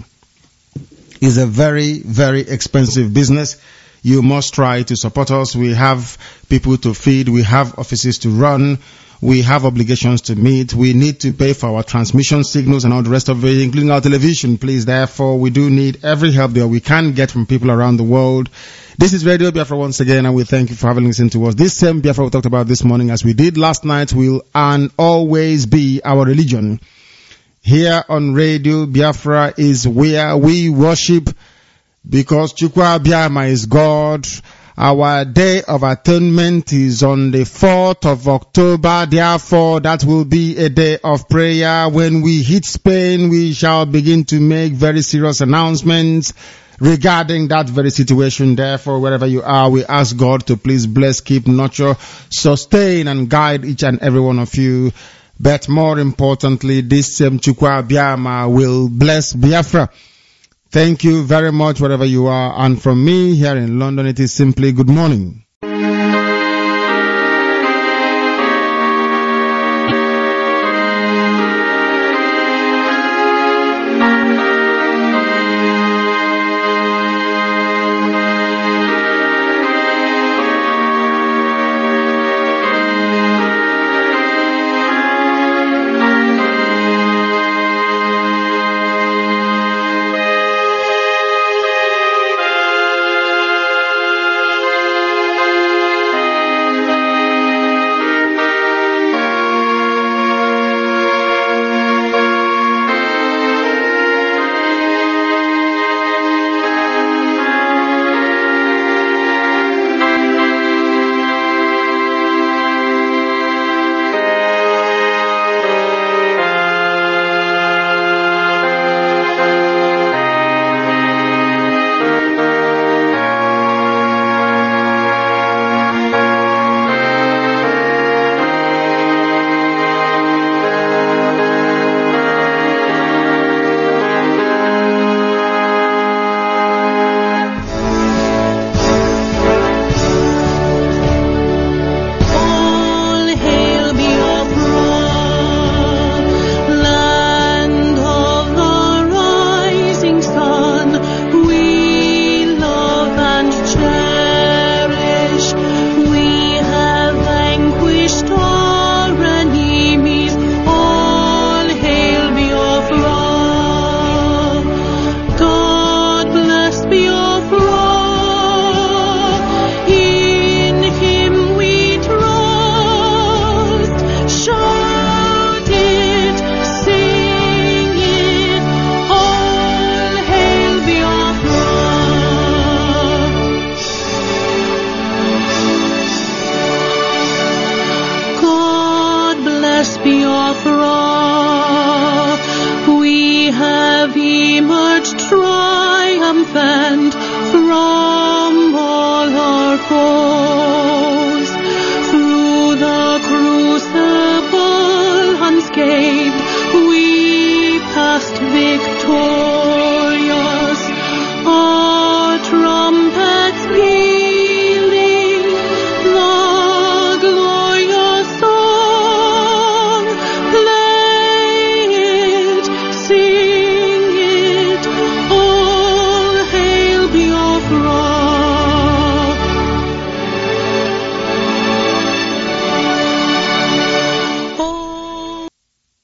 It's a very, very expensive business. You must try to support us. We have people to feed. We have offices to run. We have obligations to meet. We need to pay for our transmission signals and all the rest of it, including our television, please. Therefore, we do need every help that we can get from people around the world. This is Radio Biafra once again, and we thank you for having listened to us. This same Biafra we talked about this morning, as we did last night, will and always be our religion. Here on Radio Biafra is where we worship, because Chukwu Abiyama is God. Our day of atonement is on the fourth of October. Therefore, that will be a day of prayer. When we hit Spain, we shall begin to make very serious announcements regarding that very situation. Therefore, wherever you are, we ask God to please bless, keep, nurture, sustain, and guide each and every one of you. But more importantly, this same Chukwu Abiyama will bless Biafra. Thank you very much, wherever you are. And from me here in London, it is simply good morning.